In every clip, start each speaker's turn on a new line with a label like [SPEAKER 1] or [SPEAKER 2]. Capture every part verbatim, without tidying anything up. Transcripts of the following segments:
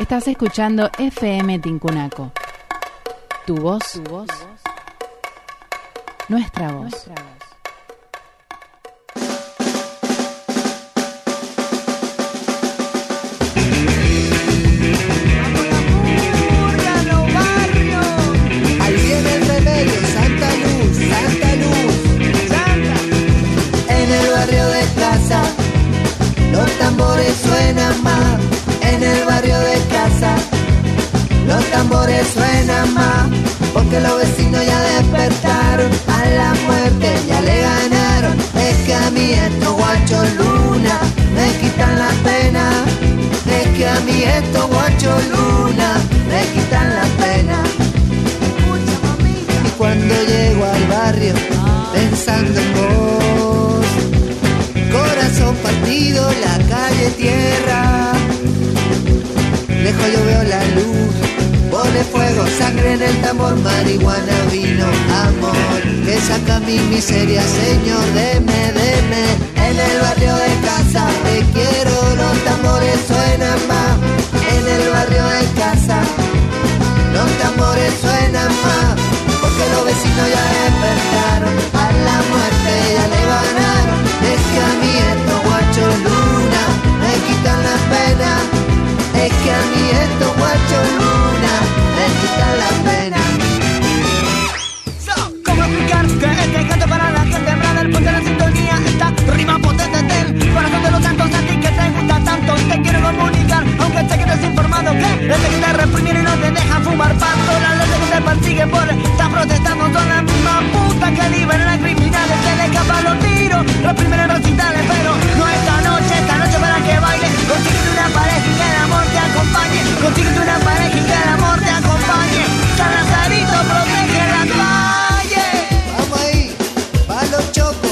[SPEAKER 1] Estás escuchando F M Tincunaco. Tu voz, tu voz, nuestra voz. Nuestra voz.
[SPEAKER 2] Los tambores suenan más en el barrio de casa. Los tambores suenan más porque los vecinos ya despertaron. A la muerte ya le ganaron. Es que a mí estos guachos luna me quitan la pena. Es que a mí estos guachos luna me quitan la pena. Y cuando llego al barrio pensando en vos, corazón partido, la calle tierra. Lejos yo veo la luz, pone fuego, sangre en el tambor, marihuana, vino, amor. Que saca mi miseria, señor, deme, deme. En el barrio de casa te quiero, los tambores suenan más. En el barrio de casa los tambores suenan más porque los vecinos ya despertaron. A la muerte ya le ganaron. Es que a mí estos guachos luna me quitan la pena. Es que a mí estos guachos luna me quitan la pena.
[SPEAKER 3] So, ¿cómo explicar que este canto para la gente temprana? El ponte la sintonía, esta rima potente del corazón de los cantos a ti que te gusta tanto. Te quiero comunicar, aunque sé que te has informado que desde que te reprimen y no te dejan fumar pasto. La ley que te persigue por estar protestando son la misma puta que liberan a criminales, que le escapan los tiros, reprimen en recitales. Pero no esta noche, esta noche para que baile. Consíguete una pareja y que el amor te acompañe. Consíguete una pareja y que el amor te acompañe. San Lazarito protege la calle.
[SPEAKER 2] Vamos ahí, va los chocos.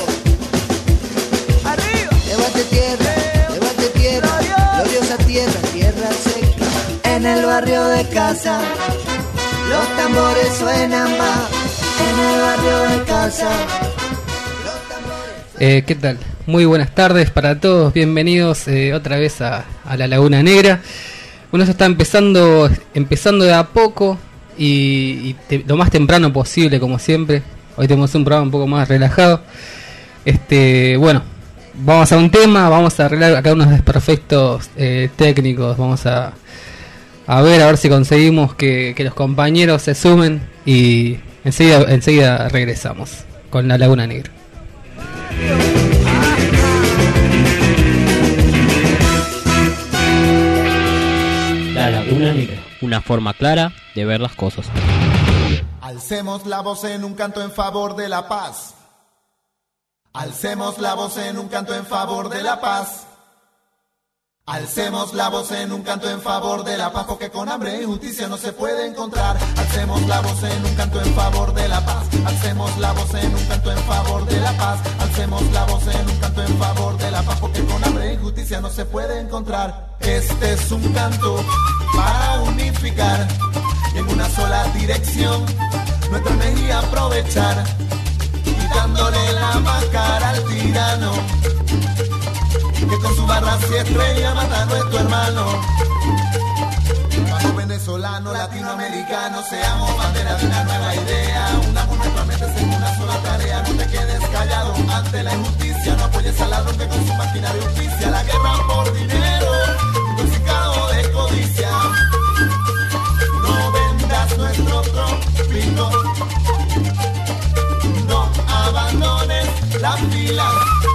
[SPEAKER 3] Arriba.
[SPEAKER 2] Levante tierra, levante tierra, gloriosa tierra, tierra seca. En el barrio de casa los tambores suenan más. En el barrio de casa los tambores.
[SPEAKER 4] Eh, ¿Qué tal? Muy buenas tardes para todos, bienvenidos eh, otra vez a, a la Laguna Negra. Bueno, eso está empezando, empezando de a poco y, y te, lo más temprano posible, como siempre. Hoy tenemos un programa un poco más relajado. Este, bueno, vamos a un tema, vamos a arreglar acá unos desperfectos eh, técnicos, vamos a, a ver a ver si conseguimos que, que los compañeros se sumen y enseguida, enseguida regresamos con la Laguna Negra.
[SPEAKER 5] La Laguna Negra, una forma clara de ver las cosas.
[SPEAKER 6] Alcemos la voz en un canto en favor de la paz. Alcemos la voz en un canto en favor de la paz. Alcemos la voz en un canto en favor de la paz, porque con hambre y justicia no se puede encontrar. Alcemos la voz en un canto en favor de la paz. Alcemos la voz en un canto en favor de la paz. Alcemos la voz en un canto en favor de la paz, porque con hambre y justicia no se puede encontrar. Este es un canto para unificar y en una sola dirección nuestra energía aprovechar, quitándole la máscara al tirano que con su barra y estrella mata a nuestro hermano. Cuando venezolano, latinoamericano, seamos bandera de una nueva idea. Unamos nuestras mentes en una sola tarea. No te quedes callado ante la injusticia. No apoyes al ladrón que con su máquina de justicia la guerra por dinero, intoxicado de codicia. No vendas nuestro trópico, no abandones la fila.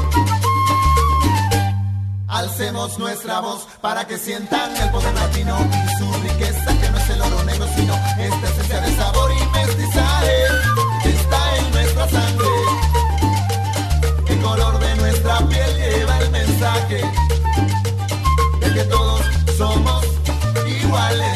[SPEAKER 6] Alcemos nuestra voz para que sientan el poder latino y su riqueza, que no es el oro negro, sino esta esencia de sabor y mestizaje que está en nuestra sangre. El color de nuestra piel lleva el mensaje de que todos somos iguales.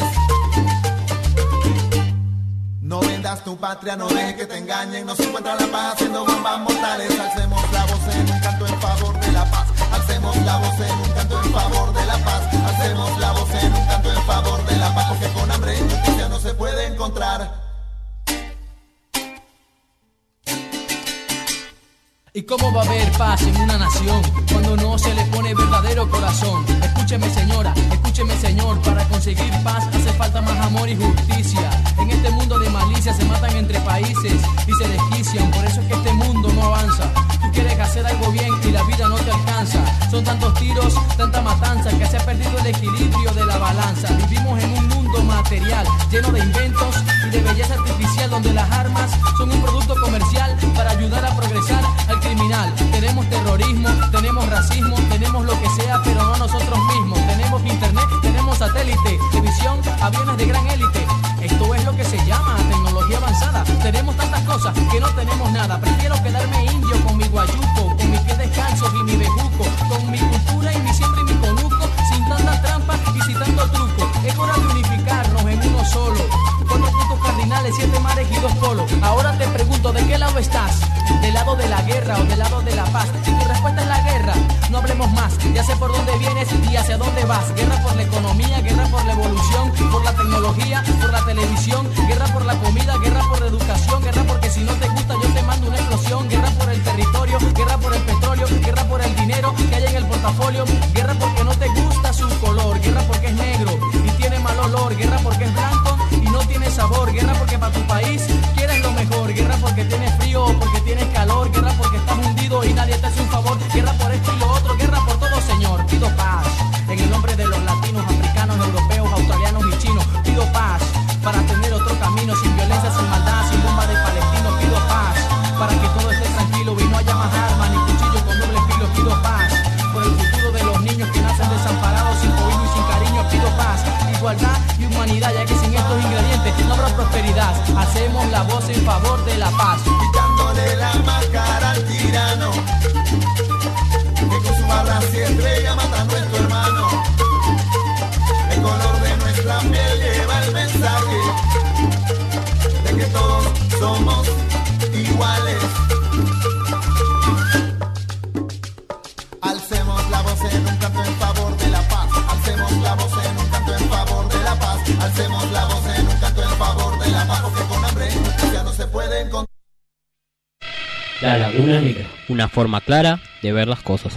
[SPEAKER 6] No vendas tu patria, no dejes que te engañen. No se encuentra la paz haciendo bombas mortales. Alcemos la voz en un canto en favor de la paz. Alcemos la voz en un canto en favor de la paz. Alcemos la voz en un canto en favor de la paz, porque con hambre y justicia no se puede encontrar.
[SPEAKER 7] ¿Y cómo va a haber paz en una nación cuando no se le pone verdadero corazón? Escúcheme señora, escúcheme señor, para conseguir conseguir paz hace falta más amor y justicia. En este mundo de malicia se matan entre países y se desquician. Por eso es que este mundo no avanza. Tú quieres hacer algo bien y la vida no te alcanza. Son tantos tiros, tanta matanza, que se ha perdido el equilibrio de la balanza. Vivimos en un mundo material lleno de inventos y de belleza artificial, donde las armas son un producto comercial para ayudar a progresar al criminal. Tenemos terrorismo, tenemos racismo, tenemos lo que sea, pero no nosotros mismos. Tenemos internet, tenemos satélite, televisión, aviones de gran élite. Esto es lo que se llama tecnología avanzada. Tenemos tantas cosas que no tenemos nada. Prefiero quedarme indio con mi guayuco, con mis pies descalzos y mi bejuco, con mi cultura y mi siembra y mi conuco, sin tanta trampa y sin tanto truco. Es hora de unificarnos en uno solo. Cuatro puntos cardinales, siete mares y dos polos. Ahora te pregunto, ¿de qué lado estás? ¿Del lado de la guerra o del lado de la paz? Si tu respuesta es la guerra, no hablemos más. Ya sé por dónde vienes y hacia dónde vas. Guerra por la economía, guerra por la evolución, por la tecnología, por la televisión, guerra por la comida, guerra por la educación, guerra porque si no te gusta yo te mando una explosión, guerra por el territorio, guerra por el petróleo, guerra por el dinero que hay en el portafolio, guerra porque no te gusta su color, guerra porque es negro y tiene mal olor, guerra porque es blanco y no tiene sabor, guerra porque para tu país quieres lo mejor, guerra porque tienes frío o porque tienes calor, guerra porque estás hundido y nadie te hace un favor, guerra por esto y lo otro, guerra por todo, señor. Pido paz en el nombre de los latinos, africanos, europeos, australianos y chinos. Pido paz para tener otro camino, sin violencia, sin maldad, sin bomba de palestinos. Pido paz para que todo esté tranquilo y no haya más armas ni cuchillos con doble filo. Pido paz por el futuro de los niños que nacen desamparados, sin cobija y sin cariño. Pido paz, igualdad y humanidad, ya que sin estos ingredientes no habrá prosperidad. Hacemos la voz en favor de la paz,
[SPEAKER 6] quitándole la máscara al tirano, que con su barra siempre ella mata a nuestro hermano. El color de nuestra piel lleva el mensaje de que todos somos iguales. Alcemos la voz en un canto en favor de la paz. Alcemos la voz en un canto en favor de la paz. Alcemos la voz en un canto en favor de la paz, porque con hambre y justicia no se puede encontrar.
[SPEAKER 5] La Laguna Negra, una forma clara de ver las cosas.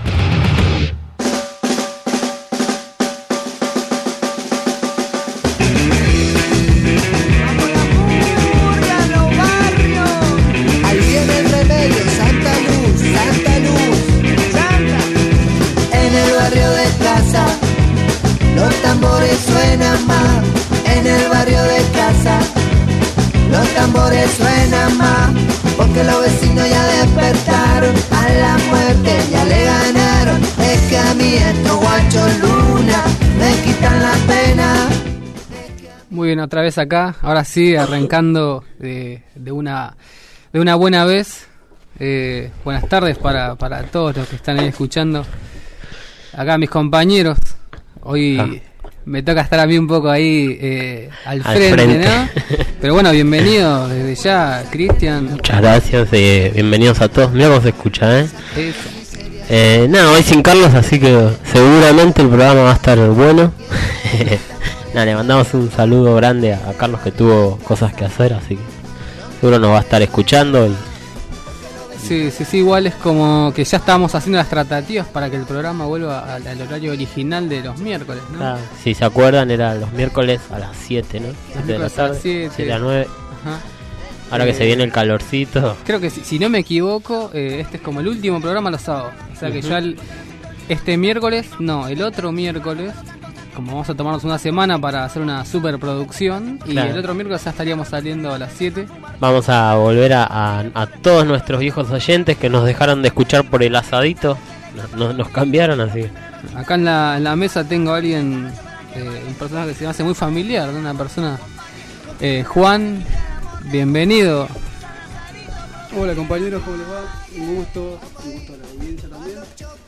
[SPEAKER 2] Ahí viene el remedio, Santa Luz, Santa Luz, Santa. En el barrio de casa, los tambores suenan más. En el barrio de casa, los tambores suenan más. Porque los vecinos ya despertaron, a la muerte ya le ganaron. Es que a mí estos guachos luna me quitan la pena.
[SPEAKER 4] Muy bien, otra vez acá. Ahora sí, arrancando de, de una de una buena vez. Eh, buenas tardes para, para todos los que están ahí escuchando. Acá mis compañeros. Hoy ah. me toca estar a mí un poco ahí eh, al, al frente, frente, ¿no? Pero bueno, bienvenido desde ya, Cristian.
[SPEAKER 5] Muchas gracias, eh, bienvenidos a todos. Mira cómo se escucha, ¿eh? Eh, nada, hoy sin Carlos, así que seguramente el programa va a estar bueno. Nada, le mandamos un saludo grande a, a Carlos, que tuvo cosas que hacer, así que seguro nos va a estar escuchando. Y,
[SPEAKER 4] sí, sí, sí, igual es como que ya estábamos haciendo las tratativas para que el programa vuelva al, al horario original de los miércoles, ¿no?
[SPEAKER 5] Ah, si se acuerdan, era los miércoles a las siete, ¿no?
[SPEAKER 4] Los de la tarde, a las siete,
[SPEAKER 5] a las nueve. Ajá. Ahora eh, que se viene el calorcito.
[SPEAKER 4] Creo que si, si no me equivoco, eh, este es como el último programa los sábados. O sea que uh-huh. ya el, este miércoles, no, el otro miércoles, como vamos a tomarnos una semana para hacer una superproducción, y claro. el otro miércoles ya estaríamos saliendo a las siete.
[SPEAKER 5] Vamos a volver a, a, a todos nuestros viejos oyentes que nos dejaron de escuchar por el asadito. Nos, nos, nos cambiaron así.
[SPEAKER 4] Acá en la, en la mesa tengo a alguien, eh, un personaje que se me hace muy familiar, una persona, eh, Juan. Bienvenido.
[SPEAKER 8] Hola compañeros, ¿cómo les va? Un gusto, un gusto a la audiencia también.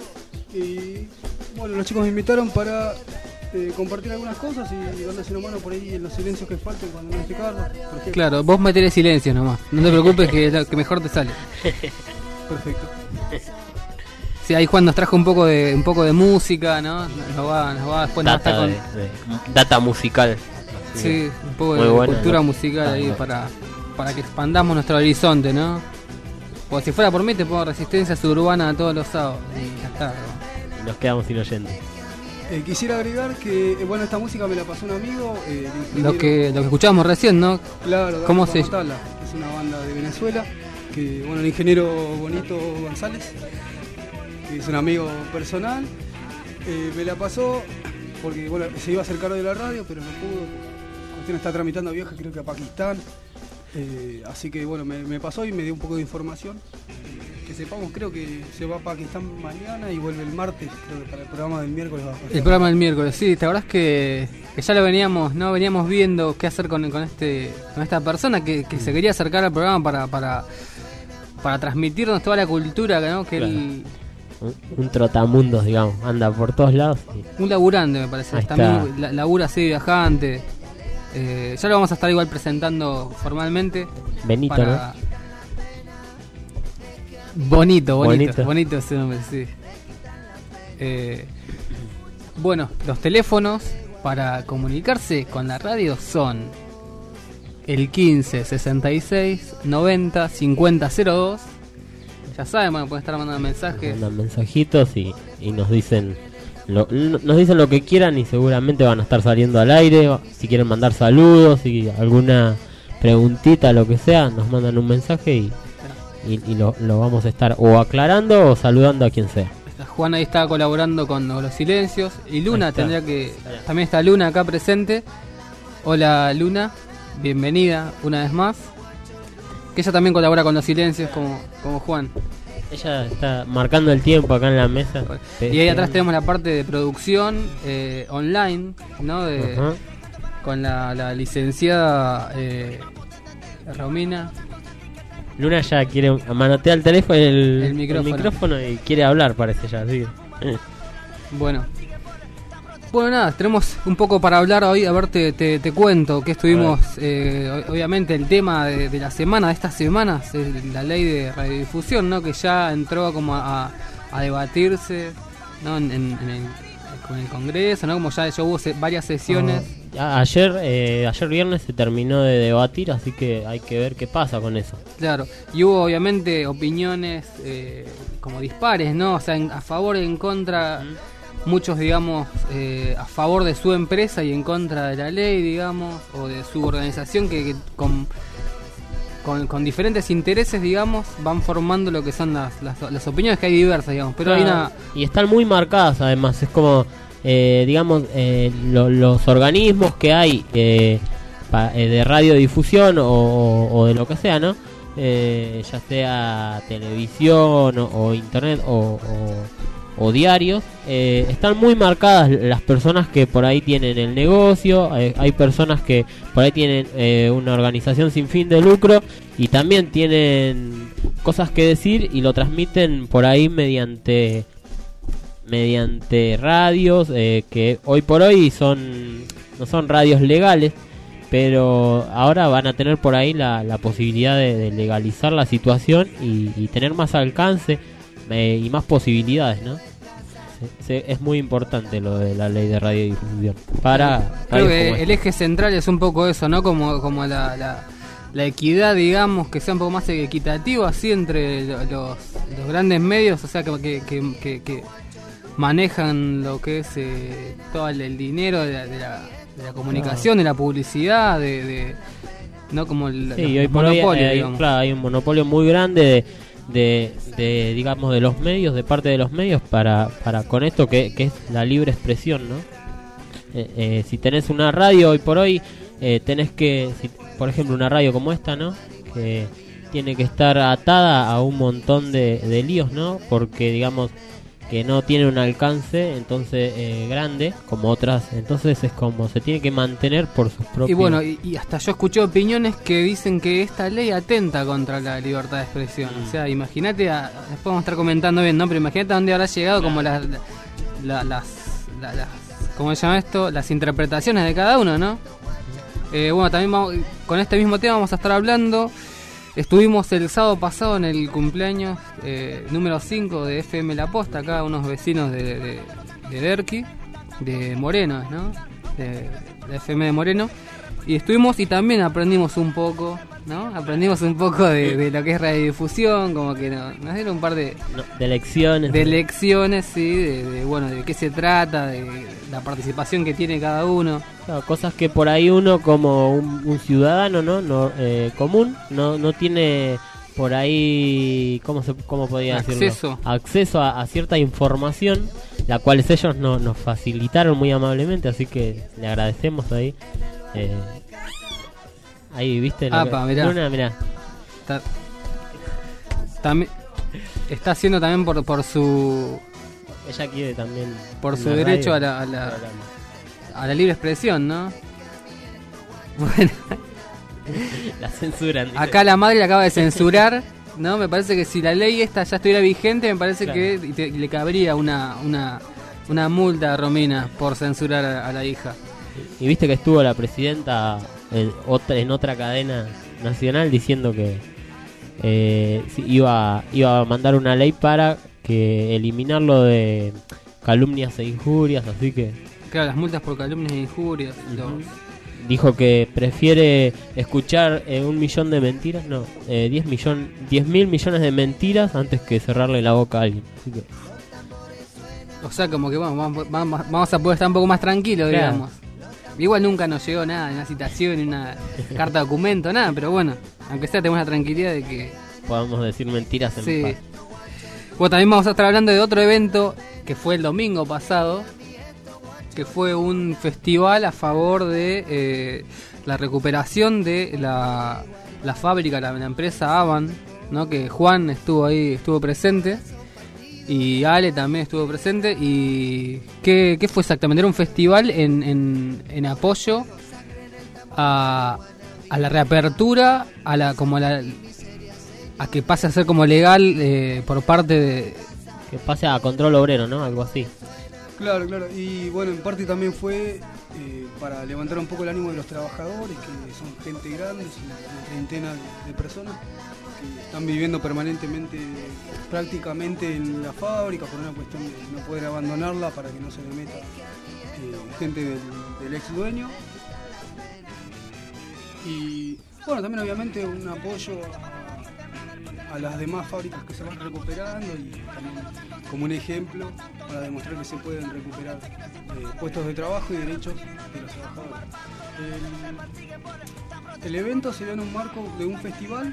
[SPEAKER 8] Y bueno, los chicos me invitaron para eh, compartir algunas cosas y darles una mano por ahí en los silencios que falten cuando no esté Carlos.
[SPEAKER 4] Claro, vos metés silencio nomás, no te preocupes que, que mejor te sale.
[SPEAKER 8] Perfecto.
[SPEAKER 4] Sí, ahí Juan nos trajo un poco de un poco de música, ¿no? Nos va, nos va después
[SPEAKER 5] data,
[SPEAKER 4] nos va a
[SPEAKER 5] estar con... de, de, data musical.
[SPEAKER 4] Sí, un poco de, de
[SPEAKER 5] buena,
[SPEAKER 4] cultura
[SPEAKER 5] ¿no?
[SPEAKER 4] musical ah, ahí no. para, para que expandamos nuestro horizonte, ¿no? Porque si fuera por mí te pongo Resistencia Suburbana todos los sábados y ya está, ¿no?
[SPEAKER 5] Y nos quedamos sin oyentes.
[SPEAKER 8] Eh, quisiera agregar que, eh, bueno, esta música me la pasó un amigo. Eh,
[SPEAKER 4] lo que lo que escuchábamos recién, ¿no?
[SPEAKER 8] Claro,
[SPEAKER 4] ¿Cómo se
[SPEAKER 8] llama? Es una banda de Venezuela. Que, bueno, el ingeniero Bonito González, que es un amigo personal, eh, me la pasó porque, bueno, se iba a hacer cargo de la radio, pero no pudo. Cuestión está tramitando viaje, creo que a Pakistán. Eh, así que, bueno, me, me pasó y me dio un poco de información. Que sepamos, creo que se va a Pakistán mañana y vuelve el martes, creo que para el programa del miércoles va a pasar.
[SPEAKER 4] El programa del miércoles, sí, ¿te acordás que, que ya lo veníamos, no veníamos viendo qué hacer con, con este con esta persona que, que se quería acercar al programa para para, para transmitirnos toda la cultura, ¿no? Que
[SPEAKER 5] claro.
[SPEAKER 4] él,
[SPEAKER 5] un, un trotamundos, digamos, anda por todos lados. Y...
[SPEAKER 4] un laburante, me parece.
[SPEAKER 5] Ahí
[SPEAKER 4] También
[SPEAKER 5] está.
[SPEAKER 4] la, labura así viajante. Eh, ya lo vamos a estar igual presentando formalmente.
[SPEAKER 5] Benito,
[SPEAKER 4] para...
[SPEAKER 5] ¿no?
[SPEAKER 4] Bonito, bonito,
[SPEAKER 5] bonito,
[SPEAKER 4] bonito ese nombre, sí. Eh, bueno, los teléfonos para comunicarse con la radio son el quince, sesenta y seis, noventa, cincuenta, cero dos. Ya saben, bueno, pueden estar mandando mensajes.
[SPEAKER 5] Mandan mensajitos y, y nos dicen lo, nos dicen lo que quieran y seguramente van a estar saliendo al aire. Si quieren mandar saludos y alguna preguntita, lo que sea, nos mandan un mensaje y Y, y lo, lo vamos a estar o aclarando o saludando a quien sea.
[SPEAKER 4] Juan ahí está colaborando con los silencios. Y Luna tendría que... También está Luna acá presente. Hola Luna, bienvenida una vez más. Que ella también colabora con los silencios como, como Juan.
[SPEAKER 5] Ella está marcando el tiempo acá en la mesa.
[SPEAKER 4] Y ahí atrás tenemos la parte de producción eh, online, ¿no? De,
[SPEAKER 5] uh-huh.
[SPEAKER 4] Con la, la licenciada eh, Romina.
[SPEAKER 5] Luna ya quiere manotear el teléfono, el,
[SPEAKER 4] el, micrófono.
[SPEAKER 5] el micrófono y quiere hablar, parece ya. ¿Sí?
[SPEAKER 4] Bueno. Bueno, nada, tenemos un poco para hablar hoy. A ver, te, te, te cuento que estuvimos, eh, obviamente el tema de, de la semana, de estas semanas, es la ley de radiodifusión, ¿no? Que ya entró como a, a debatirse, ¿no? En, en, en el, con el Congreso, ¿no? Como ya, ya hubo se, varias sesiones.
[SPEAKER 5] Uh, ayer, eh, ayer viernes se terminó de debatir, así que hay que ver qué pasa con eso.
[SPEAKER 4] Claro, y hubo obviamente opiniones eh, como dispares, ¿no? O sea, en, a favor y en contra... Mm. Muchos, digamos, eh, a favor de su empresa y en contra de la ley, digamos, o de su organización que, que con, con, con diferentes intereses, digamos, van formando lo que son las, las, las opiniones, que hay diversas, digamos. Pero
[SPEAKER 5] claro,
[SPEAKER 4] hay una...
[SPEAKER 5] Y están muy marcadas, además, es como, eh, digamos, eh, lo, los organismos que hay eh, pa, eh, de radiodifusión o, o, o de lo que sea, ¿no? Eh, ya sea televisión o, o internet o... o o diarios, eh, están muy marcadas las personas que por ahí tienen el negocio, eh, hay personas que por ahí tienen eh, una organización sin fin de lucro y también tienen cosas que decir y lo transmiten por ahí mediante mediante radios eh, que hoy por hoy son no son radios legales, pero ahora van a tener por ahí la, la posibilidad de, de legalizar la situación y, y tener más alcance eh, y más posibilidades, ¿no? Se, es muy importante lo de la ley de radiodifusión para
[SPEAKER 4] creo que el eje central es un poco eso, ¿no? Como como la, la, la equidad, digamos, que sea un poco más equitativo así entre los, los grandes medios, o sea, que, que, que, que manejan lo que es eh, todo el, el dinero de la, de la, de la comunicación, de la publicidad, de, de no como el
[SPEAKER 5] sí, hoy por hoy hay, claro, hay un monopolio muy grande de De, de digamos de los medios, de parte de los medios para, para con esto que, que es la libre expresión, ¿no? Eh, eh, si tenés una radio hoy por hoy, eh, tenés que, si, por ejemplo una radio como esta, ¿no? Que tiene que estar atada a un montón de, de líos, ¿no? Porque digamos que no tiene un alcance entonces eh, grande como otras, entonces es como se tiene que mantener por sus propios.
[SPEAKER 4] Y bueno, y, y hasta yo escuché opiniones que dicen que esta ley atenta contra la libertad de expresión. Mm. O sea, imagínate, después vamos a estar comentando bien, ¿no? Pero imagínate a dónde habrá llegado como las, la, las, la, las, ¿cómo se llama esto? Las interpretaciones de cada uno, ¿no? Eh, bueno, también vamos, con este mismo tema vamos a estar hablando. Estuvimos el sábado pasado en el cumpleaños eh, número cinco de F M La Posta, acá unos vecinos de, de, de Derqui, de Moreno, ¿no? De, de F M de Moreno. Y estuvimos y también aprendimos un poco ¿no? Aprendimos un poco de, de lo que es radiodifusión, como que no, nos dieron un par de,
[SPEAKER 5] no, de lecciones.
[SPEAKER 4] De lecciones, sí, de, de, bueno, de qué se trata, de la participación que tiene cada uno.
[SPEAKER 5] Claro, cosas que por ahí uno como un, un ciudadano, ¿no? no eh, común, no, no tiene por ahí, ¿cómo, se, cómo podría
[SPEAKER 4] acceso.
[SPEAKER 5] decirlo? Acceso a, a cierta información, la cual ellos no, nos facilitaron muy amablemente, así que le agradecemos ahí. Eh, ahí, ¿viste?
[SPEAKER 4] Apa, mirá.
[SPEAKER 5] Luna, mirá.
[SPEAKER 4] Está, también, está haciendo también por, por su...
[SPEAKER 5] Ella quiere también...
[SPEAKER 4] Por su derecho a la, a, la, a la libre expresión, ¿no? Bueno...
[SPEAKER 5] La censuran. Dice.
[SPEAKER 4] Acá la madre la acaba de censurar, ¿no? Me parece que si la ley esta ya estuviera vigente, me parece claro. que te, le cabría una, una, una multa a Romina por censurar a, a la hija.
[SPEAKER 5] Y viste que estuvo la presidenta en otra, en otra cadena nacional diciendo que eh, iba, iba a mandar una ley para que eliminarlo de calumnias e injurias, así que...
[SPEAKER 4] Claro, las multas por calumnias e injurias. Uh-huh. los...
[SPEAKER 5] Dijo que prefiere escuchar eh, un millón de mentiras, no, eh, diez millón, diez mil millones de mentiras antes que cerrarle la boca a alguien. Así que...
[SPEAKER 4] O sea, como que bueno, vamos, vamos, vamos a poder estar un poco más tranquilos, claro. digamos. Igual nunca nos llegó nada, ni una citación, ni una carta de documento, nada, pero bueno, aunque sea tenemos la tranquilidad de que...
[SPEAKER 5] podamos decir mentiras en
[SPEAKER 4] sí.
[SPEAKER 5] paz.
[SPEAKER 4] Bueno, también vamos a estar hablando de otro evento que fue el domingo pasado, que fue un festival a favor de eh, la recuperación de la, la fábrica, la, la empresa Avan, ¿no? Que Juan estuvo ahí, estuvo presente, y Ale también estuvo presente. ¿Y qué, qué fue exactamente? Era un festival en, en, en apoyo a, a la reapertura, a la como la a que pase a ser como legal eh, por parte de...
[SPEAKER 5] Que pase a control obrero, ¿no? Algo así.
[SPEAKER 8] Claro, claro, y bueno, en parte también fue eh, para levantar un poco el ánimo de los trabajadores, que son gente grande, son una treintena de personas que están viviendo permanentemente, prácticamente en la fábrica por una cuestión de no poder abandonarla para que no se le meta eh, gente del, del ex dueño. Y bueno, también obviamente un apoyo a, a las demás fábricas que se van recuperando y también como un ejemplo para demostrar que se pueden recuperar eh, puestos de trabajo y derechos de los trabajadores. El, el evento se dio en un marco de un festival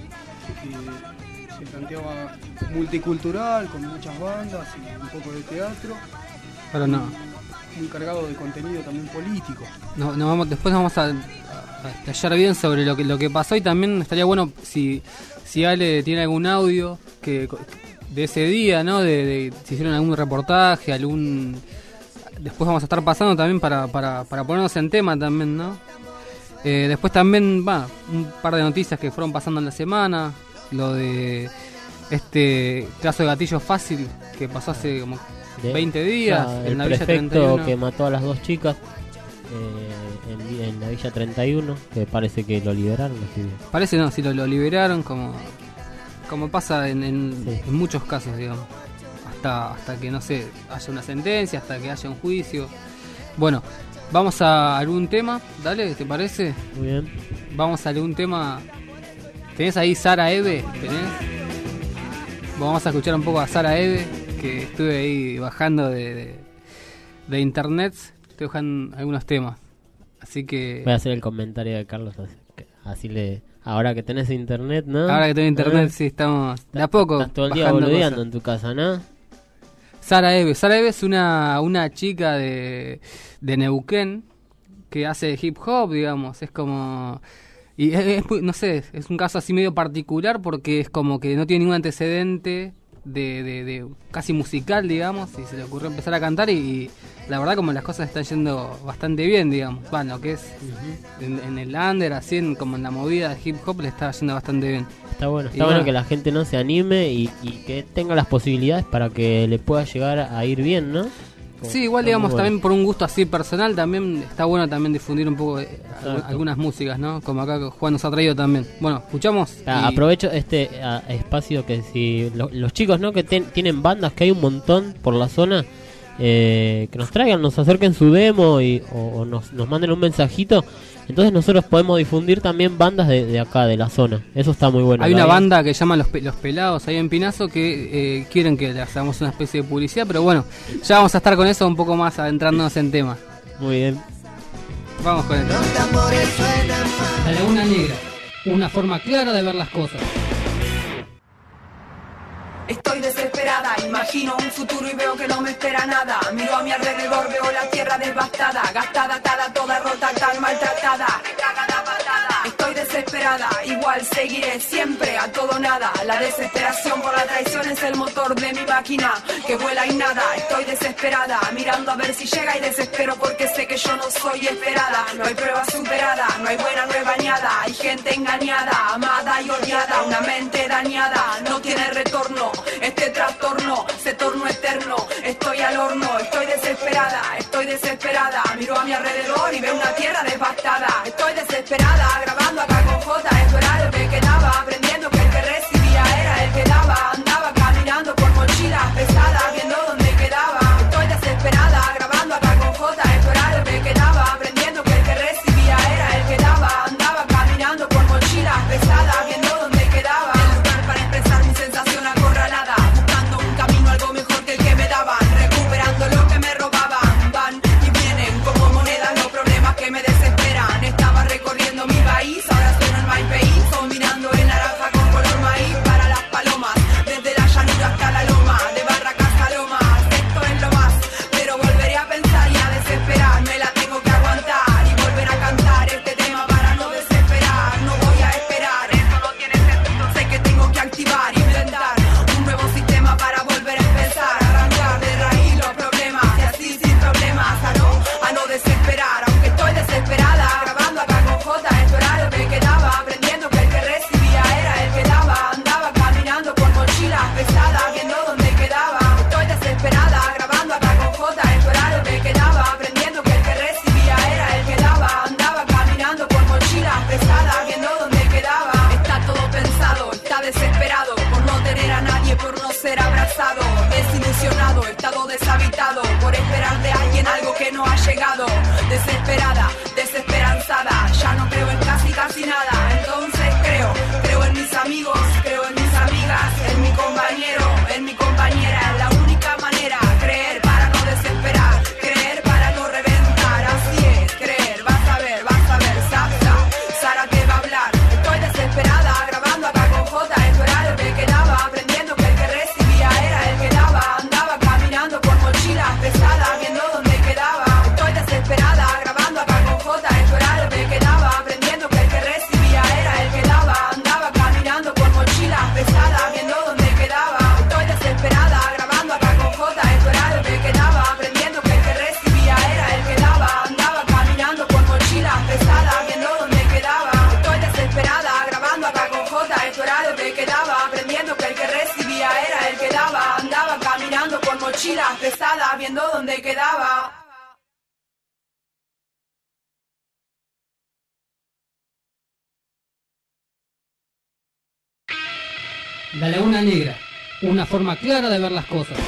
[SPEAKER 8] que se planteaba multicultural, con muchas bandas y un poco de teatro.
[SPEAKER 4] Pero no.
[SPEAKER 8] Muy cargado de contenido también político.
[SPEAKER 4] No, no vamos, después vamos a, a explayar bien sobre lo que lo que pasó, y también estaría bueno si, si Ale tiene algún audio que de ese día, ¿no? De, de si hicieron algún reportaje, algún... Después vamos a estar pasando también para, para, para ponernos en tema también, ¿no? Eh, después también, va, un par de noticias que fueron pasando en la semana. Lo de este caso de gatillo fácil que pasó hace como de, veinte días,
[SPEAKER 5] claro,
[SPEAKER 4] en
[SPEAKER 5] el
[SPEAKER 4] la Villa
[SPEAKER 5] prefecto
[SPEAKER 4] treinta y uno.
[SPEAKER 5] Que mató a las dos chicas eh, en, en la Villa treinta y uno, que parece que lo liberaron. Así.
[SPEAKER 4] Parece no, si lo, lo liberaron, como como pasa en, en, sí. en muchos casos, digamos. Hasta, hasta que, no sé, haya una sentencia, hasta que haya un juicio. Bueno, vamos a algún tema, dale, ¿te parece?
[SPEAKER 5] Muy bien.
[SPEAKER 4] Vamos a algún tema. ¿Tenés ahí Sara Eve? ¿Tenés? Vamos a escuchar un poco a Sara Eve, que estuve ahí bajando de, de, de internet. Estoy bajando algunos temas. Así que...
[SPEAKER 5] Voy a hacer el comentario de Carlos, así, así le... Ahora que tenés internet, ¿no?
[SPEAKER 4] Ahora que tengo internet, ¿Eh? sí, estamos de a poco.
[SPEAKER 5] Estás todo el día boludeando en tu casa, ¿no?
[SPEAKER 4] Sara Eve. Sara Eve es una, una chica de, de Neuquén que hace hip hop, digamos. Es como... Y es, es, no sé, es un caso así medio particular porque es como que no tiene ningún antecedente de, de, de casi musical, digamos, y se le ocurrió empezar a cantar y, y la verdad como las cosas están yendo bastante bien, digamos. Bueno, lo que es uh-huh. en, en el under, así en, como en la movida de hip hop le está yendo bastante bien.
[SPEAKER 5] Está bueno, está
[SPEAKER 4] y
[SPEAKER 5] bueno, bueno
[SPEAKER 4] que
[SPEAKER 5] la gente no se anime y, y que tenga las posibilidades para que le pueda llegar a ir bien, ¿no? Como
[SPEAKER 4] sí, igual digamos bueno. También por un gusto así personal también está bueno también difundir un poco eh, algunas músicas, ¿no? Como acá Juan nos ha traído también. Bueno, escuchamos.
[SPEAKER 5] Ah, y... Aprovecho este a, espacio que si lo, los chicos, ¿no? Que ten, tienen bandas, que hay un montón por la zona, eh, que nos traigan, nos acerquen su demo y, o, o nos, nos manden un mensajito. Entonces nosotros podemos difundir también bandas de, de acá, de la zona. Eso está muy bueno.
[SPEAKER 4] Hay una
[SPEAKER 5] ¿verdad?
[SPEAKER 4] banda que llaman Los, Pe- Los Pelados ahí en Pinazo que eh, quieren que le hagamos una especie de publicidad, pero bueno, ya vamos a estar con eso un poco más adentrándonos en tema.
[SPEAKER 5] Muy bien.
[SPEAKER 4] Vamos con esto.
[SPEAKER 2] Los tambores suenan más.
[SPEAKER 4] La Laguna Negra, una forma clara de ver las cosas.
[SPEAKER 9] Estoy desesperada, imagino un futuro y veo que no me espera nada. Miro a mi alrededor, veo la tierra devastada, gastada, atada, toda rota, tan maltratada. Estoy desesperada, igual seguiré siempre a todo nada. La desesperación por la traición es el motor de mi máquina que vuela y nada. Estoy desesperada, mirando a ver si llega y desespero porque sé que yo no soy esperada. No hay prueba superada, no hay buena, no hay bañada. Hay gente engañada, amada y odiada. Una mente dañada, no tiene retorno. Este trastorno se tornó eterno. Estoy al horno, estoy desesperada, estoy desesperada. Miro a mi alrededor y veo una tierra devastada. Estoy desesperada, grabando acá con J. Esto era lo que quedaba, aprendiendo que el que recibía era el que daba. Andaba caminando con mochilas pesadas, viendo dónde quedaba. Estoy desesperada, grabando acá con J. Esto era lo que quedaba, aprendiendo que el que recibía era el que daba. Andaba caminando con mochilas pesadas, viendo dónde quedaba. El lugar para expresar mi sensación acorralada, buscando un camino algo mejor que el que me daban, recuperando lo que me robaban. Van y vienen como monedas los problemas que me desesperan. Estaba recorriendo mi país, ahora sueno en my país, combinando el naranja con color maíz para las palomas, desde la llanura hasta la loma, de Barracas a Lomas. Esto es lo más, pero volveré a pensar y a desesperar. Me la tengo que aguantar y volver a cantar este tema para no desesperar. No voy a esperar, esto no tiene sentido. Sé que tengo que activar, inventar un nuevo sistema para volver a empezar, arrancar de raíz los problemas y así sin problemas a no, a no desesperar. Aunque estoy desesperada, grabando acá con J. Esto era lo que quedaba, aprendiendo que el que recibía era el que daba. Andaba caminando con mochilas pesadas, viendo dónde quedaba. Estoy desesperada, grabando acá con J. Esto era lo que quedaba, aprendiendo que el que recibía era el que daba. Andaba caminando con mochilas pesadas, viendo dónde quedaba. Está todo pensado, está desesperado por no tener a nadie, por no ser abrazado. Desilusionado, estado deshabitado por esperar de alguien algo que no ha llegado. Desesperada, desesperanzada, ya no creo en casi casi nada. Entonces creo, creo en mis amigos, creo en mis amigas, en mi compañero, en mi compañera. Es la única manera, creer para no desesperar, creer para no reventar. Así es, creer, vas a ver, vas a ver, Sapsa, Sara te va a hablar. Estoy desesperada, grabando acá con J. Esto era lo que quedaba, aprendiendo que el que recibía era el que daba. Andaba caminando con mochilas pesadas, viendo dónde quedaba. Estoy desesperada, grabando acá con J. Esto era lo que quedaba, aprendiendo que el que recibía era el que daba. Andaba caminando con mochilas pesadas, viendo dónde quedaba. Estoy desesperada, grabando acá con J. Esto era lo que quedaba, aprendiendo que el que recibía era el que daba. Andaba caminando con mochilas pesadas, viendo dónde quedaba. Estoy desesperada, grabando acá con J. Esto era lo que quedaba, aprendiendo que el que recibía era el que daba. Andaba caminando con mochilas pesadas, viendo dónde quedaba.
[SPEAKER 4] La Laguna Negra, una forma clara de ver las cosas.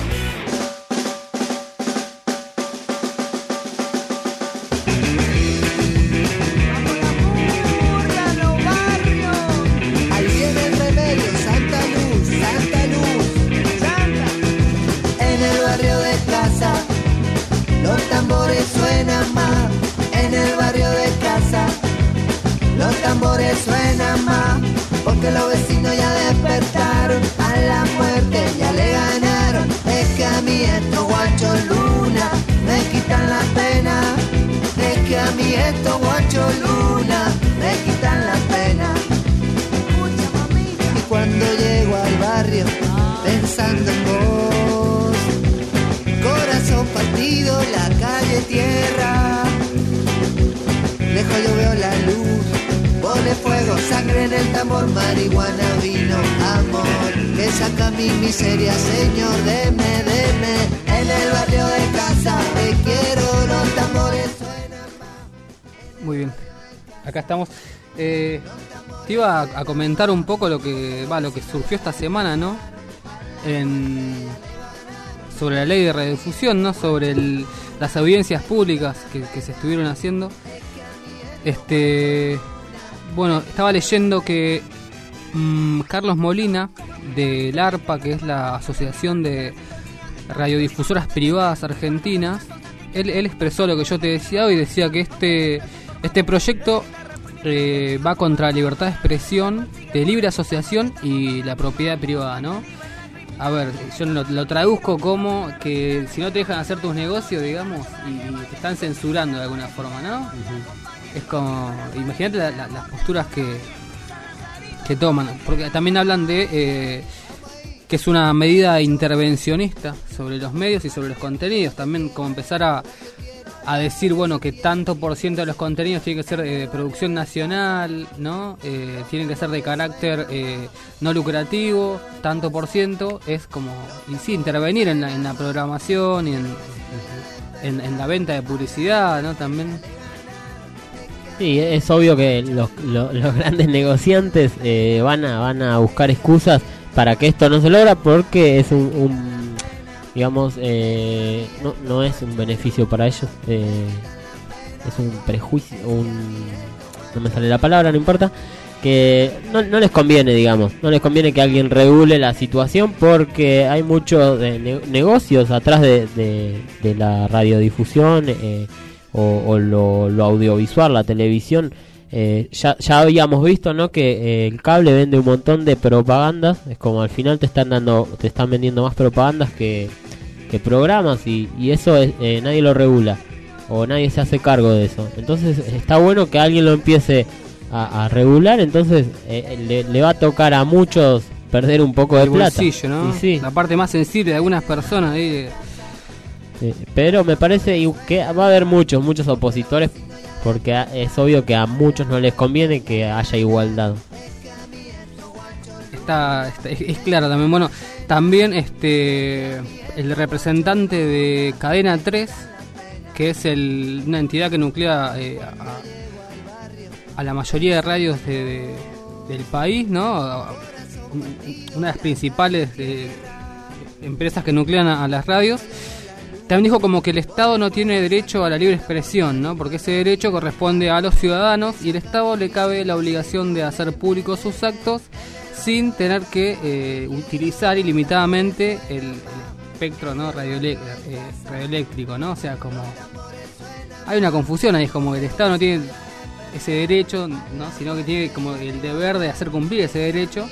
[SPEAKER 2] Ahí viene el remedio, Santa Luz, Santa Luz, Santa. En el barrio de casa, los tambores suenan más. En el barrio de casa, los tambores suenan más. Porque los vecinos ya despertaron, a la muerte ya le ganaron. Es que a mí estos guachos luna me quitan la pena. Es que a mí estos guachos luna me quitan la pena. Y cuando llego al barrio pensando en vos, corazón partido, la calle tierra. Lejos yo veo la luz, pone fuego, sangre en el tambor, marihuana, vino, amor, que saca mi miseria, señor, deme, deme. En el barrio de casa te quiero, los tambores suenan más.
[SPEAKER 4] Muy bien, acá estamos. Eh, te iba a, a comentar un poco lo que va, lo que surgió esta semana, ¿no? En, sobre la ley de radiodifusión, ¿no? Sobre el, las audiencias públicas que, que se estuvieron haciendo. Este, bueno, estaba leyendo que mmm, Carlos Molina del ARPA, que es la Asociación de Radiodifusoras Privadas Argentinas, él, él expresó lo que yo te decía hoy, decía que este, este proyecto eh, va contra la libertad de expresión, de libre asociación y la propiedad privada, ¿no? A ver, yo lo, lo traduzco como que si no te dejan hacer tus negocios, digamos, y, y te están censurando de alguna forma, ¿no? Uh-huh. Es como, imagínate la, la, las posturas que, que toman, porque también hablan de eh, que es una medida intervencionista sobre los medios y sobre los contenidos, también como empezar a, a decir, bueno, que tanto por ciento de los contenidos tiene que ser de eh, producción nacional, ¿no? Eh, tienen que ser de carácter eh, no lucrativo, tanto por ciento, es como, y sí, intervenir en la, en la programación y en, en, en la venta de publicidad, ¿no? También.
[SPEAKER 5] Sí, es obvio que los, los, los grandes negociantes eh, van a van a buscar excusas para que esto no se logra, porque es un, un digamos, eh, no, no es un beneficio para ellos, eh, es un prejuicio, un, no me sale la palabra, no importa, que no, no les conviene, digamos, no les conviene que alguien regule la situación, porque hay muchos de ne- negocios atrás de, de, de la radiodifusión eh, o, o lo, lo audiovisual, la televisión. Eh, ya, ya habíamos visto, ¿no?, que eh, el cable vende un montón de propagandas. Es como al final te están dando, te están vendiendo más propagandas que, que programas, y, y eso es, eh, nadie lo regula o nadie se hace cargo de eso. Entonces está bueno que alguien lo empiece a, a regular. Entonces eh, le, le va a tocar a muchos perder un poco de
[SPEAKER 4] el
[SPEAKER 5] plata,
[SPEAKER 4] bolsillo, ¿no?
[SPEAKER 5] Y sí.
[SPEAKER 4] La parte más sensible de algunas personas ahí.
[SPEAKER 5] Sí, pero me parece que va a haber muchos, muchos opositores, porque es obvio que a muchos no les conviene que haya igualdad.
[SPEAKER 4] Está, está es, es claro también. Bueno, también este el representante de Cadena tres, que es el, una entidad que nuclea eh, a, a la mayoría de radios de, de, del país, ¿no? Una de las principales de, empresas que nuclean a, a las radios. También dijo como que el Estado no tiene derecho a la libre expresión, ¿no? Porque ese derecho corresponde a los ciudadanos y el Estado le cabe la obligación de hacer públicos sus actos sin tener que eh, utilizar ilimitadamente el, el espectro, ¿no? Radioelé- eh, radioeléctrico, ¿no? O sea, como hay una confusión ahí, es como que el Estado no tiene ese derecho, ¿no? Sino que tiene como el deber de hacer cumplir ese derecho,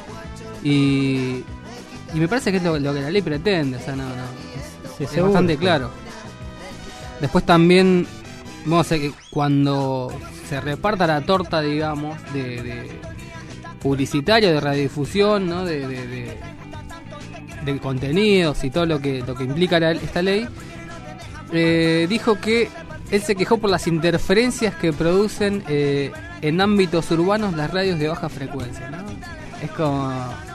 [SPEAKER 4] y, y me parece que es lo, lo que la ley pretende, o sea, no, no.
[SPEAKER 5] Sí,
[SPEAKER 4] es
[SPEAKER 5] seguro,
[SPEAKER 4] bastante claro. Después también vamos a ver que cuando se reparta la torta, digamos, de, de publicitaria, de radiodifusión, ¿no? de, de, de, de contenidos y todo lo que lo que implica la, esta ley, eh, dijo que él se quejó por las interferencias que producen eh, en ámbitos urbanos las radios de baja frecuencia, ¿no? Es como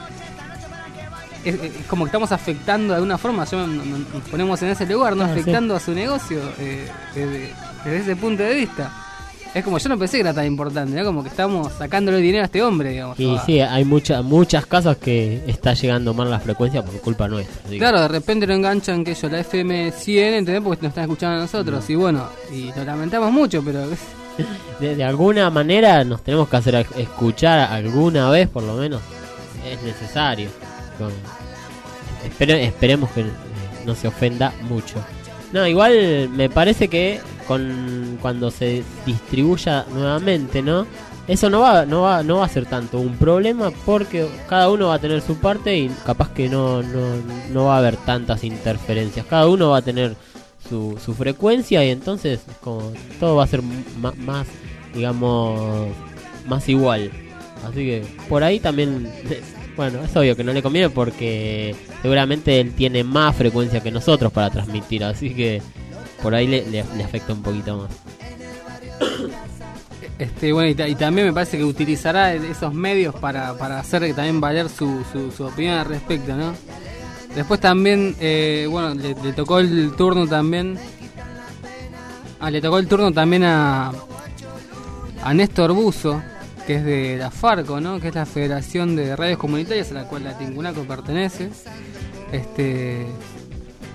[SPEAKER 4] Es, es como que estamos afectando de alguna forma, yo, nos, nos ponemos en ese lugar, ¿no?
[SPEAKER 5] Ah,
[SPEAKER 4] afectando
[SPEAKER 5] sí.
[SPEAKER 4] a su negocio eh, desde, desde ese punto de vista. Es como, yo no pensé que era tan importante, ¿no? Como que estamos sacándole dinero a este hombre, digamos.
[SPEAKER 5] Y
[SPEAKER 4] ah.
[SPEAKER 5] sí, hay muchas muchas casas que está llegando mal la frecuencia por culpa nuestra. Digo.
[SPEAKER 4] Claro, de repente lo enganchan, que yo, la F M cien, ¿entendés? Porque nos están escuchando a nosotros, no. Y bueno, y lo lamentamos mucho, pero...
[SPEAKER 5] De, de alguna manera nos tenemos que hacer escuchar alguna vez, por lo menos. Es necesario. Con... Espere, esperemos que eh, no se ofenda mucho. No, igual me parece que con cuando se distribuya nuevamente, ¿no? Eso no va, no va, no va a ser tanto un problema, porque cada uno va a tener su parte y capaz que no, no, no va a haber tantas interferencias. Cada uno va a tener su, su frecuencia y entonces como todo va a ser m- más, digamos, más igual. Así que por ahí también, bueno, es obvio que no le conviene porque seguramente él tiene más frecuencia que nosotros para transmitir, así que por ahí le, le, le afecta un poquito más.
[SPEAKER 4] Este, bueno, y, ta- y también me parece que utilizará esos medios para, para hacer también valer su, su, su opinión al respecto, ¿no? Después también, eh, bueno, le, le tocó el turno también. Ah, le tocó el turno también a, a Néstor Buzo, que es de la Farco, ¿no? Que es la Federación de Radios Comunitarias a la cual la Tincunaco pertenece. Este,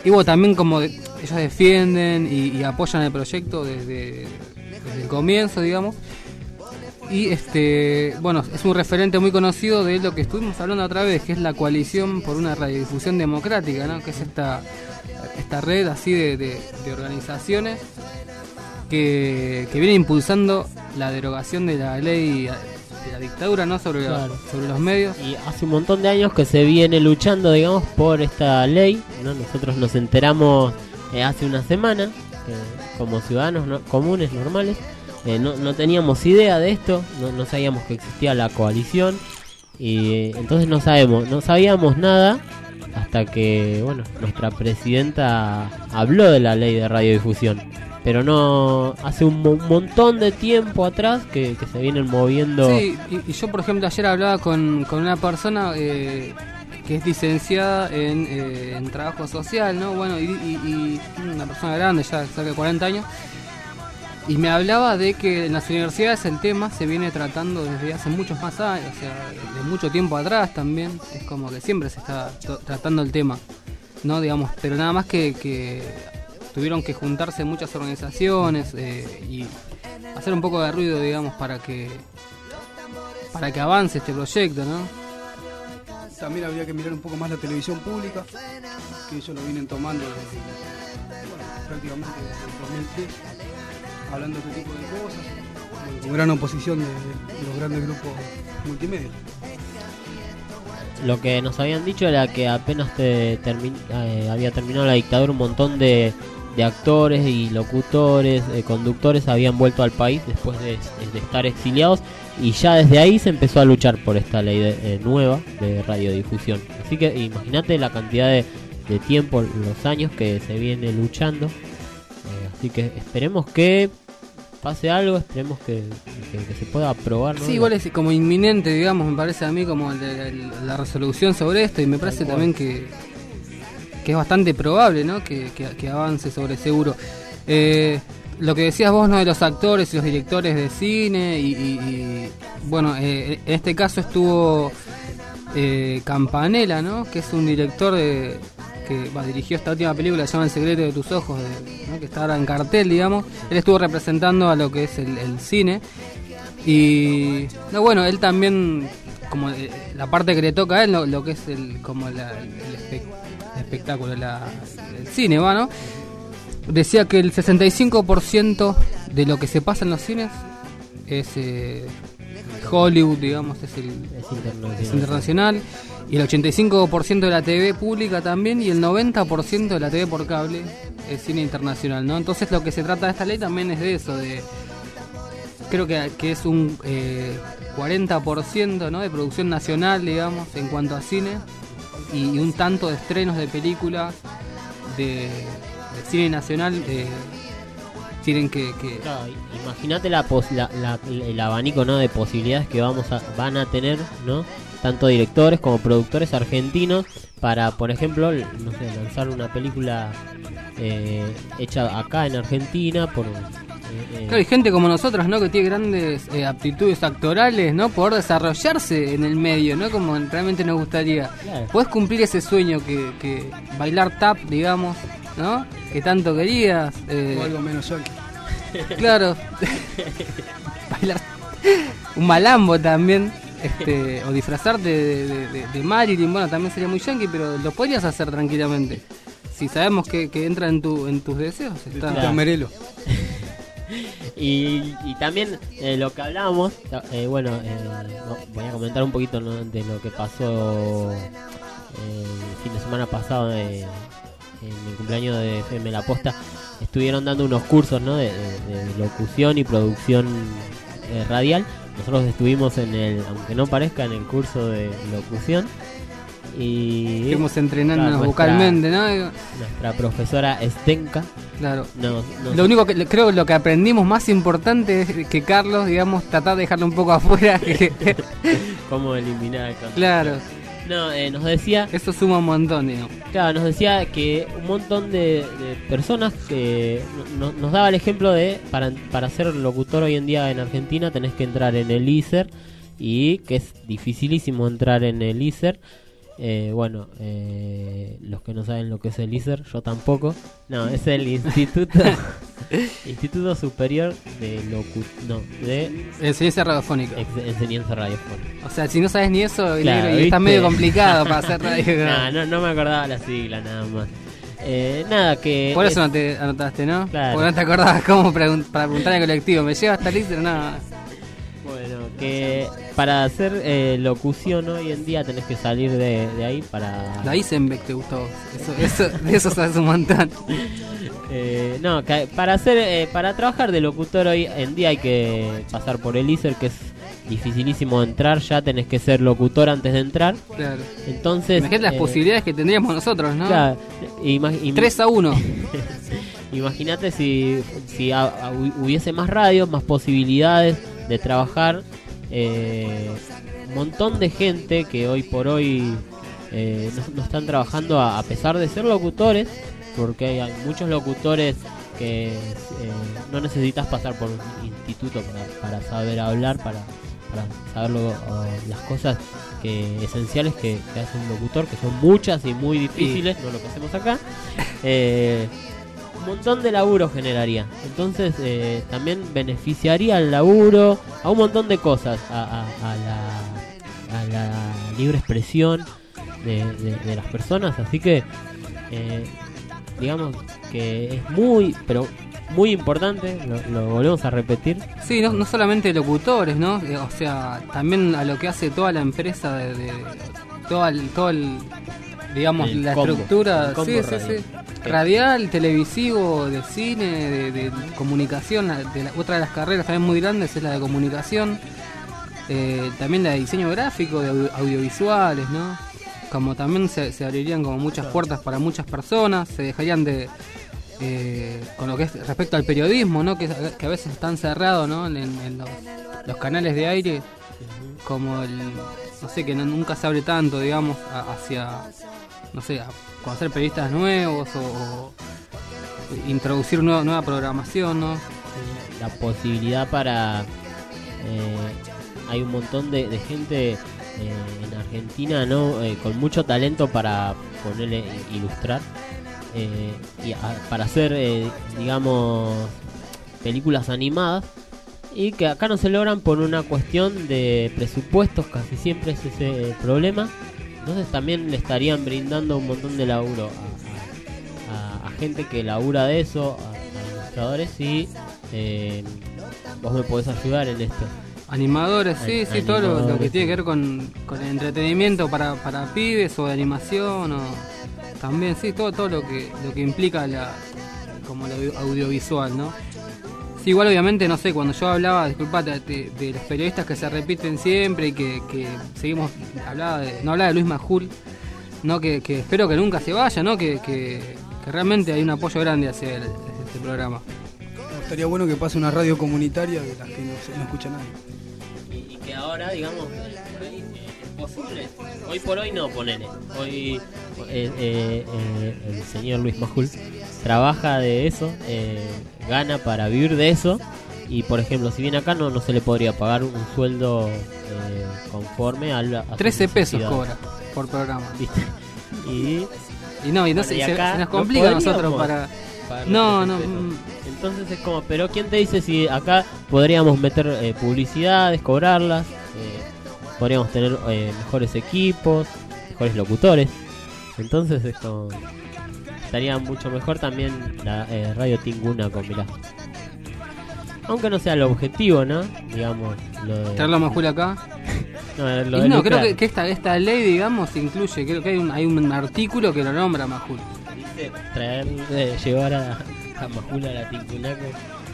[SPEAKER 4] y bueno, también como de, ellos defienden y, y apoyan el proyecto desde, desde el comienzo, digamos. Y este, bueno, es un referente muy conocido de lo que estuvimos hablando otra vez, que es la Coalición por una Radiodifusión Democrática, ¿no? Que es esta, esta red así de, de, de organizaciones que, que viene impulsando la derogación de la ley de la dictadura, ¿no? Sobre, claro. los, sobre los medios.
[SPEAKER 5] Y hace un montón de años que se viene luchando, digamos, por esta ley, ¿no? Nosotros nos enteramos eh, hace una semana, eh, como ciudadanos no, comunes, normales. Eh, no, no teníamos idea de esto, no, no sabíamos que existía la coalición y eh, entonces no sabemos, no sabíamos nada hasta que, bueno, nuestra presidenta habló de la ley de radiodifusión, pero no hace un, un montón de tiempo atrás que, que se vienen moviendo.
[SPEAKER 4] Sí, y, y yo por ejemplo ayer hablaba con, con una persona eh, que es licenciada en, eh, en trabajo social, ¿no? Bueno, y, y, y una persona grande, ya cerca de cuarenta años. Y me hablaba de que en las universidades el tema se viene tratando desde hace muchos más años, o sea, de mucho tiempo atrás también. Es como que siempre se está t- tratando el tema, ¿no? Digamos, pero nada más que, que tuvieron que juntarse muchas organizaciones eh, y hacer un poco de ruido, digamos, para que para que avance este proyecto, ¿no?
[SPEAKER 8] También habría que mirar un poco más la televisión pública, que ellos lo vienen tomando desde, bueno, prácticamente desde el dos mil tres. Hablando de este tipo de cosas, con gran oposición de, de los grandes grupos multimedia.
[SPEAKER 5] Lo que nos habían dicho era que apenas te termi- eh, había terminado la dictadura, un montón de, de actores y locutores, eh, conductores habían vuelto al país después de, de estar exiliados, y ya desde ahí se empezó a luchar por esta ley de, eh, nueva de radiodifusión. Así que imagínate la cantidad de, de tiempo, los años que se viene luchando. Eh, así que esperemos que pase algo, esperemos que, que, que se pueda aprobar, ¿no?
[SPEAKER 4] Sí, igual es como inminente, digamos, me parece a mí como el de, el, la resolución sobre esto, y me parece también que, que es bastante probable, ¿no? Que, que, que avance sobre seguro. Eh, lo que decías vos, ¿no? De los actores y los directores de cine, y, y, y bueno, eh, en este caso estuvo eh, Campanella, ¿no? Que es un director de... que bah, dirigió esta última película, se llama El secreto de tus ojos, de, ¿no? que está ahora en cartel, digamos. Él estuvo representando a lo que es el, el cine. Y no, bueno, él también, como eh, la parte que le toca a él, lo, lo que es el como la, el, espe- el espectáculo, la, el cine, ¿va, no? Decía que el sesenta y cinco por ciento de lo que se pasa en los cines es eh, Hollywood, digamos, es, el,
[SPEAKER 5] es internacional.
[SPEAKER 4] es internacional. Y el ochenta y cinco por ciento de la T V pública también, y el noventa por ciento de la T V por cable es cine internacional, ¿no? Entonces lo que se trata de esta ley también es de eso, de creo que, que es un eh, cuarenta por ciento, ¿no? De producción nacional, digamos, en cuanto a cine, y, y un tanto de estrenos de películas de, de cine nacional eh, tienen que... que...
[SPEAKER 5] Claro, imagínate la, pos- la, la, el abanico, ¿no? De posibilidades que vamos a, van a tener, ¿no? Tanto directores como productores argentinos para, por ejemplo, no sé, lanzar una película eh, hecha acá en Argentina por... Eh, eh.
[SPEAKER 4] Claro, hay gente como nosotros, ¿no? Que tiene grandes eh, aptitudes actorales, ¿no? Poder desarrollarse en el medio, ¿no? Como realmente nos gustaría.
[SPEAKER 5] Claro.
[SPEAKER 4] Podés cumplir ese sueño que, que bailar tap, digamos, ¿no? Que tanto querías. Eh,
[SPEAKER 8] O algo menos yankee.
[SPEAKER 4] Claro. Bailar un malambo también. Este, o disfrazarte de, de, de, de Marilyn, bueno, también sería muy yankee, pero lo podrías hacer tranquilamente. Si sabemos que, que entra en tu en tus deseos, está.
[SPEAKER 8] Claro. Merelo.
[SPEAKER 5] y, y también eh, lo que hablábamos, eh, bueno, eh, no, voy a comentar un poquito, ¿no? De lo que pasó eh, el fin de semana pasado, eh, en el cumpleaños de F M La Posta. Estuvieron dando unos cursos, ¿no? de, de, de locución y producción eh, radial. Nosotros estuvimos en el, aunque no parezca, en el curso de locución. Y
[SPEAKER 4] estuvimos entrenándonos
[SPEAKER 5] claro,
[SPEAKER 4] vocalmente, ¿no?
[SPEAKER 5] Nuestra profesora Estenka.
[SPEAKER 4] Claro.
[SPEAKER 5] No, no
[SPEAKER 4] lo único que creo lo que aprendimos más importante es que Carlos, digamos, tratar de dejarlo un poco afuera.
[SPEAKER 5] Cómo eliminar el concepto.
[SPEAKER 4] Claro.
[SPEAKER 5] No, eh, nos decía...
[SPEAKER 4] Eso suma un montón, digamos.
[SPEAKER 5] Claro, nos decía que un montón de, de personas que no, nos daba el ejemplo de para, para ser locutor hoy en día en Argentina tenés que entrar en el I S E R, y que es dificilísimo entrar en el I S E R. Eh, bueno, eh, los que no saben lo que es el I S E R, yo tampoco. No, es el Instituto Instituto Superior de Locu no, de
[SPEAKER 4] Enseñanza radiofónica.
[SPEAKER 5] ex- Enseñanza Radiofónica.
[SPEAKER 4] O sea, si no sabes ni eso,
[SPEAKER 5] Claro,
[SPEAKER 4] negro, y
[SPEAKER 5] ¿viste?
[SPEAKER 4] está medio complicado para hacer radio.
[SPEAKER 5] no, no, no me acordaba la sigla nada más. Eh, nada, que...
[SPEAKER 4] Por eso
[SPEAKER 5] es-
[SPEAKER 4] no te anotaste, ¿no?
[SPEAKER 5] Claro.
[SPEAKER 4] Porque no te acordabas cómo pregun- para preguntar al colectivo. ¿Me lleva hasta el I S E R? No.
[SPEAKER 5] Bueno, que para hacer eh, locución hoy en día tenés que salir de, de ahí para...
[SPEAKER 4] La Isenbeck te gustó. Eso, eso, de eso sabes un montón.
[SPEAKER 5] Eh, no, que para hacer, eh, para trabajar de locutor hoy en día hay que pasar por el I S E R, que es dificilísimo entrar, ya tenés que ser locutor antes de entrar.
[SPEAKER 4] Claro.
[SPEAKER 5] Entonces...
[SPEAKER 4] Imagínate las
[SPEAKER 5] eh,
[SPEAKER 4] posibilidades que tendríamos nosotros, ¿no?
[SPEAKER 5] Claro, ima- im-
[SPEAKER 4] tres a uno.
[SPEAKER 5] Imagínate si, si a- a- hubiese más radios, más posibilidades de trabajar. Eh, un montón de gente que hoy por hoy eh, no, no están trabajando a, a pesar de ser locutores, porque hay, hay muchos locutores que eh, no necesitas pasar por un instituto para, para saber hablar, para, para saber lo- o las cosas que esenciales que, que hace un locutor, que son muchas y muy difíciles, no lo que hacemos acá. Eh, un montón de laburo generaría. Entonces eh, también beneficiaría al laburo, a un montón de cosas, a, a, a, la, a la libre expresión de, de, de las personas. Así que eh, digamos que es muy, pero muy importante, lo, lo volvemos a repetir.
[SPEAKER 4] Sí, no, no solamente locutores, ¿no? Eh, O sea, también a lo que hace toda la empresa de, de todo el, todo el digamos
[SPEAKER 5] El
[SPEAKER 4] la
[SPEAKER 5] combo,
[SPEAKER 4] estructura,
[SPEAKER 5] el combo
[SPEAKER 4] sí, sí,
[SPEAKER 5] radial.
[SPEAKER 4] sí. Radial, televisivo, de cine, de, de comunicación, la- de la- otra de las carreras también muy grandes es la de comunicación, eh, también la de diseño gráfico, de audio- audiovisuales, ¿no? Como también se, se abrirían como muchas puertas para muchas personas, se dejarían de eh, con lo que es respecto al periodismo, ¿no? Que, que a veces están cerrados, ¿no? En, en los, los canales de aire, como el, no sé, que no- nunca se abre tanto, digamos, a- hacia, no sé, a conocer periodistas nuevos o, o introducir nueva, nueva programación, ¿no?
[SPEAKER 5] La posibilidad para... eh, hay un montón de, de gente eh, en Argentina, ¿no? Eh, con mucho talento para ponerle ilustrar eh, y a- para hacer, eh, digamos, películas animadas, y que acá no se logran por una cuestión de presupuestos, casi siempre es ese el problema. Entonces también le estarían brindando un montón de laburo a, a- a gente que labura de eso, a, a ilustradores, y eh, vos me podés ayudar en esto.
[SPEAKER 4] Animadores, sí,
[SPEAKER 5] An-
[SPEAKER 4] sí, todo lo, lo que
[SPEAKER 5] animadores,
[SPEAKER 4] tiene
[SPEAKER 5] sí.
[SPEAKER 4] que ver con, con el entretenimiento para, para pibes o de animación, o también, sí, todo todo lo que lo que implica la como lo audio- audiovisual, ¿no? Sí, igual obviamente, no sé, cuando yo hablaba, disculpate, de, de los periodistas que se repiten siempre y que, que seguimos, hablaba de, no hablaba de Luis Majul, ¿no? Que, que espero que nunca se vaya, ¿no? Que, que, que realmente hay un apoyo grande hacia, el- hacia este programa.
[SPEAKER 8] Estaría bueno que pase una radio comunitaria de las que no, se- no escucha nadie.
[SPEAKER 5] Y, y que ahora, digamos, por ahí, eh, es posible. Hoy por hoy no, ponele. Hoy eh, eh, eh, el señor Luis Majul trabaja de eso, eh, gana para vivir de eso. Y por ejemplo, si viene acá, no, no se le podría pagar un sueldo eh, conforme al, a sus
[SPEAKER 4] trece pesos
[SPEAKER 5] necesidades.
[SPEAKER 4] cobra por programa.
[SPEAKER 5] ¿Viste? Y,
[SPEAKER 4] Y no, y no
[SPEAKER 5] bueno,
[SPEAKER 4] se,
[SPEAKER 5] y
[SPEAKER 4] se-
[SPEAKER 5] acá
[SPEAKER 4] se nos
[SPEAKER 5] no
[SPEAKER 4] complica a nosotros
[SPEAKER 5] podríamos
[SPEAKER 4] para...
[SPEAKER 5] pagarle
[SPEAKER 4] No,
[SPEAKER 5] trece
[SPEAKER 4] no,
[SPEAKER 5] pesos.
[SPEAKER 4] mm.
[SPEAKER 5] Entonces es como, pero ¿quién te dice si acá podríamos meter eh, publicidades, cobrarlas? Eh, podríamos tener eh, mejores equipos, mejores locutores. Entonces es como, estaría mucho mejor también la eh, Radio Tingunaco, mirá. Aunque no sea el objetivo, ¿no? Digamos, lo de...
[SPEAKER 4] Traerlo a Majul acá.
[SPEAKER 5] No, lo
[SPEAKER 4] Y
[SPEAKER 5] de
[SPEAKER 4] no,
[SPEAKER 5] lucrar.
[SPEAKER 4] creo que, que esta, esta ley, digamos, incluye, creo que hay un, hay un artículo que lo nombra Majul.
[SPEAKER 5] Dice traer, eh, llevar a, a Majul a la Tingunaco.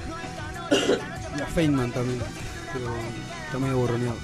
[SPEAKER 8] Y a Feynman también, pero está medio borroneado.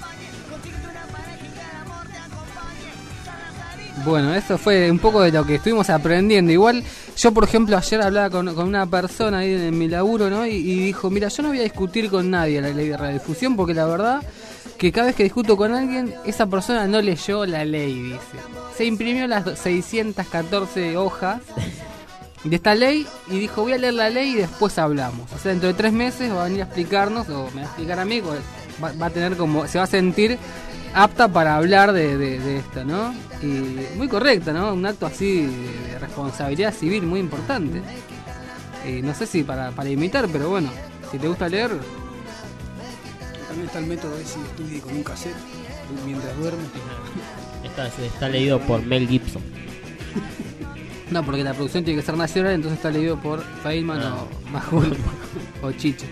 [SPEAKER 4] Bueno, eso fue un poco de lo que estuvimos aprendiendo. Igual, yo por ejemplo ayer hablaba con, con una persona ahí en mi laburo, ¿no? Y, y dijo, mira, yo no voy a discutir con nadie la ley de radiodifusión porque la verdad que cada vez que discuto con alguien, esa persona no leyó la ley, dice. Se imprimió las seiscientas catorce hojas de esta ley y dijo, voy a leer la ley y después hablamos. O sea, dentro de tres meses va a venir a explicarnos, o me va a explicar a mí, va, va a tener como, se va a sentir apta para hablar de, de, de esto, ¿no? Y muy correcta, ¿no? Un acto así de responsabilidad civil muy importante. Y no sé si para, para imitar, pero bueno, si te gusta leer.
[SPEAKER 8] También está el método ese de estudio con un cassette mientras duermes.
[SPEAKER 5] Está, está leído por Mel Gibson.
[SPEAKER 4] No, porque la producción tiene que ser nacional, entonces está leído por Feynman ah. o Majul o Chiche.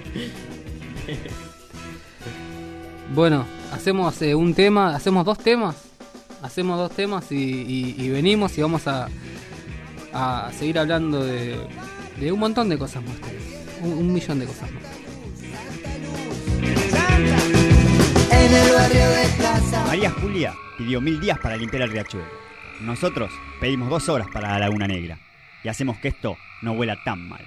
[SPEAKER 4] Bueno, hacemos eh, un tema, hacemos dos temas, hacemos dos temas y, y, y venimos y vamos a, a seguir hablando de, de un montón de cosas más, un, un millón de cosas más.
[SPEAKER 2] En el barrio de Plaza.
[SPEAKER 10] María Julia pidió mil días para limpiar el riachuelo. Nosotros pedimos dos horas para la Laguna Negra y hacemos que esto no huela tan mal.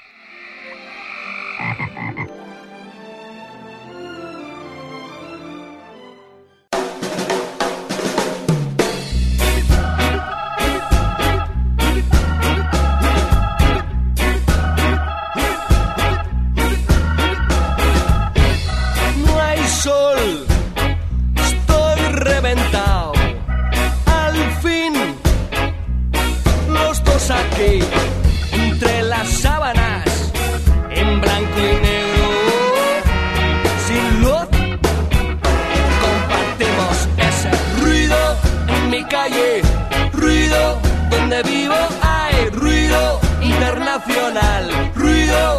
[SPEAKER 11] No hay sol, estoy reventado. Al fin, los dos aquí, entre las sábanas, en blanco y negro, sin luz, compartimos ese ruido en mi calle, ruido donde vivo hay ruido internacional, ruido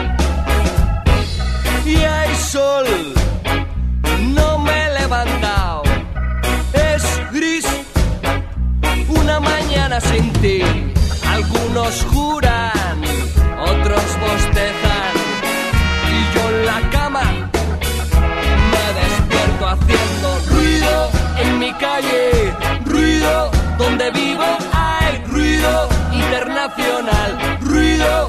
[SPEAKER 11] y hay sol, no me he levantado, es gris, una mañana sin ti, algunos juran, otros bostezan y yo en la cama me despierto haciendo ruido en mi calle, ruido donde vivo hay ruido internacional, ruido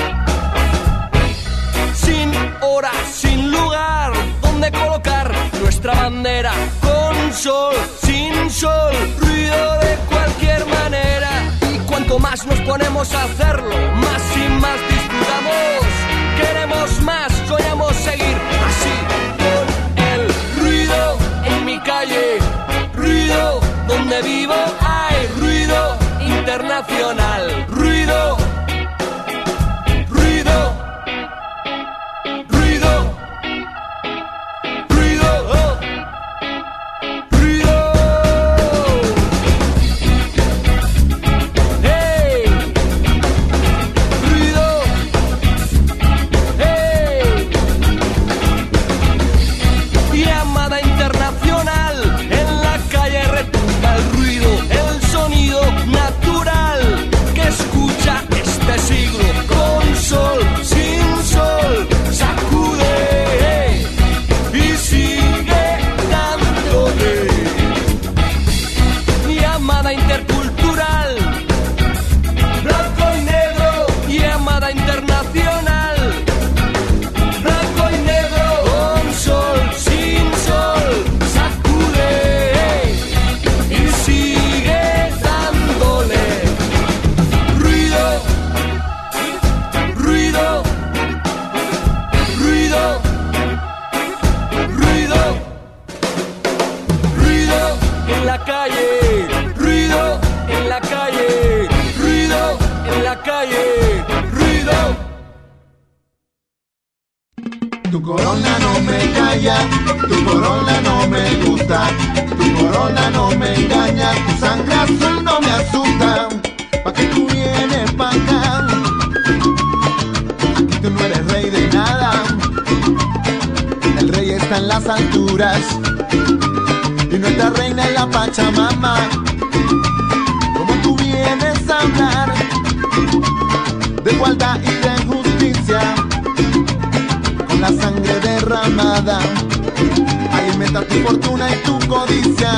[SPEAKER 11] sin hora, sin lugar donde colocar nuestra bandera, con sol, sin sol, ruido de cualquier manera. Cuanto más nos ponemos a hacerlo, más y más disfrutamos. Queremos más, soñamos seguir así con el ruido en mi calle, ruido donde vivo hay ruido internacional, ruido, ruido, ruido, ruido, oh. Sol, sin sol, sacude y sigue dándole. Llamada intercultural, blanco y negro, llamada internacional, blanco y negro, con sol, sin sol, sacude y sigue dándole. Ruido, ruido, ruido, ruido, ruido en la calle, ruido en la calle, ruido en la calle, ruido.
[SPEAKER 6] Tu corona no me calla, tu corona no me gusta, tu corona no me engaña, tu sangre azul no me asusta, pa' que tú vienes pa' acá. Tú no eres rey de nada, el rey está en las alturas y nuestra reina es la Pachamama. Como tú vienes a hablar de igualdad y de justicia, con la sangre derramada, alimenta tu fortuna y tu codicia.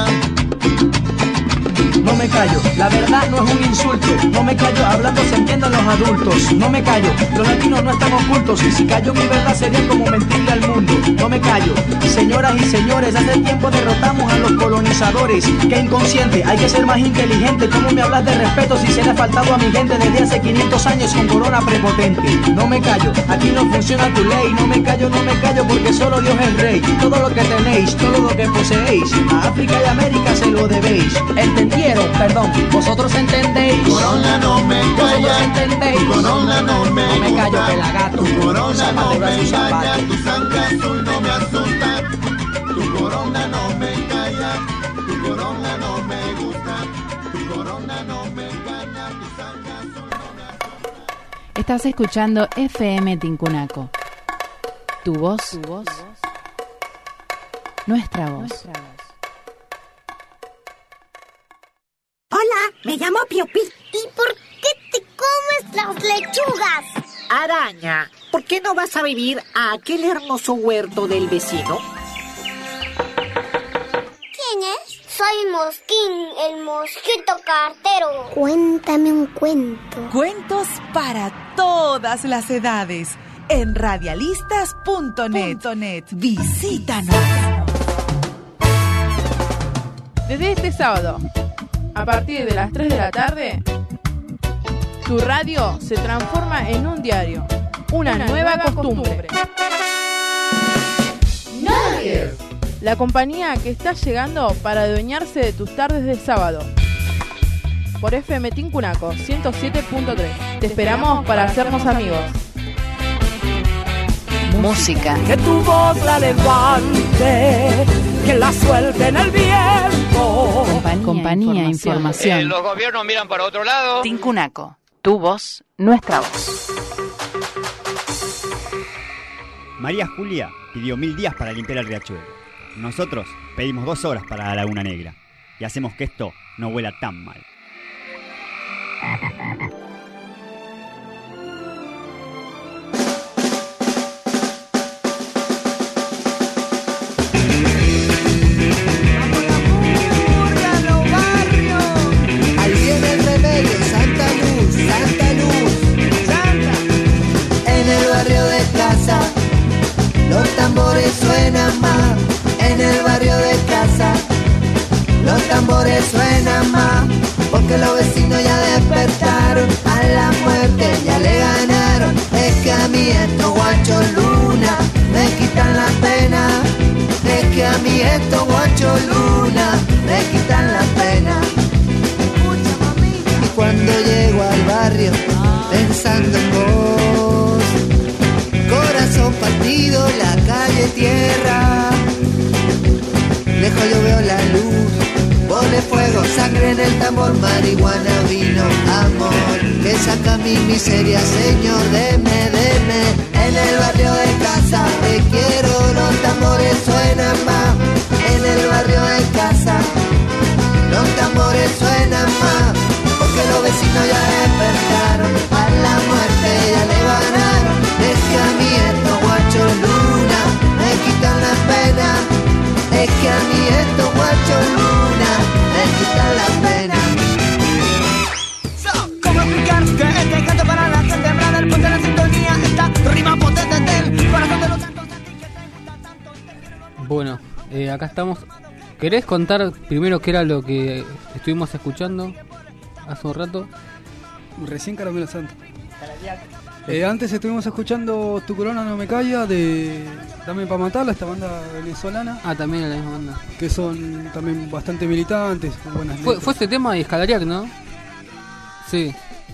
[SPEAKER 12] No me callo, la verdad no es un insulto. No me callo, hablando se entienden los adultos. No me callo, los latinos no están ocultos. Y si callo mi verdad sería como mentirle al mundo. No me callo, señoras y señores, hace tiempo derrotamos a los colonizadores. Qué inconsciente, hay que ser más inteligente. ¿Cómo me hablas de respeto si se le ha faltado a mi gente desde hace quinientos años con corona prepotente? No me callo, aquí no funciona tu ley. No me callo, no me callo porque solo Dios es rey. Todo lo que tenéis, todo lo que poseéis, a África y América se lo debéis. ¿Entendieron? pero perdón, vosotros entendéis.
[SPEAKER 6] Tu corona no me
[SPEAKER 12] Vosotros
[SPEAKER 6] calla,
[SPEAKER 12] entendéis.
[SPEAKER 6] tu corona no me
[SPEAKER 12] No me callo,
[SPEAKER 6] gusta,
[SPEAKER 12] pelagato.
[SPEAKER 6] tu corona no
[SPEAKER 12] Zapatero a
[SPEAKER 6] me
[SPEAKER 12] su zapato.
[SPEAKER 6] engaña, tu sangre azul no me asusta. Tu corona no me calla, tu corona no me gusta, tu corona no me engaña, tu sangre azul no me asusta.
[SPEAKER 1] Estás escuchando F M Tincunaco. Tu voz, tu voz, nuestra voz.
[SPEAKER 13] Hola, me llamo Pio Pi. ¿Y por qué te comes las lechugas?
[SPEAKER 14] Araña, ¿por qué no vas a vivir a aquel hermoso huerto del vecino?
[SPEAKER 13] ¿Quién es? Soy Mosquín, el mosquito cartero. Cuéntame un cuento.
[SPEAKER 15] Cuentos para todas las edades. En radialistas punto net. Visítanos.
[SPEAKER 16] Desde este sábado, a partir de las tres de la tarde, tu radio se transforma en un diario, una, una nueva, nueva costumbre.
[SPEAKER 13] Nadie.
[SPEAKER 16] La compañía que está llegando para adueñarse de tus tardes de sábado. Por F M Tincunaco ciento siete punto tres. Te esperamos para hacernos amigos.
[SPEAKER 1] Música.
[SPEAKER 17] Que tu voz la levante, que la suelte en el viento.
[SPEAKER 1] Compañía, Compañía información.
[SPEAKER 18] Eh, los gobiernos miran para otro lado.
[SPEAKER 1] Tincunaco, tu voz, nuestra voz.
[SPEAKER 10] María Julia pidió mil días para limpiar el riachuelo. Nosotros pedimos dos horas para la Laguna Negra. Y hacemos que esto no huela tan mal.
[SPEAKER 2] Los tambores suenan más en el barrio de casa. Los tambores suenan más porque los vecinos ya despertaron. A la muerte ya le ganaron. Es que a mí estos guachos luna me quitan la pena. Es que a mí estos guachos luna me quitan la pena. Y cuando llego al barrio pensando en vos, corazón partido, la calle tierra. Lejos yo veo la luz, pone fuego, sangre en el tambor, marihuana, vino, amor, que saca mi miseria, señor, deme, deme. En el barrio de casa te quiero, los tambores suenan más. En el barrio de casa los tambores suenan más, porque los vecinos ya despertaron, a la muerte ya le ganaron. Es que a mí estos guachos luna me quitan la pena. Es que a mí estos guachos luna me quitan la pena.
[SPEAKER 3] ¿Cómo explicar que este canto para la gente brada, el ponte la sintonía, esta rima potente del corazón de los santos?
[SPEAKER 4] Bueno, eh, acá estamos. ¿Querés contar primero qué era lo que estuvimos escuchando hace un rato?
[SPEAKER 8] Recién Caramelo Santo. Eh, antes estuvimos escuchando Tu Corona No Me Calla de Dame Pa' Matarla, esta banda venezolana.
[SPEAKER 4] Ah, también es la misma banda.
[SPEAKER 8] Que son también bastante militantes, con buenas
[SPEAKER 4] Fue, fue ese tema de Escalariac, ¿no? Sí.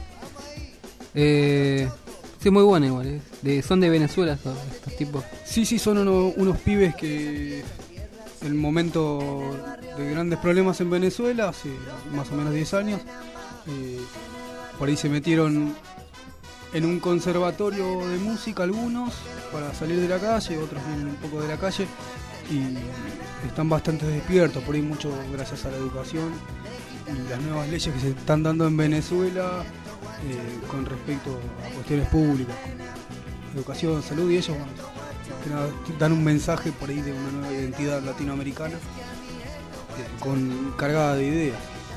[SPEAKER 4] Eh, sí, muy bueno igual. Eh. De, son de Venezuela estos, estos tipos.
[SPEAKER 8] Sí, sí, son uno, unos pibes que en el momento de grandes problemas en Venezuela, hace más o menos diez años, eh, por ahí se metieron en un conservatorio de música algunos para salir de la calle, otros vienen un poco de la calle y están bastante despiertos, por ahí mucho gracias a la educación y las nuevas leyes que se están dando en Venezuela eh, con respecto a cuestiones públicas, educación, salud, y ellos bueno, que nada, dan un mensaje por ahí de una nueva identidad latinoamericana eh, con cargada de ideas.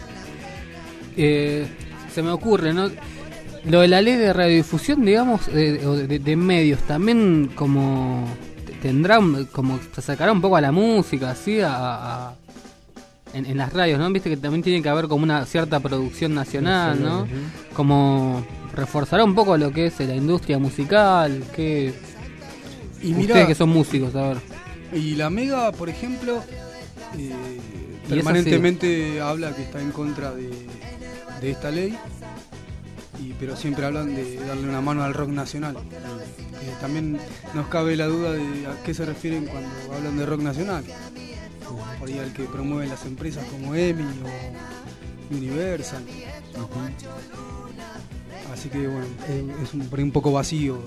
[SPEAKER 4] Eh, se me ocurre, ¿no? Lo de la ley de radiodifusión, digamos, de, de, de medios, también como tendrá, como se sacará un poco a la música, así, a, a en, en las radios, ¿no? Viste que también tiene que haber como una cierta producción nacional, ¿no? Uh-huh. Como reforzará un poco lo que es la industria musical, que
[SPEAKER 8] y
[SPEAKER 4] ustedes
[SPEAKER 8] mirá,
[SPEAKER 4] que son músicos, a ver.
[SPEAKER 8] Y la Mega, por ejemplo, eh, permanentemente habla que está en contra de, de esta ley, y, pero siempre hablan de darle una mano al rock nacional. Eh, también nos cabe la duda de a qué se refieren cuando hablan de rock nacional. Por ahí al que promueven las empresas como EMI o Universal. Uh-huh. Así que bueno, es un, por ahí un poco vacío.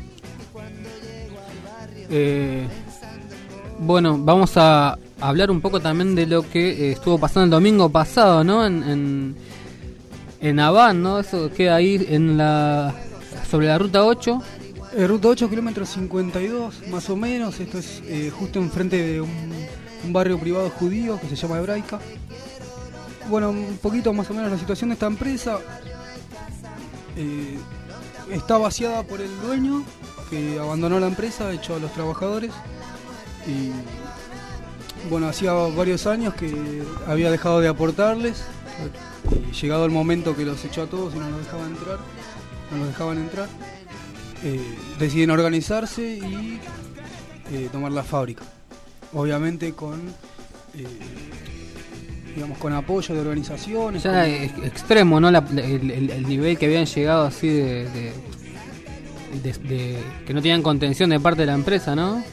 [SPEAKER 4] Eh, bueno, vamos a hablar un poco también de lo que eh, estuvo pasando el domingo pasado, ¿no? En, en, en Habán, ¿no? Eso queda ahí en la sobre la ruta ocho.
[SPEAKER 8] Eh, ruta ocho, kilómetros cincuenta y dos, más o menos. Esto es eh, justo enfrente de un, un barrio privado judío que se llama Hebraica. Bueno, un poquito más o menos la situación de esta empresa. Eh, está vaciada por el dueño, que abandonó la empresa, echó a los trabajadores. Y bueno, hacía varios años que había dejado de aportarles. Y llegado el momento que los echó a todos y no los dejaban entrar, no los dejaban entrar, eh, deciden organizarse y eh, tomar la fábrica. Obviamente con eh, digamos con apoyo de organizaciones.
[SPEAKER 4] Ya era con... extremo, ¿no? La, el, el, el nivel que habían llegado así de, de, de, de que no tenían contención de parte de la empresa, ¿no?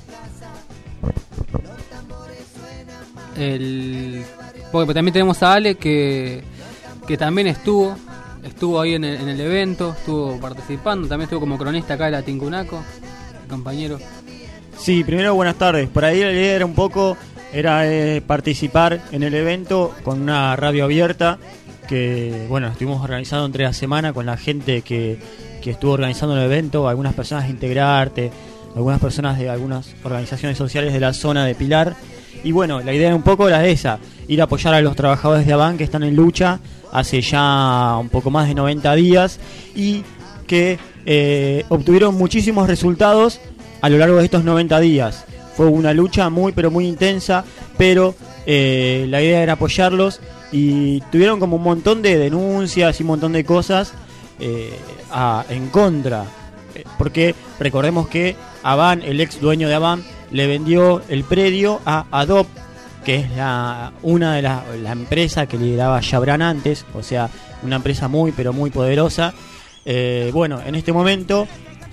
[SPEAKER 4] El, porque también tenemos a Ale que, que también estuvo estuvo ahí en el, en el evento, estuvo participando, también estuvo como cronista acá de la Tincunaco, compañero.
[SPEAKER 10] Sí, primero buenas tardes. Por ahí la idea era un poco era eh, participar en el evento con una radio abierta que, bueno, estuvimos organizando entre la semana con la gente que, que estuvo organizando el evento, algunas personas de Integrarte, algunas personas de algunas organizaciones sociales de la zona de Pilar. Y bueno, la idea un poco era esa, ir a apoyar a los trabajadores de Habán que están en lucha hace ya un poco más de noventa días y que eh, obtuvieron muchísimos resultados a lo largo de estos noventa días. Fue una lucha muy pero muy intensa, pero eh, la idea era apoyarlos y tuvieron como un montón de denuncias y un montón de cosas eh, a, en contra. Porque recordemos que Habán, el ex dueño de Habán, le vendió el predio a Adobe, que es la, una de las la empresas que lideraba Chabran antes, o sea, una empresa muy pero muy poderosa. Eh, bueno, en este momento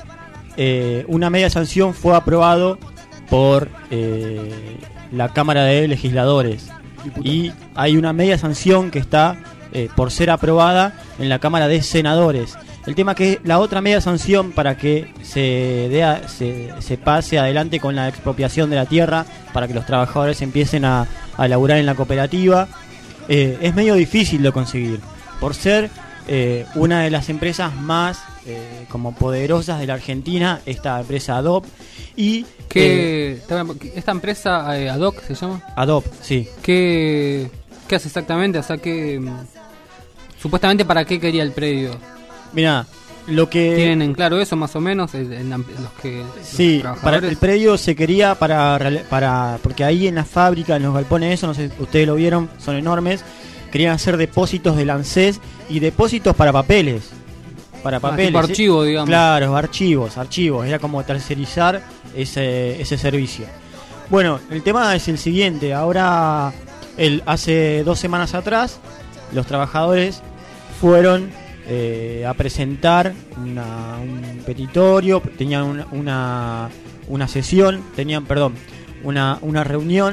[SPEAKER 10] eh, una media sanción fue aprobado por eh, la Cámara de Legisladores y hay una media sanción que está eh, por ser aprobada en la Cámara de Senadores. El tema que la otra media sanción para que se, dé, se, se pase adelante con la expropiación de la tierra, para que los trabajadores empiecen a, a laburar en la cooperativa, eh, es medio difícil de conseguir, por ser eh, una de las empresas más eh, como poderosas de la Argentina, esta empresa Adobe. Y
[SPEAKER 4] ¿Qué,
[SPEAKER 10] eh,
[SPEAKER 4] esta empresa eh, Adobe se llama?
[SPEAKER 10] Adobe, sí.
[SPEAKER 4] ¿Qué, qué hace exactamente? O sea, que supuestamente para qué quería el predio.
[SPEAKER 10] Mira, lo que
[SPEAKER 4] tienen en claro eso más o menos en, en los que
[SPEAKER 10] sí,
[SPEAKER 4] los
[SPEAKER 10] para el predio se quería para para porque ahí en la fábrica, en los galpones, eso no sé, ustedes lo vieron, son enormes. Querían hacer depósitos del ANSES y depósitos para papeles, para papeles.
[SPEAKER 4] Ah, tipo archivo, digamos.
[SPEAKER 10] Claro, archivos, archivos. Era como tercerizar ese ese servicio. Bueno, el tema es el siguiente. Ahora, el hace dos semanas atrás, los trabajadores fueron Eh, a presentar una, un petitorio, tenían una, una, una sesión, tenían, perdón, una, una reunión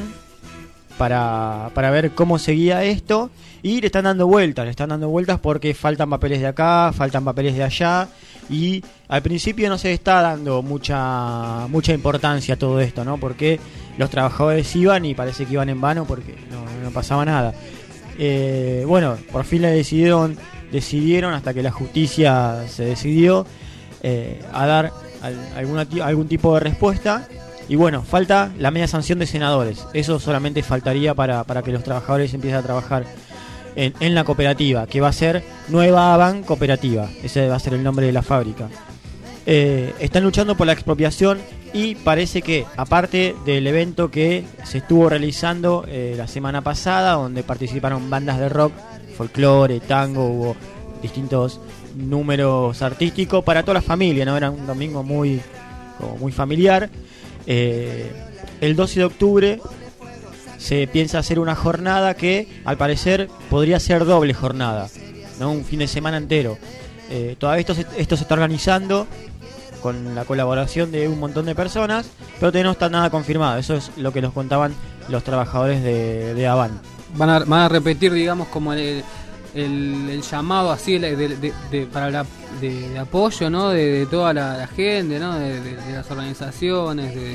[SPEAKER 10] para, para ver cómo seguía esto y le están dando vueltas, le están dando vueltas porque faltan papeles de acá, faltan papeles de allá y al principio no se está dando mucha mucha importancia a todo esto, ¿no? Porque los trabajadores iban y parece que iban en vano porque no, no pasaba nada. Eh, bueno, por fin le decidieron decidieron hasta que la justicia se decidió eh, a dar al, alguna, algún tipo de respuesta y bueno, falta la media sanción de senadores. Eso solamente faltaría para, para que los trabajadores empiecen a trabajar en, en la cooperativa, que va a ser Nueva Habán Cooperativa, ese va a ser el nombre de la fábrica. Eh, están luchando por la expropiación y parece que aparte del evento que se estuvo realizando eh, la semana pasada, donde participaron bandas de rock, folclore, tango, hubo distintos números artísticos para toda la familia, ¿no? Era un domingo muy, como muy familiar. Eh, el doce de octubre se piensa hacer una jornada que al parecer podría ser doble jornada, ¿no? Un fin de semana entero. Eh, todavía esto se, esto se está organizando con la colaboración de un montón de personas, pero todavía no está nada confirmado. Eso es lo que nos contaban los trabajadores de, de Avan.
[SPEAKER 4] Van a, van a repetir, digamos, como el, el, el llamado así de, de, de, de, para la, de, de apoyo, ¿no? De, de toda la, la gente, ¿no? De, de, de las organizaciones, de,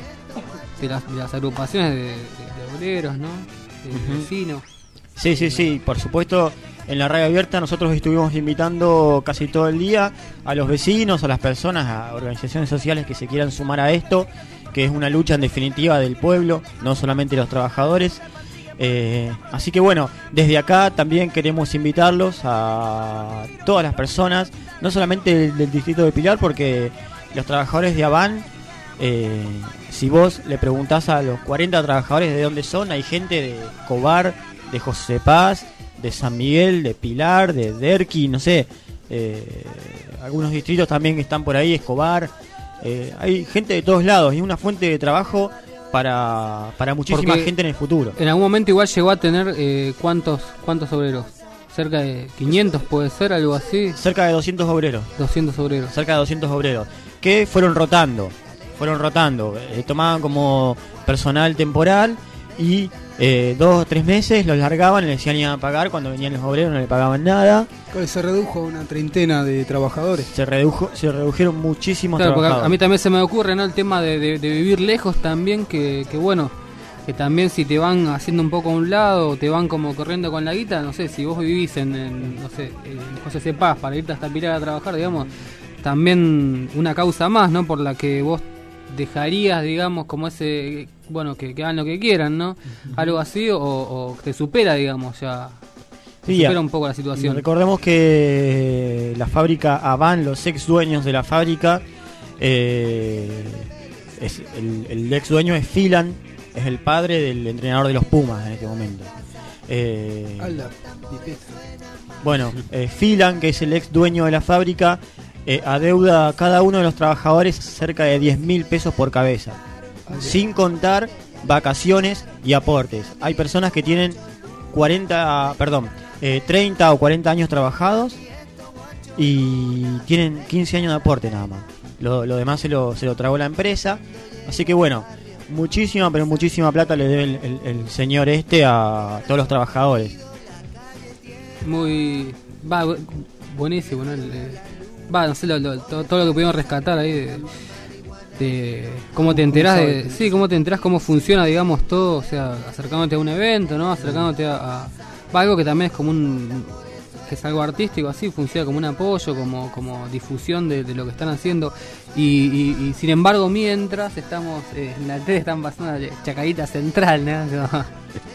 [SPEAKER 4] de, las, de las agrupaciones de, de, de obreros, ¿no? De uh-huh. vecinos.
[SPEAKER 10] Sí, sí, sí, por supuesto. En la radio abierta nosotros estuvimos invitando casi todo el día a los vecinos, a las personas, a organizaciones sociales que se quieran sumar a esto, que es una lucha en definitiva del pueblo, no solamente los trabajadores. Eh, así que bueno, desde acá también queremos invitarlos a todas las personas, no solamente del, del distrito de Pilar, porque los trabajadores de Avan, eh, si vos le preguntás a los cuarenta trabajadores de dónde son, hay gente de Cobar, de José Paz, de San Miguel, de Pilar, de Derqui, no sé, eh, algunos distritos también que están por ahí, Escobar, eh, hay gente de todos lados y una fuente de trabajo para, para muchísima Porque gente en el futuro.
[SPEAKER 4] En algún momento igual llegó a tener eh, ¿cuántos, cuántos obreros? Cerca de quinientos, puede ser, algo así.
[SPEAKER 10] Cerca de doscientos obreros.
[SPEAKER 4] doscientos obreros.
[SPEAKER 10] Cerca de doscientos obreros, que fueron rotando, fueron rotando, eh, tomaban como personal temporal y eh, dos o tres meses los largaban y les decían iban a pagar, cuando venían los obreros no le pagaban nada.
[SPEAKER 8] Se redujo a una treintena de trabajadores.
[SPEAKER 10] Se redujo, se redujeron muchísimos
[SPEAKER 4] claro,
[SPEAKER 10] trabajadores.
[SPEAKER 4] A mí también se me ocurre, ¿no? El tema de, de, de vivir lejos también, que, que bueno, que también si te van haciendo un poco a un lado, te van como corriendo con la guita, no sé, si vos vivís en, en no sé, en José C. Paz para irte hasta Pilar a trabajar, digamos, también una causa más, ¿no? Por la que vos dejarías, digamos, como ese, bueno, que, que hagan lo que quieran, ¿no? Uh-huh. Algo así, o, o te supera, digamos, ya.
[SPEAKER 10] Sí,
[SPEAKER 4] supera
[SPEAKER 10] ya.
[SPEAKER 4] un poco la situación.
[SPEAKER 10] Recordemos que la fábrica Avan, los ex dueños de la fábrica, eh, es el, el ex dueño es Filan, es el padre del entrenador de los Pumas en este momento. Eh, bueno, eh, Filan, que es el ex dueño de la fábrica, Eh, adeuda a cada uno de los trabajadores cerca de diez mil pesos por cabeza, okay, sin contar vacaciones y aportes. Hay personas que tienen cuarenta, perdón, eh, treinta o cuarenta años trabajados y tienen quince años de aporte nada más. Lo, lo demás se lo, se lo tragó la empresa. Así que bueno, muchísima, pero muchísima plata le debe el, el, el señor este a todos los trabajadores.
[SPEAKER 4] Muy... va, buenísimo, ¿no? El, Va, no sé, lo, lo, todo, todo lo que pudimos rescatar ahí de, de cómo te enterás de, sí, cómo te enterás cómo funciona, digamos, todo, o sea, acercándote a un evento, ¿no? Acercándote a, a va, algo que también es como un, que es algo artístico, así, funciona como un apoyo, como, como difusión de, de lo que están haciendo, y, y, y sin embargo, mientras estamos, eh, en la tele están pasando la Chacarita Central, ¿no?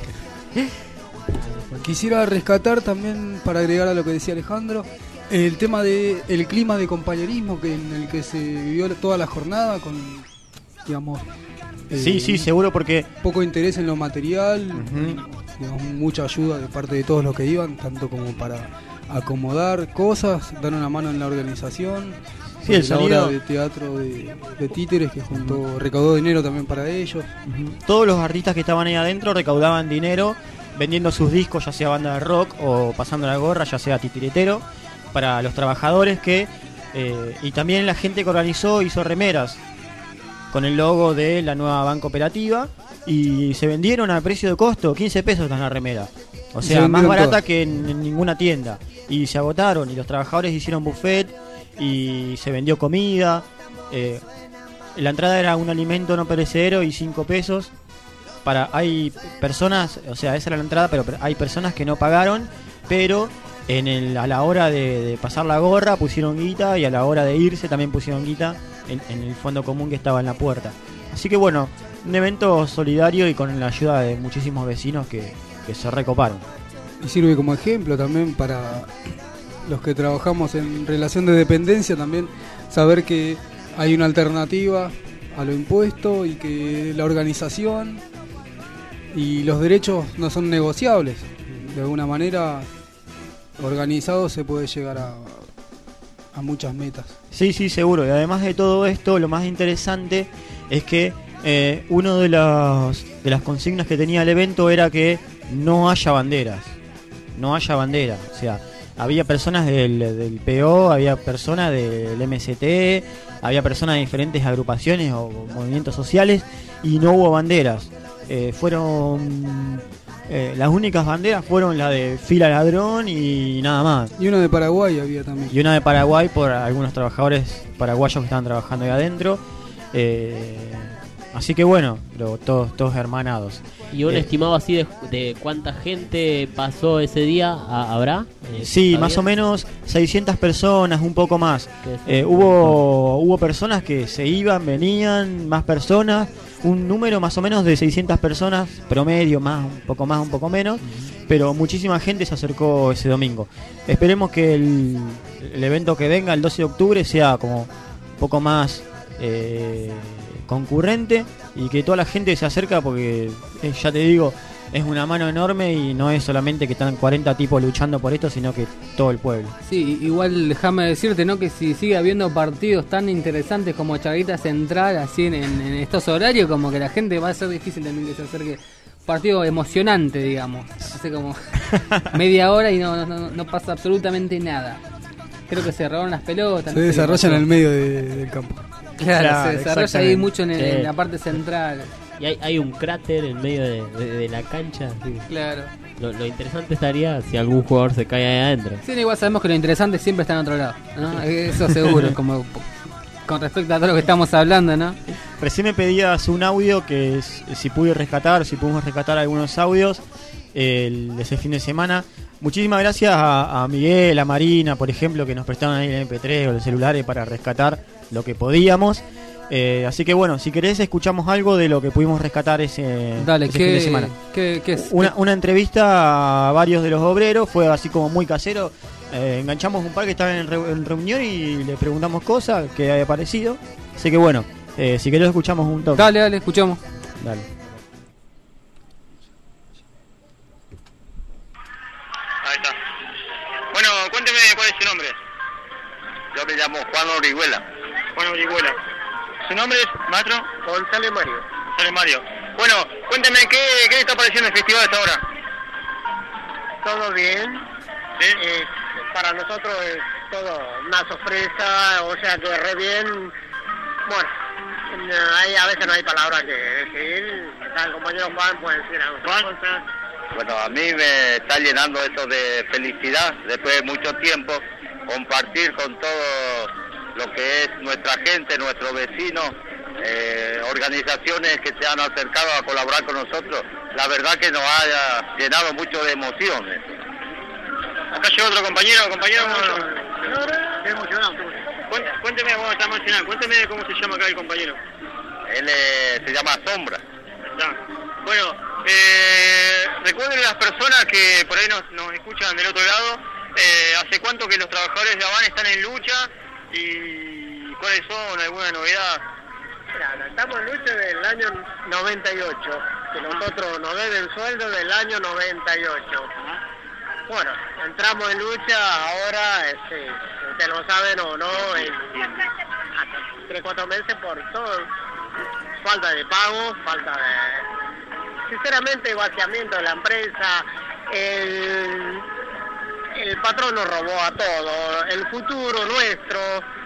[SPEAKER 8] Quisiera rescatar también, para agregar a lo que decía Alejandro, el tema de el clima de compañerismo que en el que se vivió toda la jornada, con, digamos,
[SPEAKER 10] sí, eh, sí, seguro, porque
[SPEAKER 8] poco interés en lo material,
[SPEAKER 10] uh-huh,
[SPEAKER 8] digamos, mucha ayuda de parte de todos los que iban, tanto como para acomodar cosas, dar una mano en la organización.
[SPEAKER 10] Sí, el
[SPEAKER 8] la
[SPEAKER 10] sonido
[SPEAKER 8] obra de teatro de, de títeres que juntó, uh-huh, recaudó dinero también para ellos.
[SPEAKER 10] Uh-huh. Todos los artistas que estaban ahí adentro recaudaban dinero vendiendo sus discos, ya sea banda de rock o pasando la gorra, ya sea titiritero, para los trabajadores que eh, y también la gente que organizó hizo remeras con el logo de la nueva banca operativa y se vendieron a precio de costo, quince pesos están la remera, o sea, más barata todas, que en, en ninguna tienda, y se agotaron y los trabajadores hicieron buffet y se vendió comida, eh, la entrada era un alimento no perecedero y cinco pesos para, hay personas, o sea, esa era la entrada, pero hay personas que no pagaron, pero en el, a la hora de, de pasar la gorra pusieron guita y a la hora de irse también pusieron guita en, en el fondo común que estaba en la puerta. Así que bueno, un evento solidario y con la ayuda de muchísimos vecinos que, que se recoparon.
[SPEAKER 8] Y sirve como ejemplo también para los que trabajamos en relación de dependencia, también saber que hay una alternativa a lo impuesto y que la organización y los derechos no son negociables. De alguna manera, organizado se puede llegar a, a muchas metas.
[SPEAKER 10] Sí, sí, seguro. Y además de todo esto, lo más interesante es que eh, uno de las, de las consignas que tenía el evento era que no haya banderas. No haya bandera. O sea, había personas del, del P O, había personas del M S T, había personas de diferentes agrupaciones o movimientos sociales y no hubo banderas. Eh, fueron... Eh, las únicas banderas fueron la de Fila Ladrón y nada más.
[SPEAKER 8] Y una de Paraguay había también.
[SPEAKER 10] Y una de Paraguay por algunos trabajadores paraguayos que estaban trabajando ahí adentro. Eh, así que bueno, pero todos, todos hermanados.
[SPEAKER 5] ¿Y un
[SPEAKER 10] eh,
[SPEAKER 5] estimado así de, de cuánta gente pasó ese día a, habrá? Eh,
[SPEAKER 10] sí,
[SPEAKER 5] ¿sabías?
[SPEAKER 10] más o menos seiscientas personas, un poco más. Eh, hubo, hubo personas que se iban, venían, más personas. Un número más o menos de seiscientas personas, promedio, más, un poco más, un poco menos, uh-huh. Pero muchísima gente se acercó ese domingo. Esperemos que el, el evento que venga el doce de octubre sea como un poco más eh, concurrente y que toda la gente se acerca porque, eh, ya te digo, es una mano enorme y no es solamente que están cuarenta tipos luchando por esto, sino que todo el pueblo.
[SPEAKER 4] Sí, igual déjame decirte, ¿no? Que si sigue habiendo partidos tan interesantes como Chacarita Central, así en, en, en estos horarios, como que la gente va a ser difícil también que se acerque. Partido emocionante, digamos. Hace como media hora y no, no, no pasa absolutamente nada. Creo que se robaron las pelotas.
[SPEAKER 8] Se
[SPEAKER 4] no
[SPEAKER 8] desarrolla en el medio de, del campo.
[SPEAKER 4] Claro,
[SPEAKER 8] claro,
[SPEAKER 4] se desarrolla ahí mucho en, el, sí. en la parte central.
[SPEAKER 5] Y hay, hay un cráter en medio de, de, de la cancha. Sí.
[SPEAKER 4] Claro.
[SPEAKER 5] Lo, lo interesante estaría si algún jugador se cae ahí adentro.
[SPEAKER 4] Sí, igual sabemos que lo interesante siempre está en otro lado, ¿no? Eso seguro, como con respecto a todo lo que estamos hablando, ¿no?
[SPEAKER 10] Recién me pedías un audio que es, si pude rescatar, si pudimos rescatar algunos audios el, de ese fin de semana. Muchísimas gracias a, a Miguel, a Marina, por ejemplo, que nos prestaron ahí el eme pe tres o los celulares para rescatar lo que podíamos. Eh, así que bueno, si querés escuchamos algo de lo que pudimos rescatar ese,
[SPEAKER 4] Dale,
[SPEAKER 10] ese
[SPEAKER 4] ¿qué,
[SPEAKER 10] fin de semana.
[SPEAKER 4] ¿qué, qué es?
[SPEAKER 10] Una, una entrevista a varios de los obreros, fue así como muy casero. Eh, enganchamos un par que estaban en, re, en reunión y le preguntamos cosas que había parecido. Así que bueno, eh, si querés escuchamos un toque.
[SPEAKER 4] Dale, dale, escuchamos.
[SPEAKER 10] Dale.
[SPEAKER 18] Ahí está. Bueno, cuénteme cuál es su nombre. Yo me llamo Juan Orihuela. Juan Orihuela. ¿Su nombre es, maestro? González Mario. González Mario. Bueno, cuénteme, ¿qué, qué le está pareciendo el festival hasta ahora?
[SPEAKER 19] Todo bien.
[SPEAKER 18] ¿Sí?
[SPEAKER 19] Eh, para nosotros es todo una sorpresa, o sea que re bien. Bueno, hay, a veces no hay palabras que decir. El compañero Juan puede decir algunas cosas.
[SPEAKER 18] Bueno, a mí me está llenando esto de felicidad, después de mucho tiempo, compartir con todo lo que es nuestra gente, nuestros vecinos, eh, organizaciones que se han acercado a colaborar con nosotros. La verdad que nos ha llenado mucho de emociones. Acá llegó otro compañero, compañero.
[SPEAKER 19] Estoy emocionado.
[SPEAKER 18] Cuénteme, vamos a estar emocionado. Cuénteme cómo se llama acá el compañero. Él eh, se llama Sombra. Ya. Bueno, eh, recuerden las personas que por ahí nos, nos escuchan del otro lado, eh, ¿hace cuánto que los trabajadores de Habana están en lucha y cuáles son, alguna novedad?
[SPEAKER 19] Mira, estamos en lucha del año noventa y ocho, que nosotros nos deben sueldo del año noventa y ocho. Bueno, entramos en lucha ahora, este, ustedes lo saben o no, en tres, cuatro meses por todo, falta de pago, falta de, sinceramente, vaciamiento de la empresa, el, el patrón nos robó a todo, el futuro nuestro,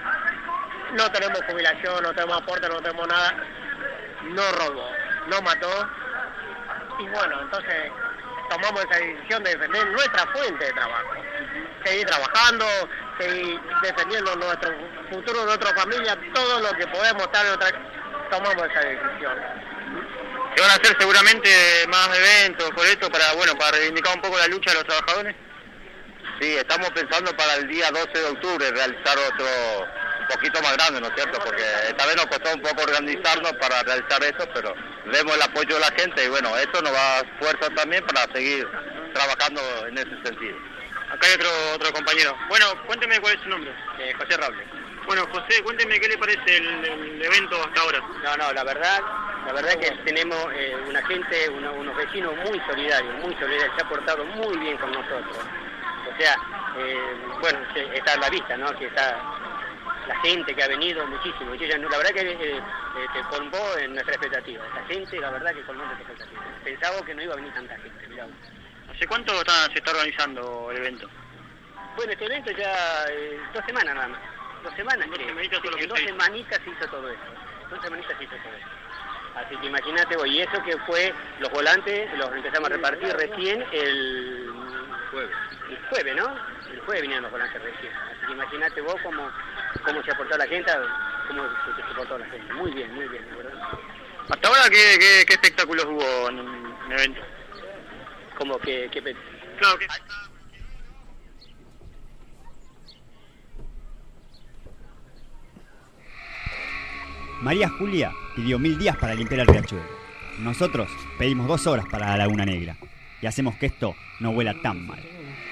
[SPEAKER 19] no tenemos jubilación, no tenemos aporte, no tenemos nada, no robó, no mató, y bueno, entonces tomamos esa decisión de defender nuestra fuente de trabajo, seguir trabajando, seguir defendiendo nuestro futuro, nuestra familia, todo lo que podemos estar en otra, tomamos esa decisión.
[SPEAKER 18] ¿Se van a hacer seguramente más eventos por esto, para bueno, para reivindicar un poco la lucha de los trabajadores? Sí, estamos pensando para el día doce de octubre realizar otro un poquito más grande, ¿no es cierto? Porque esta vez nos costó un poco organizarnos para realizar eso, pero vemos el apoyo de la gente y bueno, esto nos va a dar fuerza también para seguir trabajando en ese sentido. Acá hay otro otro compañero. Bueno, cuénteme cuál es su nombre. Eh, José Rable. Bueno, José, cuénteme qué le parece el, el evento hasta ahora.
[SPEAKER 20] No, no, la verdad, la verdad que tenemos eh, una gente, una, unos vecinos muy solidarios, muy solidarios, se ha portado muy bien con nosotros. O sea, eh, bueno, está a la vista, ¿no? Que está la gente que ha venido, muchísimo. Yo ya, la verdad que eh, eh, te colmó en nuestra expectativa. La gente, la verdad que colmó en nuestra expectativa. Pensaba que no iba a venir tanta gente, mirá.
[SPEAKER 18] ¿Hace cuánto está, se está organizando el evento?
[SPEAKER 20] Bueno, este evento ya eh, dos semanas nada más. Dos semanas,
[SPEAKER 18] Dos
[SPEAKER 20] creo.
[SPEAKER 18] semanitas
[SPEAKER 20] Sí,
[SPEAKER 18] solo que
[SPEAKER 20] en dos
[SPEAKER 18] seis.
[SPEAKER 20] semanitas se hizo todo eso. Dos semanitas se hizo todo eso. Así que imagínate vos, y eso que fue, los volantes los empezamos a repartir recién el jueves, el jueves, ¿no? El jueves vinieron los volantes recién. Así que imagínate vos cómo, cómo se aportó la gente, cómo se, se aportó la gente. Muy bien, muy bien, de verdad.
[SPEAKER 18] ¿Hasta ahora qué, qué, qué espectáculos hubo en el evento?
[SPEAKER 20] Como que... que
[SPEAKER 18] claro que...
[SPEAKER 21] María Julia pidió mil días para limpiar el riachuelo. Nosotros pedimos dos horas para la Laguna Negra. Y hacemos que esto no huela tan mal.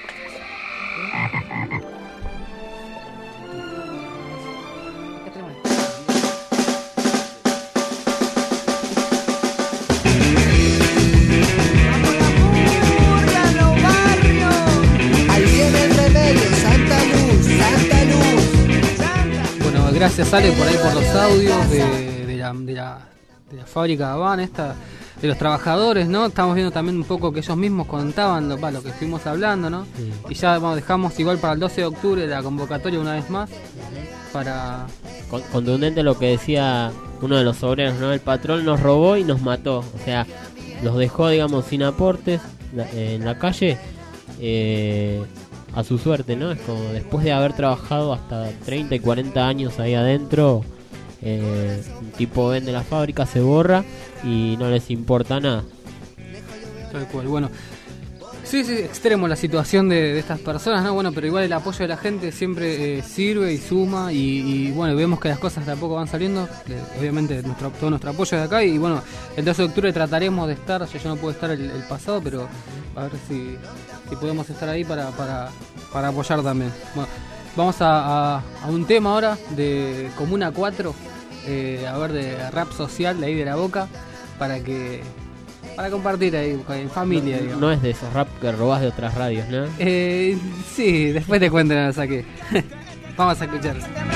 [SPEAKER 2] Ahí viene el remedio, Santa Luz, Santa Luz.
[SPEAKER 4] Bueno, gracias Ale por ahí por los audios de, de, la, de, la, de la fábrica de Habana, esta, de los trabajadores, ¿no? Estamos viendo también un poco que ellos mismos contaban lo, lo que estuvimos hablando, ¿no? Sí. Y ya bueno, dejamos igual para el doce de octubre la convocatoria una vez más para...
[SPEAKER 5] Contundente lo que decía uno de los obreros, ¿no? El patrón nos robó y nos mató, o sea, los dejó, digamos, sin aportes en la calle, eh, a su suerte, ¿no? Es como después de haber trabajado hasta treinta y cuarenta años ahí adentro, eh, un tipo vende la fábrica, se borra y no les importa nada.
[SPEAKER 4] Tal cual, bueno. Sí, sí, extremo la situación de, de estas personas, ¿no? Bueno, pero igual el apoyo de la gente siempre eh, sirve y suma y, y bueno, vemos que las cosas tampoco van saliendo, eh, obviamente nuestro, todo nuestro apoyo de acá y bueno, el doce de octubre trataremos de estar, yo, yo no puedo estar el, el pasado, pero a ver si, si podemos estar ahí para, para, para apoyar también. Bueno, vamos a, a, a un tema ahora de Comuna cuatro, eh, a ver, de rap social de ahí de La Boca, para que... Para compartir ahí en familia,
[SPEAKER 5] no,
[SPEAKER 4] digamos.
[SPEAKER 5] No es de esos rap que robás de otras radios, ¿no?
[SPEAKER 4] Eh, sí, después te cuento dónde saqué. Vamos a escuchar.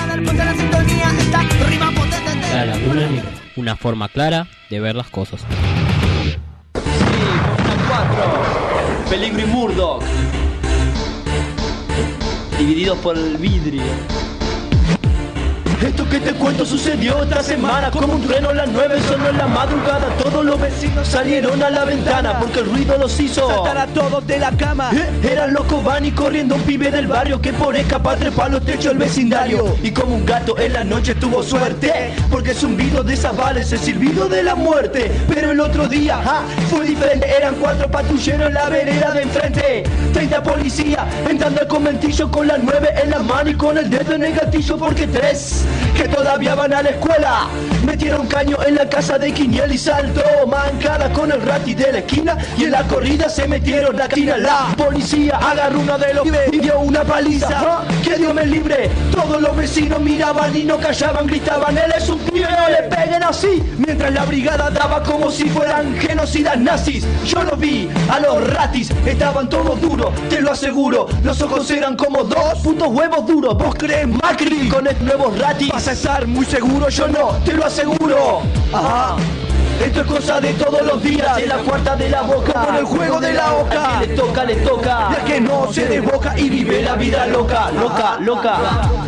[SPEAKER 5] La Laguna Negra, una forma clara de ver las cosas.
[SPEAKER 11] Sí, Comuna cuatro, Peligro y Murdoch, divididos por el vidrio. Esto que te cuento sucedió esta semana. Como un trueno a las nueve sonó en la madrugada. Todos los vecinos salieron a la ventana porque el ruido los hizo saltar a todos de la cama. ¿Eh? Eran locos, van y corriendo un pibe del barrio que por escapar trepó los techos del vecindario. Y como un gato en la noche tuvo suerte, porque el zumbido de esas balas es el silbido de la muerte. Pero el otro día ja, fue diferente. Eran cuatro patrulleros en la vereda de enfrente, treinta policías entrando al conventillo con las nueve en la mano y con el dedo en el gatillo, porque tres que todavía van a la escuela metieron caño en la casa de Quiniel y saltó mancada con el rati de la esquina y en la corrida se metieron la esquina. La policía agarró uno de los pibes y dio una paliza. Que Dios me libre. Todos los vecinos miraban y no callaban, gritaban: él es un pibe, no le peguen así. Mientras la brigada daba como si fueran genocidas nazis. Yo lo vi a los ratis, estaban todos duros, te lo aseguro. Los ojos eran como dos putos huevos duros. ¿Vos crees, Macri, con el nuevo ratis vas a estar muy seguro? Yo no, te lo aseguro. Ajá. Esto es cosa de todos los días, en la cuarta de La Boca, como en el juego de la oca. Al que le toca, le toca, y al que no se desboca y vive la vida loca, loca, loca.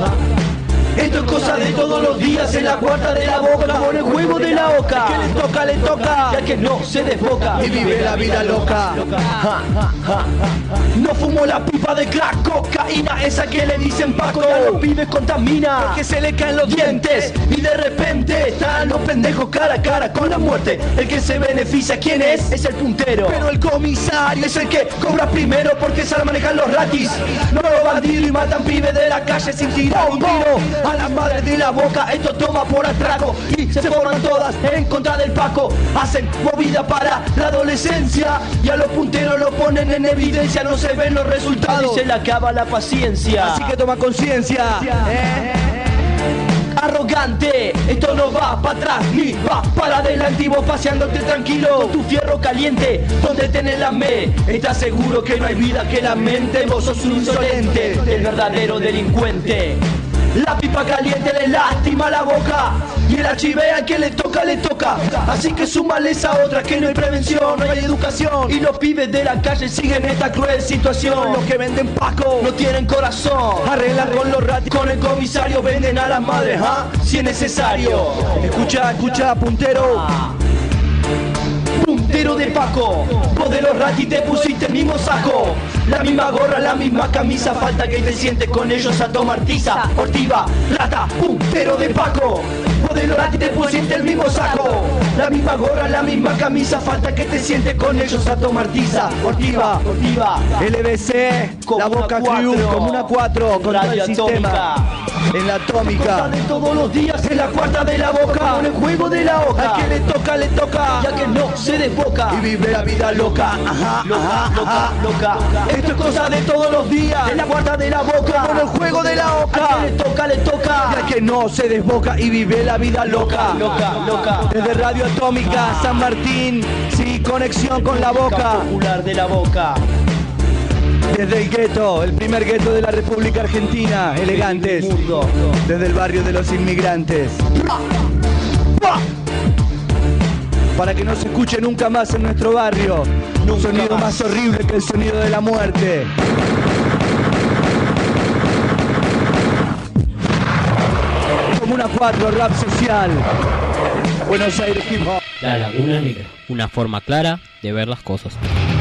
[SPEAKER 11] Esto es cosa de todos los días, en la cuarta de La Boca, como en el juego de la oca. Al que le toca, le toca, y al que no se desboca y vive la vida loca. Ja, ja, ja. No fumo la pipa de crack, cocaína, esa que le dicen Paco. A los pibes contamina, porque se le caen los dientes y de repente están los pendejos cara a cara con la muerte. El que se beneficia, ¿quién es? Es el puntero. Pero el comisario es el que cobra primero, porque se la manejan los ratis. No los bandidos y matan pibes de la calle sin tirar un tiro. A las madres de La Boca esto toma por atraco y se forman todas en contra del Paco. Hacen movida para la adolescencia y a los punteros lo ponen en evidencia. No se ven los resultados, se le acaba la paciencia. Así que toma conciencia. Eh. Arrogante, esto no va para atrás ni va para adelante, y vos paseándote tranquilo con tu fierro caliente, donde tenés la me. Estás seguro que no hay vida que la mente. Vos sos un insolente, el verdadero delincuente.
[SPEAKER 12] La pipa caliente le lastima la boca y el H I V a quien le toca, le toca. Así que súmale esa otra que no hay prevención, no hay educación. Y los pibes de la calle siguen esta cruel situación. Los que venden Paco no tienen corazón. Arreglan con los ratis, con el comisario venden a las madres, ¿ah? Si es necesario. Escucha, escucha, puntero. Puntero de Paco, vos de los ratis te pusiste el mismo saco. La misma gorra, la misma camisa, falta que te sientes con ellos a tomar tiza. Ortiva, rata, puntero de Paco, vos de los ratis te pusiste el mismo saco. La misma gorra, la misma camisa, falta que te sientes con ellos a tomar tiza. Ortiva, ortiva, L B C, la Boca Crew, como una cuatro, con el sistema. En la atómica, de todos los días en la cuarta de la boca, con el juego de la hoja. Al que le toca, le toca, ya que no se desboca y vive la vida loca, ajá, loca, loca, loca. Esto es cosa de todos los días, en la cuarta de la boca, con el juego de la hoja. Al que le toca, le toca, ya que no se desboca y vive la vida loca, loca, loca. Desde Radio Atómica, San Martín, sí, conexión con la boca popular de la boca. Desde el gueto, el primer gueto de la República Argentina, elegantes, desde el barrio de los inmigrantes. Para que no se escuche nunca más en nuestro barrio, un sonido más horrible que el sonido de la muerte. Comuna cuatro, rap social. Buenos Aires Hip Hop.
[SPEAKER 5] La Laguna Negra, una forma clara de ver las cosas.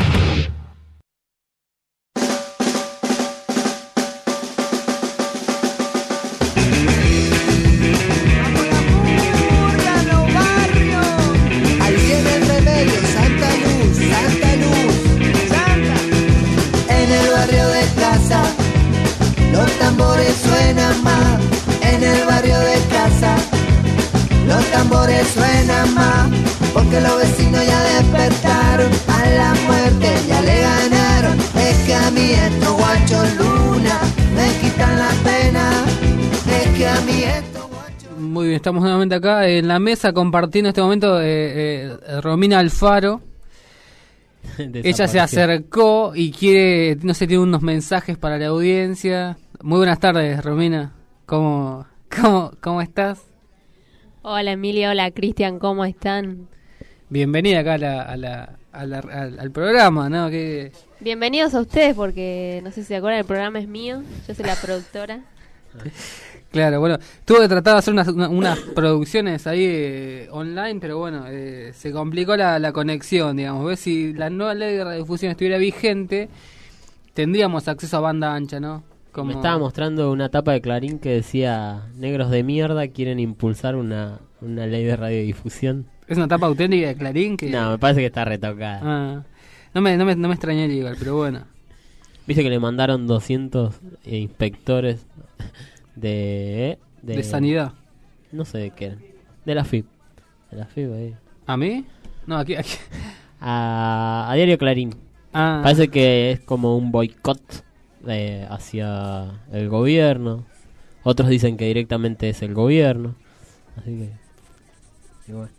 [SPEAKER 2] Los tambores suenan más en el barrio de casa. Los tambores suenan más porque los vecinos ya despertaron. A la muerte ya le ganaron. Es que a mí estos guachos luna me quitan la pena. Es que a mí estos guachos...
[SPEAKER 4] Muy bien, estamos nuevamente acá en la mesa compartiendo en este momento eh, eh, Romina Alfaro. Ella se acercó y quiere, no sé, tiene unos mensajes para la audiencia. Muy buenas tardes, Romina. ¿Cómo, cómo, cómo estás?
[SPEAKER 7] Hola, Emilia. Hola, Cristian. ¿Cómo están?
[SPEAKER 4] Bienvenida acá a la, a la, a la, al, al programa, ¿no? Que...
[SPEAKER 7] Bienvenidos a ustedes porque, no sé si se acuerdan, el programa es mío. Yo soy la productora.
[SPEAKER 4] Claro, bueno, tuve que tratar de hacer unas, una, unas producciones ahí eh, online, pero bueno, eh, se complicó la, la conexión, digamos. ¿Ves? Si la nueva ley de radiodifusión estuviera vigente, tendríamos acceso a banda ancha, ¿no? Como...
[SPEAKER 5] Me estaba mostrando una tapa de Clarín que decía: negros de mierda quieren impulsar una, una ley de radiodifusión.
[SPEAKER 4] ¿Es una tapa auténtica de Clarín? Que...
[SPEAKER 5] No, me parece que está retocada.
[SPEAKER 4] Ah, no me, no me, no me extrañaría igual, pero bueno.
[SPEAKER 5] Viste que le mandaron doscientos eh, inspectores de, de...
[SPEAKER 4] De sanidad.
[SPEAKER 5] No sé de qué eran. De la F I P. De la F I P ahí.
[SPEAKER 4] ¿A mí? No, aquí... aquí.
[SPEAKER 5] A, a Diario Clarín.
[SPEAKER 4] Ah.
[SPEAKER 5] Parece que es como un boicot eh, hacia el gobierno. Otros dicen que directamente es el gobierno. Así que... Igual.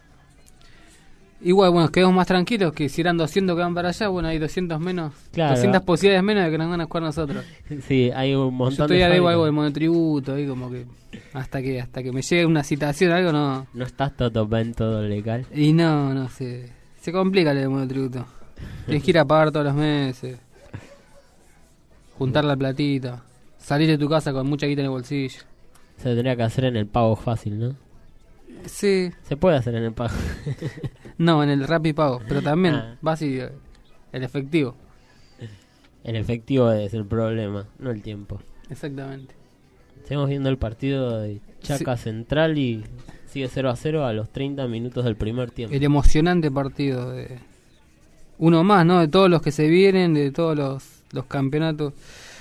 [SPEAKER 4] Igual, bueno, quedamos más tranquilos que si eran doscientos que van para allá, bueno, hay doscientos menos,
[SPEAKER 5] claro,
[SPEAKER 4] doscientas posibilidades menos de que nos van a jugar nosotros.
[SPEAKER 5] Sí, hay un montón.
[SPEAKER 4] Yo todavía
[SPEAKER 5] de
[SPEAKER 4] debo algo de monotributo, ahí como que hasta que hasta que me llegue una citación o algo, no.
[SPEAKER 5] No estás todo bien, todo legal.
[SPEAKER 4] Y no, no sé, se complica el monotributo. Tienes que ir a pagar todos los meses, juntar la platita, salir de tu casa con mucha guita en el bolsillo.
[SPEAKER 5] Se tendría que hacer en el pago fácil, ¿no?
[SPEAKER 4] Sí.
[SPEAKER 5] Se puede hacer en el pago.
[SPEAKER 4] No, en el Rappi Pago, pero también
[SPEAKER 5] ah.
[SPEAKER 4] vas y el efectivo.
[SPEAKER 5] El efectivo es el problema, no el tiempo.
[SPEAKER 4] Exactamente.
[SPEAKER 5] Estamos viendo el partido de Chaca sí. Central y sigue cero a cero a los treinta minutos del primer tiempo.
[SPEAKER 4] El emocionante partido de uno más, ¿no? De todos los que se vienen, de todos los, los campeonatos.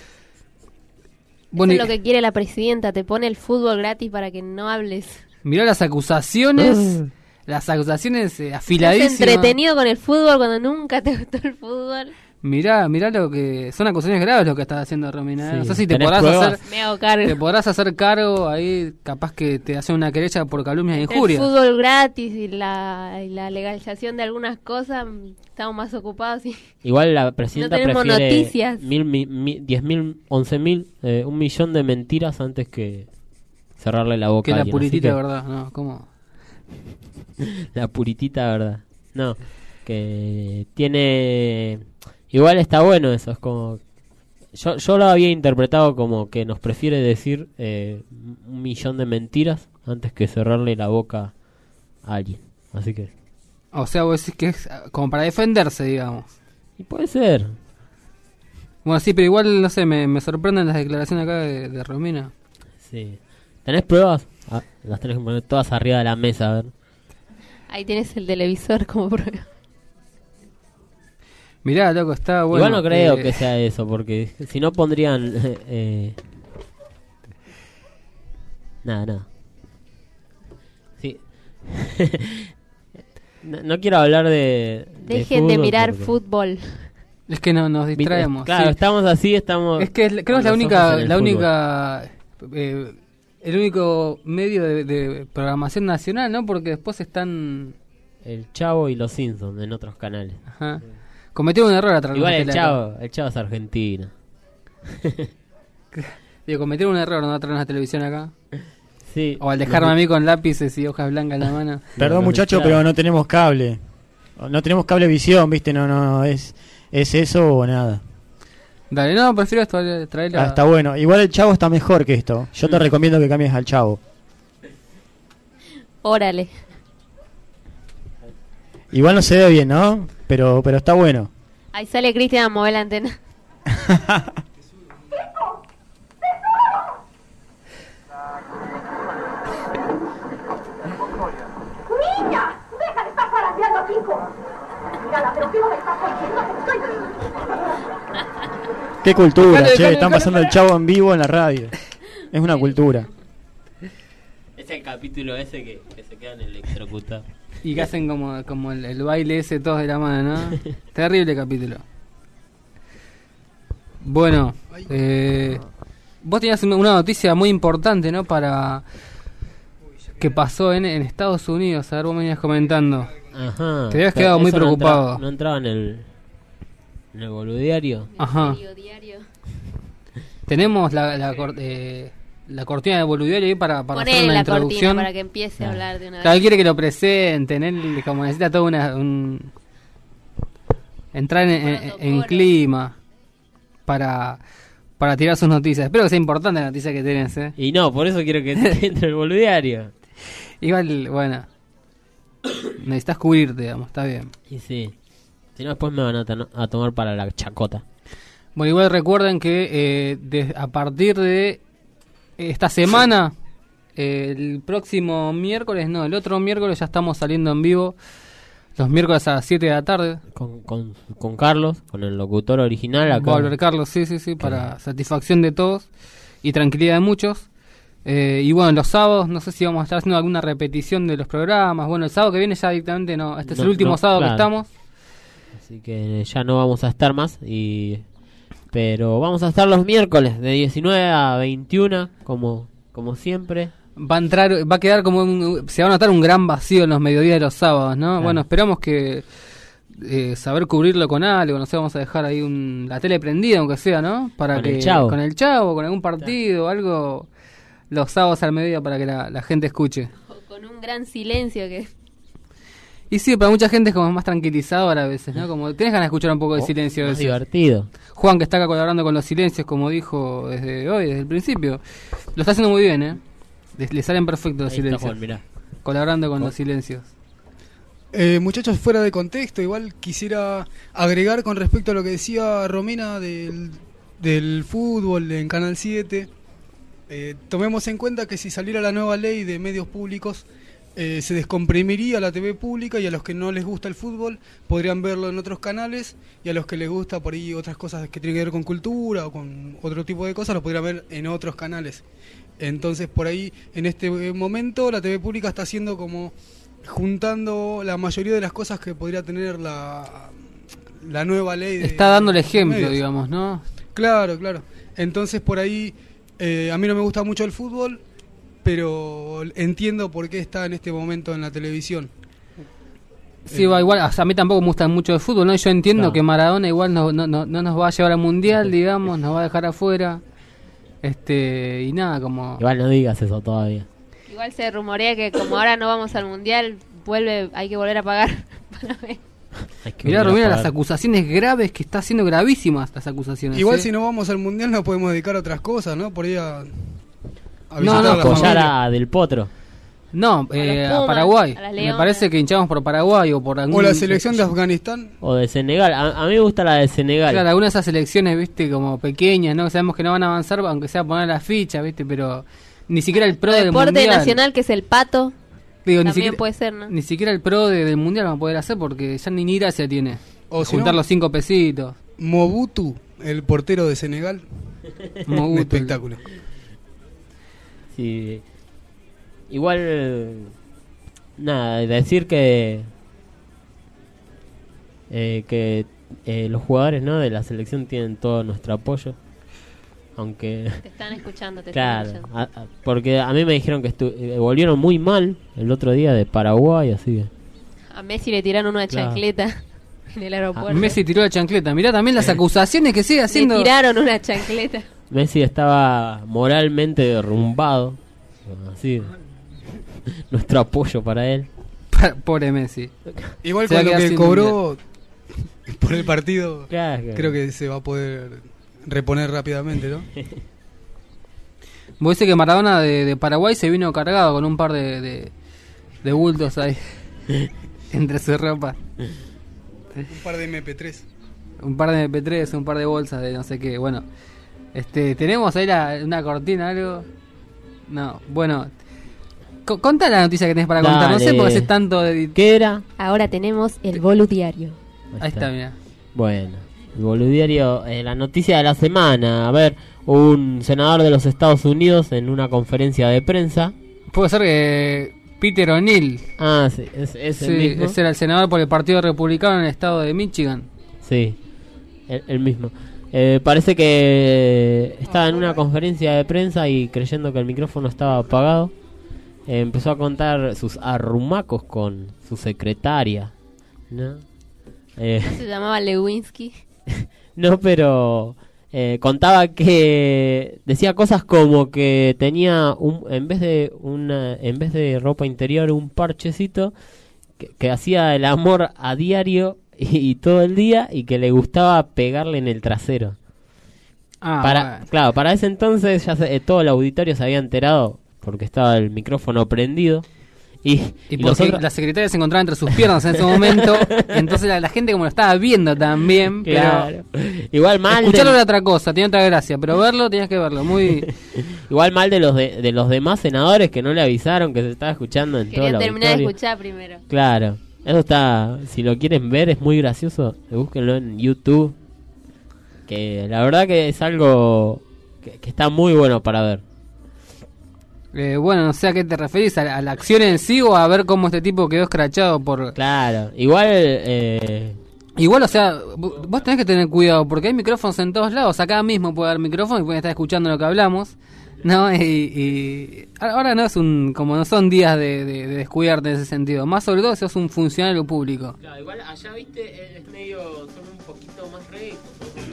[SPEAKER 7] Bueno, eso es lo que quiere la presidenta, te pone el fútbol gratis para que no hables.
[SPEAKER 4] Mirá las acusaciones, uh. las acusaciones eh, afiladísimas.
[SPEAKER 7] Estás entretenido con el fútbol cuando nunca te gustó el fútbol.
[SPEAKER 4] Mirá, mirá lo que... Son acusaciones graves lo que estás haciendo, Romina. ¿eh?
[SPEAKER 5] Sí.
[SPEAKER 4] No sé si te
[SPEAKER 5] ¿Tenés
[SPEAKER 4] podrás
[SPEAKER 5] pruebas?
[SPEAKER 4] hacer...
[SPEAKER 7] Me hago cargo.
[SPEAKER 4] Te podrás hacer cargo ahí, capaz que te hacen una querella por calumnias e
[SPEAKER 7] El
[SPEAKER 4] injurias.
[SPEAKER 7] fútbol gratis y la, y la legalización de algunas cosas, mm, estamos más ocupados y
[SPEAKER 5] Igual la presidenta
[SPEAKER 7] no tenemos
[SPEAKER 5] prefiere
[SPEAKER 7] noticias.
[SPEAKER 5] mil, mi, mi- diez mil, once mil, eh, un millón de mentiras antes que cerrarle la boca
[SPEAKER 4] Que
[SPEAKER 5] a
[SPEAKER 4] la
[SPEAKER 5] alguien, así
[SPEAKER 4] puritita,
[SPEAKER 5] que-
[SPEAKER 4] ¿verdad? No, ¿cómo?
[SPEAKER 5] La puritita, verdad. No, que tiene... Igual está bueno eso, es como... Yo, yo lo había interpretado como que nos prefiere decir eh, un millón de mentiras antes que cerrarle la boca a alguien. Así que...
[SPEAKER 4] O sea, vos decís que es como para defenderse, digamos.
[SPEAKER 5] Y puede ser.
[SPEAKER 4] Bueno, sí, pero igual, no sé, me, me sorprenden las declaraciones acá de, de Romina.
[SPEAKER 5] Sí. ¿Tenés pruebas? Ah, las tenés que poner todas arriba de la mesa, a ver.
[SPEAKER 7] ahí tienes el televisor como prueba.
[SPEAKER 4] Mirá, loco, está bueno.
[SPEAKER 5] Igual no creo
[SPEAKER 4] eh,
[SPEAKER 5] que sea eso, porque si no pondrían... Eh, eh, Nada, nada. Sí. no, no quiero hablar de...
[SPEAKER 7] Dejen de,
[SPEAKER 5] fútbol
[SPEAKER 7] mirar
[SPEAKER 5] porque-
[SPEAKER 7] fútbol.
[SPEAKER 4] Es que no nos distraemos.
[SPEAKER 5] Claro,
[SPEAKER 4] sí.
[SPEAKER 5] estamos así, estamos...
[SPEAKER 4] Es que es- creo que es la
[SPEAKER 5] con los
[SPEAKER 4] única,
[SPEAKER 5] ojos en el
[SPEAKER 4] la
[SPEAKER 5] fútbol.
[SPEAKER 4] única, eh, el único medio de, de programación nacional, ¿no? Porque después están...
[SPEAKER 5] El Chavo y los Simpsons en otros canales.
[SPEAKER 4] Ajá. Cometieron un error a través
[SPEAKER 5] Igual
[SPEAKER 4] de
[SPEAKER 5] el
[SPEAKER 4] la-
[SPEAKER 5] Chavo, el Chavo es argentino.
[SPEAKER 4] Digo, cometieron un error no traer una televisión acá.
[SPEAKER 5] Sí.
[SPEAKER 4] O al dejarme a mí con lápices y hojas blancas en la mano.
[SPEAKER 10] Perdón, muchachos, pero no tenemos cable. No tenemos cable visión, ¿viste? No, no, es, es eso o nada.
[SPEAKER 4] Dale, no, prefiero esto, traerla.
[SPEAKER 10] Ah, está bueno. Igual el Chavo está mejor que esto. Yo te recomiendo que cambies al Chavo.
[SPEAKER 7] Órale.
[SPEAKER 10] Igual no se ve bien, ¿no? Pero, pero está bueno.
[SPEAKER 7] Ahí sale Cristian a mover la antena.
[SPEAKER 13] ¡Niña! ¡Deja de estar zarandeando a Kiko! Mírala, pero ¿qué no me estás diciendo?
[SPEAKER 10] Qué cultura,
[SPEAKER 4] Dale,
[SPEAKER 10] che.
[SPEAKER 4] dale,
[SPEAKER 10] Están
[SPEAKER 4] dale,
[SPEAKER 10] pasando
[SPEAKER 4] dale.
[SPEAKER 10] el Chavo en vivo en la radio. Es una cultura.
[SPEAKER 5] Es el capítulo ese que, que se quedan electrocutados.
[SPEAKER 4] Y que hacen como, como el, el baile ese todos de la mano, ¿no? Terrible capítulo. Bueno, eh, vos tenías una una noticia muy importante, ¿no? Para... que pasó en, en Estados Unidos. A ver, vos me venías comentando.
[SPEAKER 5] Ajá.
[SPEAKER 4] Te habías
[SPEAKER 5] Pero
[SPEAKER 4] quedado muy
[SPEAKER 5] eso no
[SPEAKER 4] preocupado.
[SPEAKER 5] entra- No entraba en el... En el boludiario.
[SPEAKER 4] Ajá. Tenemos la, la, cor- eh, la cortina de boludiario ahí para, para hacer
[SPEAKER 7] Ponele
[SPEAKER 4] una
[SPEAKER 7] la
[SPEAKER 4] introducción.
[SPEAKER 7] cortina para que empiece a hablar de una
[SPEAKER 4] Claro, él
[SPEAKER 7] vez.
[SPEAKER 4] quiere que lo presenten, él como necesita todo una, un... entrar en, en- en clima para, para tirar sus noticias. Espero que sea importante la noticia que tenés, ¿eh?
[SPEAKER 5] Y no, por eso quiero que entre el boludiario.
[SPEAKER 4] Igual, bueno, necesitas cubrirte, digamos, está bien.
[SPEAKER 5] Y sí. Si no, después me van a, ten- a tomar para la chacota.
[SPEAKER 4] Bueno, igual recuerden que eh, de- a partir de esta semana, eh, el próximo miércoles, no, el otro miércoles ya estamos saliendo en vivo, los miércoles a las siete de la tarde.
[SPEAKER 5] Con, con, con Carlos, con el locutor original acá.
[SPEAKER 4] Va a volver Carlos, sí, sí, sí, para satisfacción de todos y tranquilidad de muchos. Eh, y bueno, los sábados, no sé si vamos a estar haciendo alguna repetición de los programas. Bueno, el sábado que viene ya directamente no, este es
[SPEAKER 5] No,
[SPEAKER 4] el último
[SPEAKER 5] no,
[SPEAKER 4] sábado
[SPEAKER 5] claro.
[SPEAKER 4] que estamos.
[SPEAKER 5] Así que ya no vamos a estar más. y Pero vamos a estar los miércoles de diecinueve a veintiuno, como, como siempre.
[SPEAKER 4] Va a entrar, va a quedar como un, se va a notar un gran vacío en los mediodías de los sábados, ¿no?
[SPEAKER 5] Claro.
[SPEAKER 4] Bueno, esperamos que eh, saber cubrirlo con algo, no sé, vamos a dejar ahí un, la tele prendida, aunque sea, ¿no? Para
[SPEAKER 5] Con
[SPEAKER 4] que
[SPEAKER 5] el Chavo.
[SPEAKER 4] con el Chavo, con algún partido, algo los sábados al mediodía para que la, la gente escuche.
[SPEAKER 7] Con un gran silencio que...
[SPEAKER 4] Y sí, para mucha gente es como más tranquilizador a veces, ¿no? Como tenés ganas de escuchar un poco de
[SPEAKER 5] Oh,
[SPEAKER 4] silencio. a
[SPEAKER 5] más
[SPEAKER 4] veces.
[SPEAKER 5] divertido.
[SPEAKER 4] Juan, que está acá colaborando con los silencios, como dijo desde hoy, desde el principio, lo está haciendo muy bien, ¿eh? Le, le salen perfectos los
[SPEAKER 5] Ahí está
[SPEAKER 4] silencios.
[SPEAKER 5] Juan, mirá.
[SPEAKER 4] Colaborando con
[SPEAKER 5] Juan.
[SPEAKER 4] los silencios.
[SPEAKER 8] Eh, muchachos, fuera de contexto, igual quisiera agregar con respecto a lo que decía Romina del, del fútbol en Canal siete. Eh, tomemos en cuenta que si saliera la nueva ley de medios públicos, eh, se descomprimiría la T V pública y a los que no les gusta el fútbol podrían verlo en otros canales, y a los que les gusta por ahí otras cosas que tienen que ver con cultura o con otro tipo de cosas lo podrían ver en otros canales. Entonces por ahí en este momento la T V pública está haciendo como juntando la mayoría de las cosas que podría tener la, la nueva ley de,
[SPEAKER 4] está dando el ejemplo,
[SPEAKER 8] medios.
[SPEAKER 4] digamos, ¿no?
[SPEAKER 8] Claro, claro. Entonces por ahí eh, a mí no me gusta mucho el fútbol, pero entiendo por qué está en este momento en la televisión.
[SPEAKER 4] Sí, va igual, o sea, a mí tampoco me gusta mucho el fútbol, ¿no? Yo entiendo
[SPEAKER 8] Claro.
[SPEAKER 4] que Maradona igual no, no, no, no nos va a llevar al mundial, digamos, nos va a dejar afuera. Este, y nada, como
[SPEAKER 5] Igual no digas eso todavía.
[SPEAKER 7] Igual se rumorea que como ahora no vamos al mundial, vuelve, hay que volver a pagar para ver.
[SPEAKER 4] mirá, Romina, las acusaciones graves que está haciendo, gravísimas las acusaciones.
[SPEAKER 8] Igual
[SPEAKER 4] ¿eh?
[SPEAKER 8] si no vamos al mundial nos podemos dedicar a otras cosas, ¿no? Por ahí a, a
[SPEAKER 4] No,
[SPEAKER 8] visitar
[SPEAKER 4] no,
[SPEAKER 8] a la
[SPEAKER 5] apoyar
[SPEAKER 8] familia.
[SPEAKER 5] a Del Potro.
[SPEAKER 4] No, eh,
[SPEAKER 7] Pumas,
[SPEAKER 4] a Paraguay.
[SPEAKER 7] a las
[SPEAKER 4] Me
[SPEAKER 7] Leonas.
[SPEAKER 4] parece que hinchamos por Paraguay o por algún...
[SPEAKER 8] O la selección de Afganistán.
[SPEAKER 5] O de Senegal. A, a mí me gusta la de Senegal.
[SPEAKER 4] Claro, algunas de esas selecciones, viste, como pequeñas, ¿no? Sabemos que no van a avanzar, aunque sea poner la ficha, viste, pero ni siquiera el pro del
[SPEAKER 7] Deporte
[SPEAKER 4] mundial.
[SPEAKER 7] nacional, que es el pato,
[SPEAKER 4] Digo, ni
[SPEAKER 7] también
[SPEAKER 4] siquiera,
[SPEAKER 7] puede ser, ¿no?
[SPEAKER 4] ni siquiera el pro de- del mundial van a poder hacer porque ya ni, ni gracia tiene.
[SPEAKER 8] O si
[SPEAKER 4] juntar
[SPEAKER 8] no,
[SPEAKER 4] los cinco pesitos.
[SPEAKER 8] Mobutu, el portero de Senegal.
[SPEAKER 4] Mobutu,
[SPEAKER 8] Un espectáculo.
[SPEAKER 5] Sí. Igual, eh, nada, decir que eh, que eh, los jugadores, ¿no?, de la selección tienen todo nuestro apoyo, aunque
[SPEAKER 7] Te están escuchando, te
[SPEAKER 5] claro,
[SPEAKER 7] están escuchando.
[SPEAKER 5] a- a- porque a mí me dijeron que estu- eh, volvieron muy mal el otro día de Paraguay, así que
[SPEAKER 7] A Messi le tiraron una
[SPEAKER 5] Claro.
[SPEAKER 7] chancleta en el aeropuerto.
[SPEAKER 4] Messi tiró la chancleta. Mirá también las acusaciones que sigue haciendo.
[SPEAKER 7] Le tiraron una chancleta.
[SPEAKER 5] Messi estaba moralmente derrumbado, así nuestro apoyo para él.
[SPEAKER 4] Pobre Messi.
[SPEAKER 8] Igual
[SPEAKER 4] Se va
[SPEAKER 8] con
[SPEAKER 4] a
[SPEAKER 8] lo
[SPEAKER 4] quedar
[SPEAKER 8] que
[SPEAKER 4] sin
[SPEAKER 8] cobró por el partido,
[SPEAKER 5] Claro, claro.
[SPEAKER 8] creo que se va a poder reponer rápidamente, ¿no?
[SPEAKER 4] Vos decís que Maradona de, de Paraguay se vino cargado con un par de, de, de bultos ahí entre su ropa.
[SPEAKER 8] Un par de eme pe tres.
[SPEAKER 4] Un par de eme pe tres, un par de bolsas de no sé qué. Bueno, este, tenemos ahí la, una cortina, algo. No, bueno. Co- contá la noticia que tenés para contar. No sé
[SPEAKER 5] Dale.
[SPEAKER 4] por qué haces tanto de.
[SPEAKER 5] ¿Qué era?
[SPEAKER 7] Ahora tenemos el Bolu Diario.
[SPEAKER 4] Ahí está, mira.
[SPEAKER 5] Bueno, el boludiario, eh, la noticia de la semana. A ver, un senador de los Estados Unidos en una conferencia de prensa.
[SPEAKER 4] Puede ser que Peter O'Neill.
[SPEAKER 5] Ah, sí, es, es
[SPEAKER 4] Sí,
[SPEAKER 5] el mismo.
[SPEAKER 4] ese era el senador por el Partido Republicano en el estado de Michigan.
[SPEAKER 5] Sí, el, el mismo. Eh, parece que estaba en una conferencia de prensa y creyendo que el micrófono estaba apagado, eh, empezó a contar sus arrumacos con su secretaria, ¿no? Eh,
[SPEAKER 7] Se llamaba Lewinsky.
[SPEAKER 5] no, pero eh, contaba que decía cosas como que tenía un, en vez de una, en vez de ropa interior, un parchecito que, que hacía el amor a diario y, y todo el día, y que le gustaba pegarle en el trasero.
[SPEAKER 4] Ah,
[SPEAKER 5] para,
[SPEAKER 4] bueno.
[SPEAKER 5] claro, para ese entonces ya se- eh, todo el auditorio se había enterado porque estaba el micrófono prendido. Y,
[SPEAKER 4] Y
[SPEAKER 5] y
[SPEAKER 4] porque
[SPEAKER 5] nosotros-
[SPEAKER 4] la secretaria se encontraba entre sus piernas en ese momento. Entonces la, la gente como lo estaba viendo también.
[SPEAKER 5] Claro.
[SPEAKER 4] Pero
[SPEAKER 5] Igual mal
[SPEAKER 4] escucharlo
[SPEAKER 5] de-
[SPEAKER 4] era otra cosa, tenía otra gracia. Pero verlo tenías que verlo. Muy.
[SPEAKER 5] Igual mal de los de, de los demás senadores que no le avisaron que se estaba escuchando en todo
[SPEAKER 7] Quería
[SPEAKER 5] el
[SPEAKER 7] terminar de
[SPEAKER 5] auditorio.
[SPEAKER 7] escuchar primero.
[SPEAKER 5] Claro, eso está, si lo quieren ver es muy gracioso, búsquenlo en YouTube, que la verdad que es algo que, que está muy bueno para ver.
[SPEAKER 4] Eh, bueno, no sé a qué te referís, a, la- a la acción en sí o a ver cómo este tipo quedó escrachado por...
[SPEAKER 5] Claro, igual... Eh...
[SPEAKER 4] Igual, o sea, vo- vos tenés que tener cuidado porque hay micrófonos en todos lados. Acá mismo puede haber micrófono y pueden estar escuchando lo que hablamos, ¿no? Y, y ahora no es un... como no son días de, de, de descuidarte en ese sentido. Más sobre todo si sos un funcionario público.
[SPEAKER 5] Claro, igual allá, viste, es medio, son un poquito más rectos.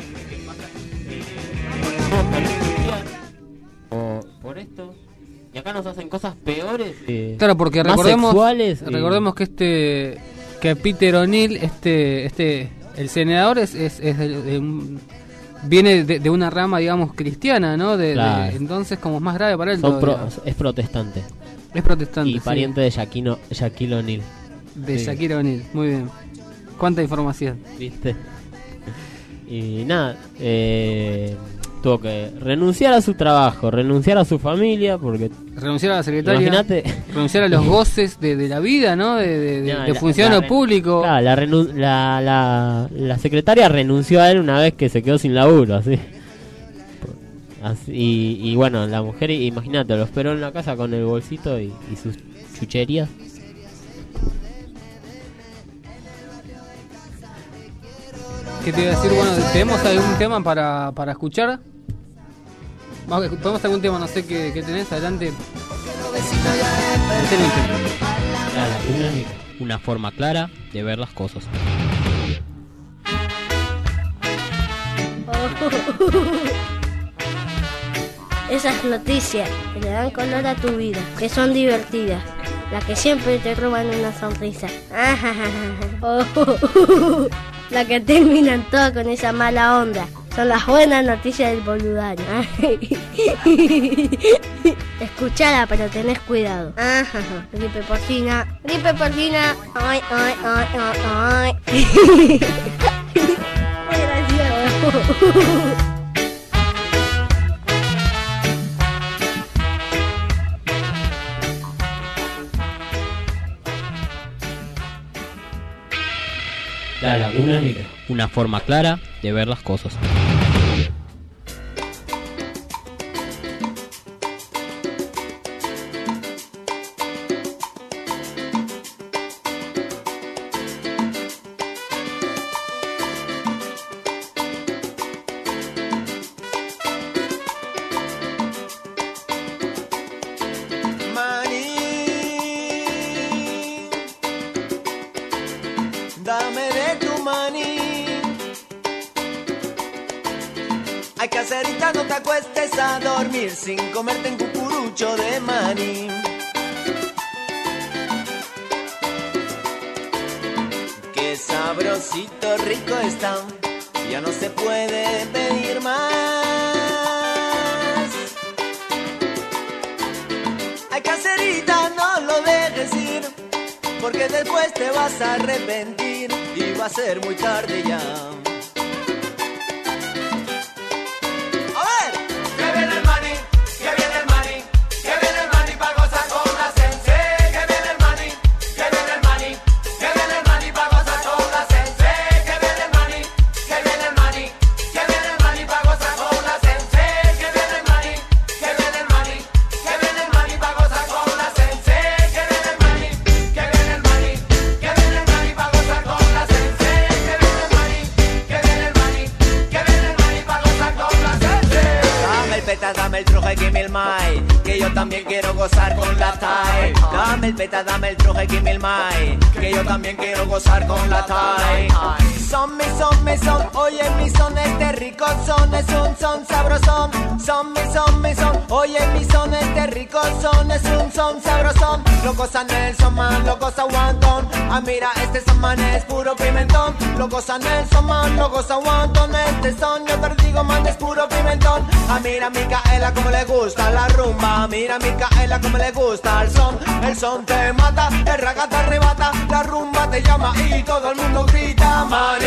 [SPEAKER 5] O por esto. Y acá nos hacen cosas peores. eh,
[SPEAKER 4] Claro, porque
[SPEAKER 5] más
[SPEAKER 4] recordemos,
[SPEAKER 5] sexuales, eh.
[SPEAKER 4] recordemos que este que Peter O'Neill, este este el senador es, es, es de- de un- viene de, de una rama, digamos, cristiana, ¿no? De, de-
[SPEAKER 5] Claro.
[SPEAKER 4] entonces como es más grave para él
[SPEAKER 5] son pro-
[SPEAKER 4] todavía.
[SPEAKER 5] es protestante.
[SPEAKER 4] Es protestante,
[SPEAKER 5] Y
[SPEAKER 4] sí.
[SPEAKER 5] pariente de Shaquille, Shaquille O'Neal.
[SPEAKER 4] De
[SPEAKER 5] Sí.
[SPEAKER 4] Shaquille O'Neal, muy bien. Cuánta información.
[SPEAKER 5] ¿Viste? Y nada, eh, tuvo que renunciar a su trabajo, renunciar a su familia, porque...
[SPEAKER 4] Renunciar a la secretaria.
[SPEAKER 5] Imagínate.
[SPEAKER 4] Renunciar a los goces de, de la vida, ¿no? De, de, de-
[SPEAKER 5] No,
[SPEAKER 4] de
[SPEAKER 5] la-
[SPEAKER 4] funcionario
[SPEAKER 5] la-
[SPEAKER 4] público.
[SPEAKER 5] Claro, la, renu- la, la, la secretaria renunció a él una vez que se quedó sin laburo, así. Así, y, y bueno, la mujer, imagínate, lo esperó en la casa con el bolsito y, y sus chucherías.
[SPEAKER 4] ¿Qué te iba a decir? Bueno, ¿tenemos algún tema para, para escuchar? Vamos, ¿podemos algún tema? No sé qué, qué tenés. Adelante.
[SPEAKER 5] La laguna negra, una forma clara de ver las cosas.
[SPEAKER 13] Esas noticias que le dan color a tu vida, que son divertidas, las que siempre te roban una sonrisa. Las que terminan todo con esa mala onda, son las buenas noticias del boludario. Escuchala, pero tenés cuidado. Gripe porcina, gripe porcina. Ay, ay, ay, ay, ay. Muy gracioso.
[SPEAKER 5] La laguna negra, una forma clara de ver las cosas.
[SPEAKER 11] Dame de tu maní. Hay caserita, no te acuestes a dormir sin comerte un cucurucho de maní. Qué sabrosito, rico está, ya no se puede pedir más. Ay, caserita, no lo dejes ir, porque después te vas a arrepentir y va a ser muy tarde ya. A ver, que viene el maní, que viene el maní, que viene el maní pa' gozar con la sensei. Que viene el maní, que viene el maní, que viene el maní pa' gozar con la sensei. Que viene el maní, que viene el maní, que viene el maní pa' gozar con la sensei. Que viene el maní, que viene el maní, que viene el maní pa' gozar con la sensei. Que viene el maní, que viene el maní, que viene el maní pa' gozar con la sensei. Que viene el maní, que viene el maní, que viene el maní pa' gozar con la sensei. Dame el peta, dame el truje, give me el mai, que yo también quiero gozar con la Thai. Dame el peta, dame el truje, give me el mai, que yo también quiero gozar con la Thai. Son mi son, mi son, oye mi son, este rico son, es un son sabrosón. Son mi son, mi son, oye mi son, este rico son, es un son sabrosón. Lo goza Nelson Man, lo goza Wanton. Ah, mira, este son man es puro pimentón. Lo goza Nelson Man, lo goza Wanton. Este son, yo te digo man, es puro pimentón. Ah, mira Micaela como le gusta la rumba. Mira Micaela como le gusta el son. El son te mata, el raga te arrebata, la rumba te llama y todo el mundo grita maní.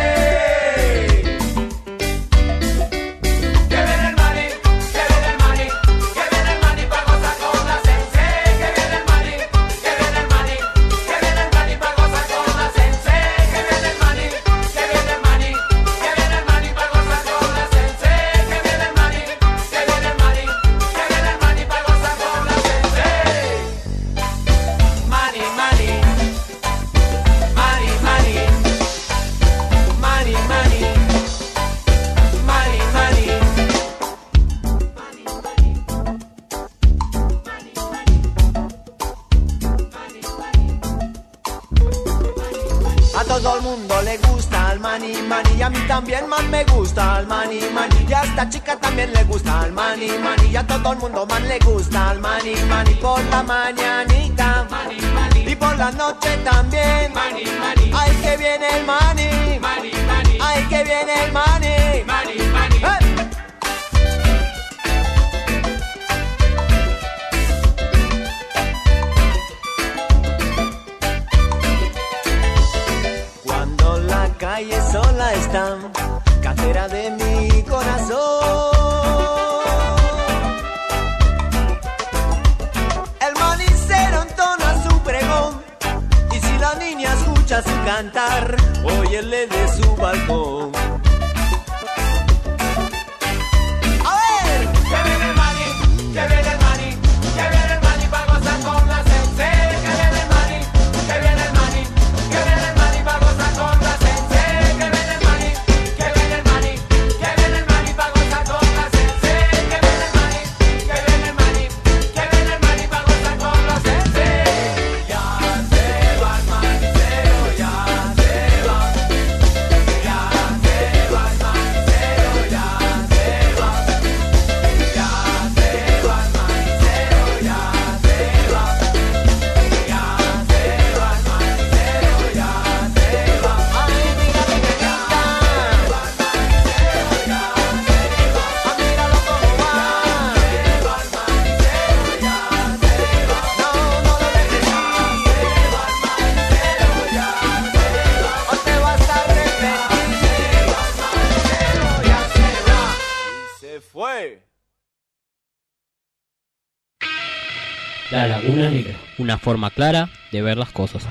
[SPEAKER 11] Que viene el maní, que viene el maní, que viene el maní pa' gozar con la sensei. Que viene el maní, que viene el maní, que viene el maní pa' gozar con la sensei. Que viene el maní, que viene el maní, que viene el maní pa' gozar con la sensei. Que viene el maní, que viene el maní, que viene el maní pa' gozar con la sensei. Maní, maní, maní, maní, maní, maní, maní, maní. A todo el mundo le gusta el mani mani, y a mí también man me gusta el mani mani, y a esta chica también le gusta el mani mani, y a todo el mundo man le gusta el mani mani, por la mañanita mani, mani, y por la noche también mani mani. Ay, que viene el mani mani mani, ay, que viene el mani mani mani. ¡Hey! Cuando la calle sola está, casera de mi corazón, el manicero entona su pregón, y si la niña escucha su cantar, óyele de su balcón. A ver, que viene el mani, que viene el mani, que viene el mani pa' gozar con la sensei. Que viene el mani, que viene el mani, que viene el mani pa' gozar con la sensei. Que viene el mani,
[SPEAKER 5] La Laguna Negra, una forma clara de ver las cosas.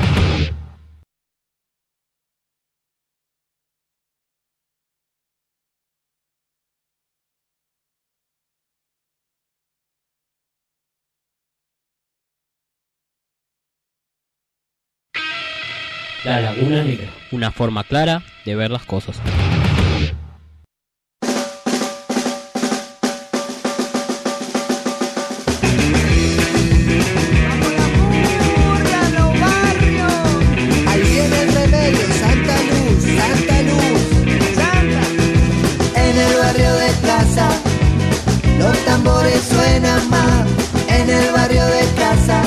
[SPEAKER 5] La Laguna Negra, una forma clara de ver las cosas.
[SPEAKER 2] Ahí viene el remedio, Santa Luz, Santa Luz, Santa. En el barrio de casa, los tambores suenan más. En el barrio de casa.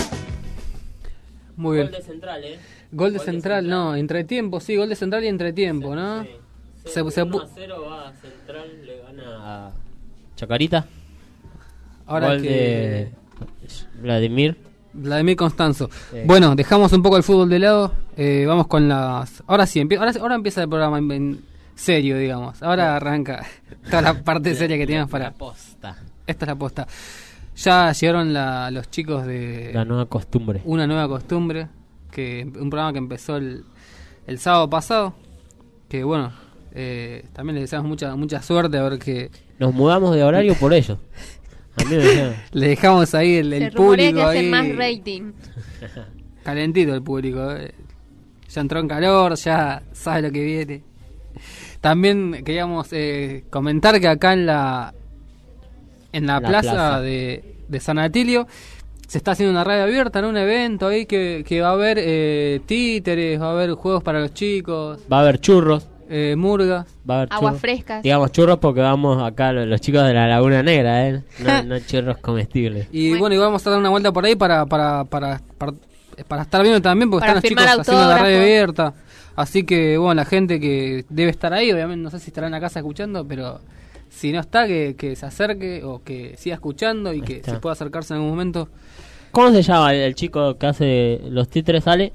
[SPEAKER 4] Muy bien.
[SPEAKER 5] Gol de Central, ¿eh?
[SPEAKER 4] Gol de Central, no, entretiempo, sí, gol de Central y entretiempo, ¿no?
[SPEAKER 5] Sí.
[SPEAKER 4] Se, se,
[SPEAKER 5] uno a cero va Central, le gana a Chacarita.
[SPEAKER 4] Ahora
[SPEAKER 5] Gol
[SPEAKER 4] que
[SPEAKER 5] de Vladimir.
[SPEAKER 4] Vladimir Constanzo.
[SPEAKER 5] Sí.
[SPEAKER 4] Bueno, dejamos un poco el fútbol de lado, eh, vamos con las... Ahora sí, empie... ahora, ahora empieza el programa en, en serio, digamos. Ahora arranca toda la parte seria que teníamos para...
[SPEAKER 5] La posta.
[SPEAKER 4] Esta es la posta. Ya llegaron la, los chicos de...
[SPEAKER 5] La nueva costumbre.
[SPEAKER 4] Una nueva costumbre, que un programa que empezó el, el sábado pasado, que bueno, eh, también les deseamos mucha mucha suerte, a ver que...
[SPEAKER 5] Nos mudamos de horario por ellos. A mí me decían.
[SPEAKER 4] Le dejamos ahí el, el
[SPEAKER 7] Se rumorea
[SPEAKER 4] público
[SPEAKER 7] que
[SPEAKER 4] ahí...
[SPEAKER 7] hacen más rating.
[SPEAKER 4] Calentito el público, eh. Ya entró en calor, ya sabe lo que viene. También queríamos eh, comentar que acá en la en la,
[SPEAKER 5] La
[SPEAKER 4] plaza,
[SPEAKER 5] plaza.
[SPEAKER 4] De, de San Atilio se está haciendo una radio abierta, ¿no? Un evento ahí que, que va a haber eh, títeres, va a haber juegos para los chicos,
[SPEAKER 5] Va a haber churros.
[SPEAKER 4] eh, murgas.
[SPEAKER 5] Va a haber
[SPEAKER 7] Aguas
[SPEAKER 5] churros.
[SPEAKER 7] frescas.
[SPEAKER 5] Digamos churros porque vamos acá los, los chicos de la Laguna Negra, ¿eh? No, no churros comestibles.
[SPEAKER 4] Y bueno. y vamos a dar una vuelta por ahí para para para para, para estar viendo también, porque
[SPEAKER 7] Para
[SPEAKER 4] están los
[SPEAKER 7] firmar
[SPEAKER 4] chicos haciendo la radio
[SPEAKER 7] autógrafos.
[SPEAKER 4] abierta. Así que bueno, la gente que debe estar ahí, obviamente no sé si estará en la casa escuchando, pero si no está, que, que se acerque o que siga escuchando y
[SPEAKER 5] Ahí
[SPEAKER 4] que
[SPEAKER 5] está.
[SPEAKER 4] se pueda acercarse en algún momento.
[SPEAKER 5] ¿Cómo se llama el, el chico que hace los títeres, Ale?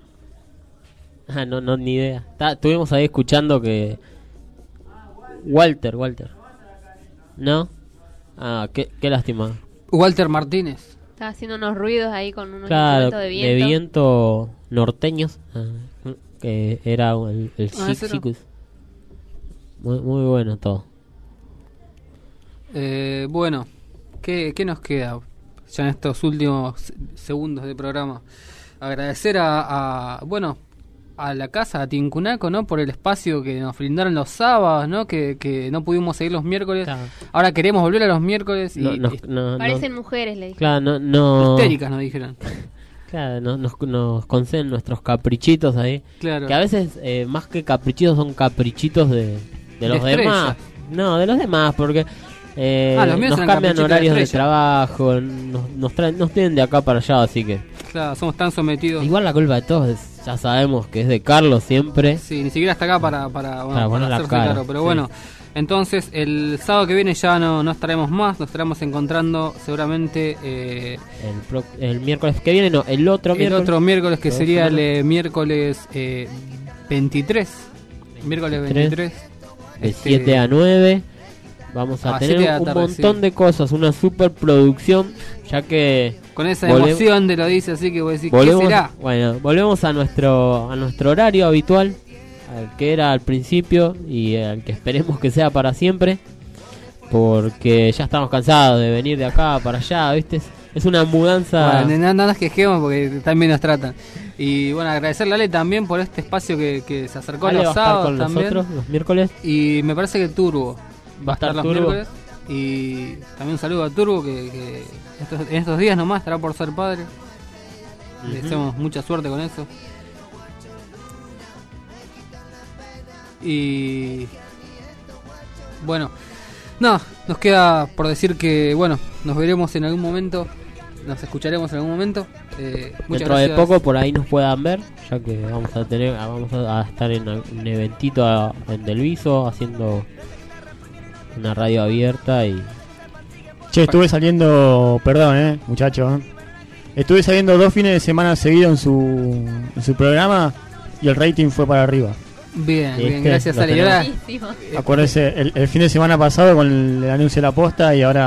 [SPEAKER 5] Ah, no, no, ni idea. Está- estuvimos ahí escuchando que... Walter, Walter. ¿No? Ah, qué, qué lástima.
[SPEAKER 4] Walter Martínez.
[SPEAKER 7] Estaba haciendo unos ruidos ahí con unos
[SPEAKER 5] Claro,
[SPEAKER 7] instrumentos de
[SPEAKER 5] de
[SPEAKER 7] viento.
[SPEAKER 5] viento norteños. Ah, que era el, el
[SPEAKER 4] Ah, ese era.
[SPEAKER 5] Sixicus. Muy, muy bueno todo.
[SPEAKER 4] Eh, bueno, ¿qué, ¿qué nos queda ya en estos últimos se- segundos de programa? Agradecer a, a bueno, a la casa, a Tincunaco, ¿no? Por el espacio que nos brindaron los sábados, ¿no? Que, que no pudimos seguir los miércoles. Ahora queremos volver a los miércoles y,
[SPEAKER 5] No, no,
[SPEAKER 4] y-
[SPEAKER 5] no, no.
[SPEAKER 7] Parecen mujeres, le dije.
[SPEAKER 5] Claro, no, no.
[SPEAKER 4] histéricas nos dijeron.
[SPEAKER 5] Claro, no- nos, nos conceden nuestros caprichitos ahí.
[SPEAKER 4] Claro.
[SPEAKER 5] Que a veces, eh, más que caprichitos, son caprichitos de, de los
[SPEAKER 4] De estrella.
[SPEAKER 5] demás. No, de los demás, porque eh,
[SPEAKER 4] Ah, los míos
[SPEAKER 5] nos
[SPEAKER 4] eran
[SPEAKER 5] cambian
[SPEAKER 4] caprichitos de
[SPEAKER 5] horarios de,
[SPEAKER 4] estrella.
[SPEAKER 5] trabajo, nos, nos, traen, nos tienen de acá para allá, así que...
[SPEAKER 4] Claro, somos tan sometidos.
[SPEAKER 5] Igual la culpa de todos, es- ya sabemos que es de Carlos siempre.
[SPEAKER 4] Sí, ni siquiera está acá para, para, bueno,
[SPEAKER 5] Para
[SPEAKER 4] para
[SPEAKER 5] poner la
[SPEAKER 4] hacerse
[SPEAKER 5] cara,
[SPEAKER 4] claro. Pero
[SPEAKER 5] sí.
[SPEAKER 4] bueno, entonces el sábado que viene ya no, no estaremos más, nos estaremos encontrando seguramente eh,
[SPEAKER 5] El, pro- el miércoles que viene, no, el otro
[SPEAKER 4] el
[SPEAKER 5] miércoles.
[SPEAKER 4] otro miércoles que
[SPEAKER 5] Dos
[SPEAKER 4] sería el
[SPEAKER 5] semanas.
[SPEAKER 4] eh, miércoles eh, veintitrés. Miércoles veintitrés.
[SPEAKER 5] De
[SPEAKER 4] Este,
[SPEAKER 5] siete a nueve. Vamos a
[SPEAKER 4] a
[SPEAKER 5] tener
[SPEAKER 4] siete de la
[SPEAKER 5] un
[SPEAKER 4] tarde,
[SPEAKER 5] montón
[SPEAKER 4] sí.
[SPEAKER 5] de cosas, una superproducción, ya que...
[SPEAKER 4] Con esa
[SPEAKER 5] volve-
[SPEAKER 4] emoción de lo dice, así que voy a decir, ¿qué
[SPEAKER 5] volvemos,
[SPEAKER 4] será?
[SPEAKER 5] Bueno, volvemos a nuestro a nuestro horario habitual, al que era al principio y al que esperemos que sea para siempre, porque ya estamos cansados de venir de acá para allá, ¿viste? Es, es una mudanza.
[SPEAKER 4] Bueno, no, no nos quejemos porque también nos tratan. Y bueno, agradecerle a Ale también por este espacio que, que se acercó
[SPEAKER 5] Ale
[SPEAKER 4] los
[SPEAKER 5] va a estar
[SPEAKER 4] sábados
[SPEAKER 5] con
[SPEAKER 4] también.
[SPEAKER 5] nosotros los miércoles.
[SPEAKER 4] Y me parece que Turbo va a estar, los
[SPEAKER 5] Turbo.
[SPEAKER 4] miércoles. Y también un saludo a Turbo que, que estos- en estos días nomás estará por ser padre. Le
[SPEAKER 5] Ujú.
[SPEAKER 4] deseamos mucha suerte con eso. Y bueno, no, nos queda por decir que bueno, nos veremos en algún momento, nos escucharemos en algún momento. Eh, muchas
[SPEAKER 5] Dentro de
[SPEAKER 4] gracias.
[SPEAKER 5] poco por ahí nos puedan ver, ya que vamos a tener vamos a, a estar en un eventito a- en Delviso haciendo una radio abierta y
[SPEAKER 10] Che, estuve saliendo, perdón, eh, muchachos. eh. Estuve saliendo dos fines de semana seguidos en su, en su programa y el rating fue para arriba.
[SPEAKER 4] Bien,
[SPEAKER 10] ¿Viste?
[SPEAKER 4] bien, gracias
[SPEAKER 10] Lo
[SPEAKER 4] Ale. Y
[SPEAKER 10] tenemos.
[SPEAKER 4] ahora,
[SPEAKER 7] Buenísimo.
[SPEAKER 10] Acuérdense, el, el fin de semana pasado con el, anuncio de la posta y ahora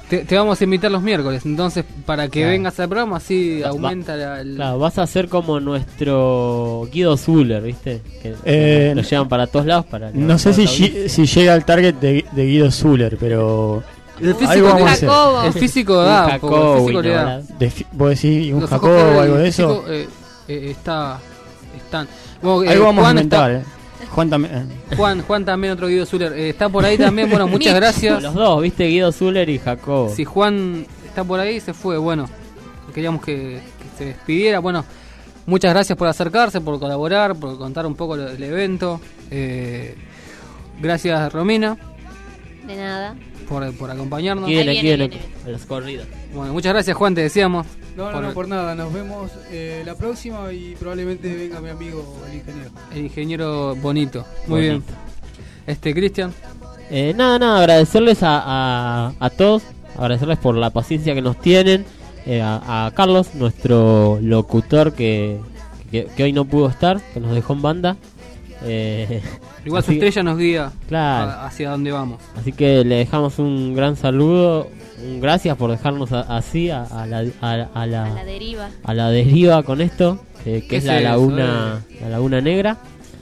[SPEAKER 4] te, te vamos a invitar los miércoles, entonces para que
[SPEAKER 5] Claro.
[SPEAKER 4] vengas al programa así
[SPEAKER 5] Va-
[SPEAKER 4] aumenta la, el-
[SPEAKER 5] Claro, vas a ser como nuestro Guido Zuller, ¿viste? Que
[SPEAKER 10] Eh,
[SPEAKER 5] lo llevan para todos lados. Para
[SPEAKER 10] No sé si,
[SPEAKER 5] levantar la
[SPEAKER 10] lle- si llega al target de, de Guido Zuller, pero.
[SPEAKER 4] El físico
[SPEAKER 10] algo
[SPEAKER 4] de-
[SPEAKER 10] vamos a hacer.
[SPEAKER 7] Jacobo.
[SPEAKER 4] el físico
[SPEAKER 5] Un
[SPEAKER 4] da,
[SPEAKER 5] Jacobo,
[SPEAKER 4] porque el físico
[SPEAKER 5] y
[SPEAKER 4] le
[SPEAKER 5] no,
[SPEAKER 4] da.
[SPEAKER 5] ¿verdad?
[SPEAKER 10] De fi- ¿Vos decís un
[SPEAKER 4] Los
[SPEAKER 10] Jacobo
[SPEAKER 4] ojos
[SPEAKER 10] o algo
[SPEAKER 4] del
[SPEAKER 10] de eso?
[SPEAKER 4] físico, eh, eh, está, están. Bueno, eh,
[SPEAKER 10] Algo vamos
[SPEAKER 4] Juan
[SPEAKER 10] a inventar,
[SPEAKER 4] está-
[SPEAKER 10] ¿eh? Juan también. eh.
[SPEAKER 4] Juan, Juan también, otro Guido Zuller. Eh, está por ahí también, bueno, muchas gracias.
[SPEAKER 5] Los dos, ¿viste? Guido Zuller y Jacobo.
[SPEAKER 4] Si Juan está por ahí, se fue. Bueno, queríamos que, que se despidiera. Bueno, muchas gracias por acercarse, por colaborar, por contar un poco lo del evento. Eh, gracias, Romina,
[SPEAKER 7] De nada.
[SPEAKER 4] por, por acompañarnos.
[SPEAKER 5] Aquí viene,
[SPEAKER 7] Ahí
[SPEAKER 5] aquí
[SPEAKER 7] viene,
[SPEAKER 5] viene,
[SPEAKER 7] viene.
[SPEAKER 5] a las corridas.
[SPEAKER 4] Bueno, muchas gracias, Juan, te decíamos.
[SPEAKER 8] No, no,
[SPEAKER 4] por
[SPEAKER 8] no,
[SPEAKER 4] el-
[SPEAKER 8] por nada. Nos vemos eh, la próxima y probablemente venga mi amigo el ingeniero.
[SPEAKER 4] El ingeniero Bonito. Muy
[SPEAKER 5] Bonito.
[SPEAKER 4] bien. Este, Cristian.
[SPEAKER 5] Eh, nada, nada, agradecerles a, a, a todos, agradecerles por la paciencia que nos tienen, eh, a, a Carlos, nuestro locutor que, que, que hoy no pudo estar, que nos dejó en banda. Eh,
[SPEAKER 4] Igual su
[SPEAKER 5] así-
[SPEAKER 4] estrella nos guía
[SPEAKER 5] Claro.
[SPEAKER 4] a- hacia dónde vamos.
[SPEAKER 5] Así que le dejamos un gran saludo, un gracias por dejarnos a- así a, a la, a, a la,
[SPEAKER 7] A la deriva.
[SPEAKER 5] a la deriva con esto, que, que
[SPEAKER 4] ¿Qué
[SPEAKER 5] es
[SPEAKER 4] es
[SPEAKER 5] la
[SPEAKER 4] eso,
[SPEAKER 5] laguna, la laguna negra.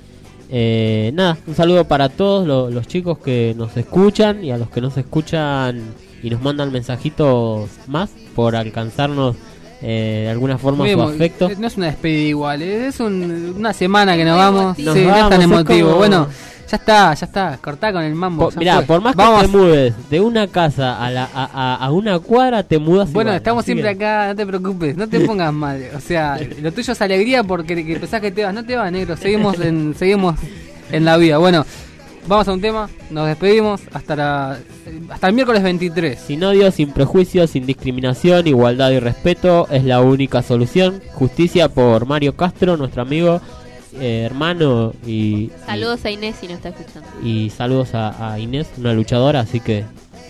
[SPEAKER 5] Eh, nada, un saludo para todos lo- los chicos que nos escuchan y a los que nos escuchan y nos mandan mensajitos más por alcanzarnos eh, de alguna forma
[SPEAKER 4] Muy
[SPEAKER 5] su
[SPEAKER 4] emo-
[SPEAKER 5] afecto.
[SPEAKER 4] No es una despedida igual, es un- una semana que nos
[SPEAKER 7] Muy
[SPEAKER 4] vamos.
[SPEAKER 7] emotivo.
[SPEAKER 4] Sí,
[SPEAKER 5] Nos
[SPEAKER 4] no es tan
[SPEAKER 5] vamos, es
[SPEAKER 4] emotivo.
[SPEAKER 5] como-
[SPEAKER 4] Bueno, ya está, ya está. Cortá con el mambo.
[SPEAKER 5] Por,
[SPEAKER 4] ya
[SPEAKER 5] mirá,
[SPEAKER 4] fue.
[SPEAKER 5] por más que
[SPEAKER 4] Vamos.
[SPEAKER 5] te mudes de una casa a, la, a, a- a una cuadra, te mudas
[SPEAKER 4] Bueno,
[SPEAKER 5] igual,
[SPEAKER 4] estamos
[SPEAKER 5] así
[SPEAKER 4] siempre
[SPEAKER 5] que-
[SPEAKER 4] acá, no te preocupes, no te pongas mal. O sea, lo tuyo es alegría porque que pensás que te vas, no te vas, negro. Seguimos en, seguimos en la vida. Bueno, vamos a un tema, nos despedimos hasta la, hasta el miércoles veintitrés.
[SPEAKER 5] Sin odio, sin prejuicios, sin discriminación, igualdad y respeto es la única solución. Justicia por Mario Castro, nuestro amigo, eh, hermano y,
[SPEAKER 7] Saludos a Inés si nos está escuchando.
[SPEAKER 5] y, y saludos a, a Inés, una luchadora. Así que,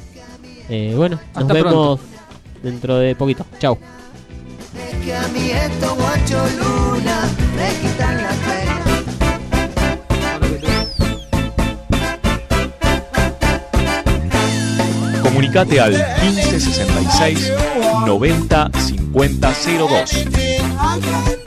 [SPEAKER 5] eh, bueno, nos
[SPEAKER 4] Hasta
[SPEAKER 5] vemos
[SPEAKER 4] pronto.
[SPEAKER 5] dentro de poquito. Chau.
[SPEAKER 2] Es que a mí estos guachos luna me quitan la pena.
[SPEAKER 9] Comunicate al quince sesenta y seis noventa cincuenta cero dos.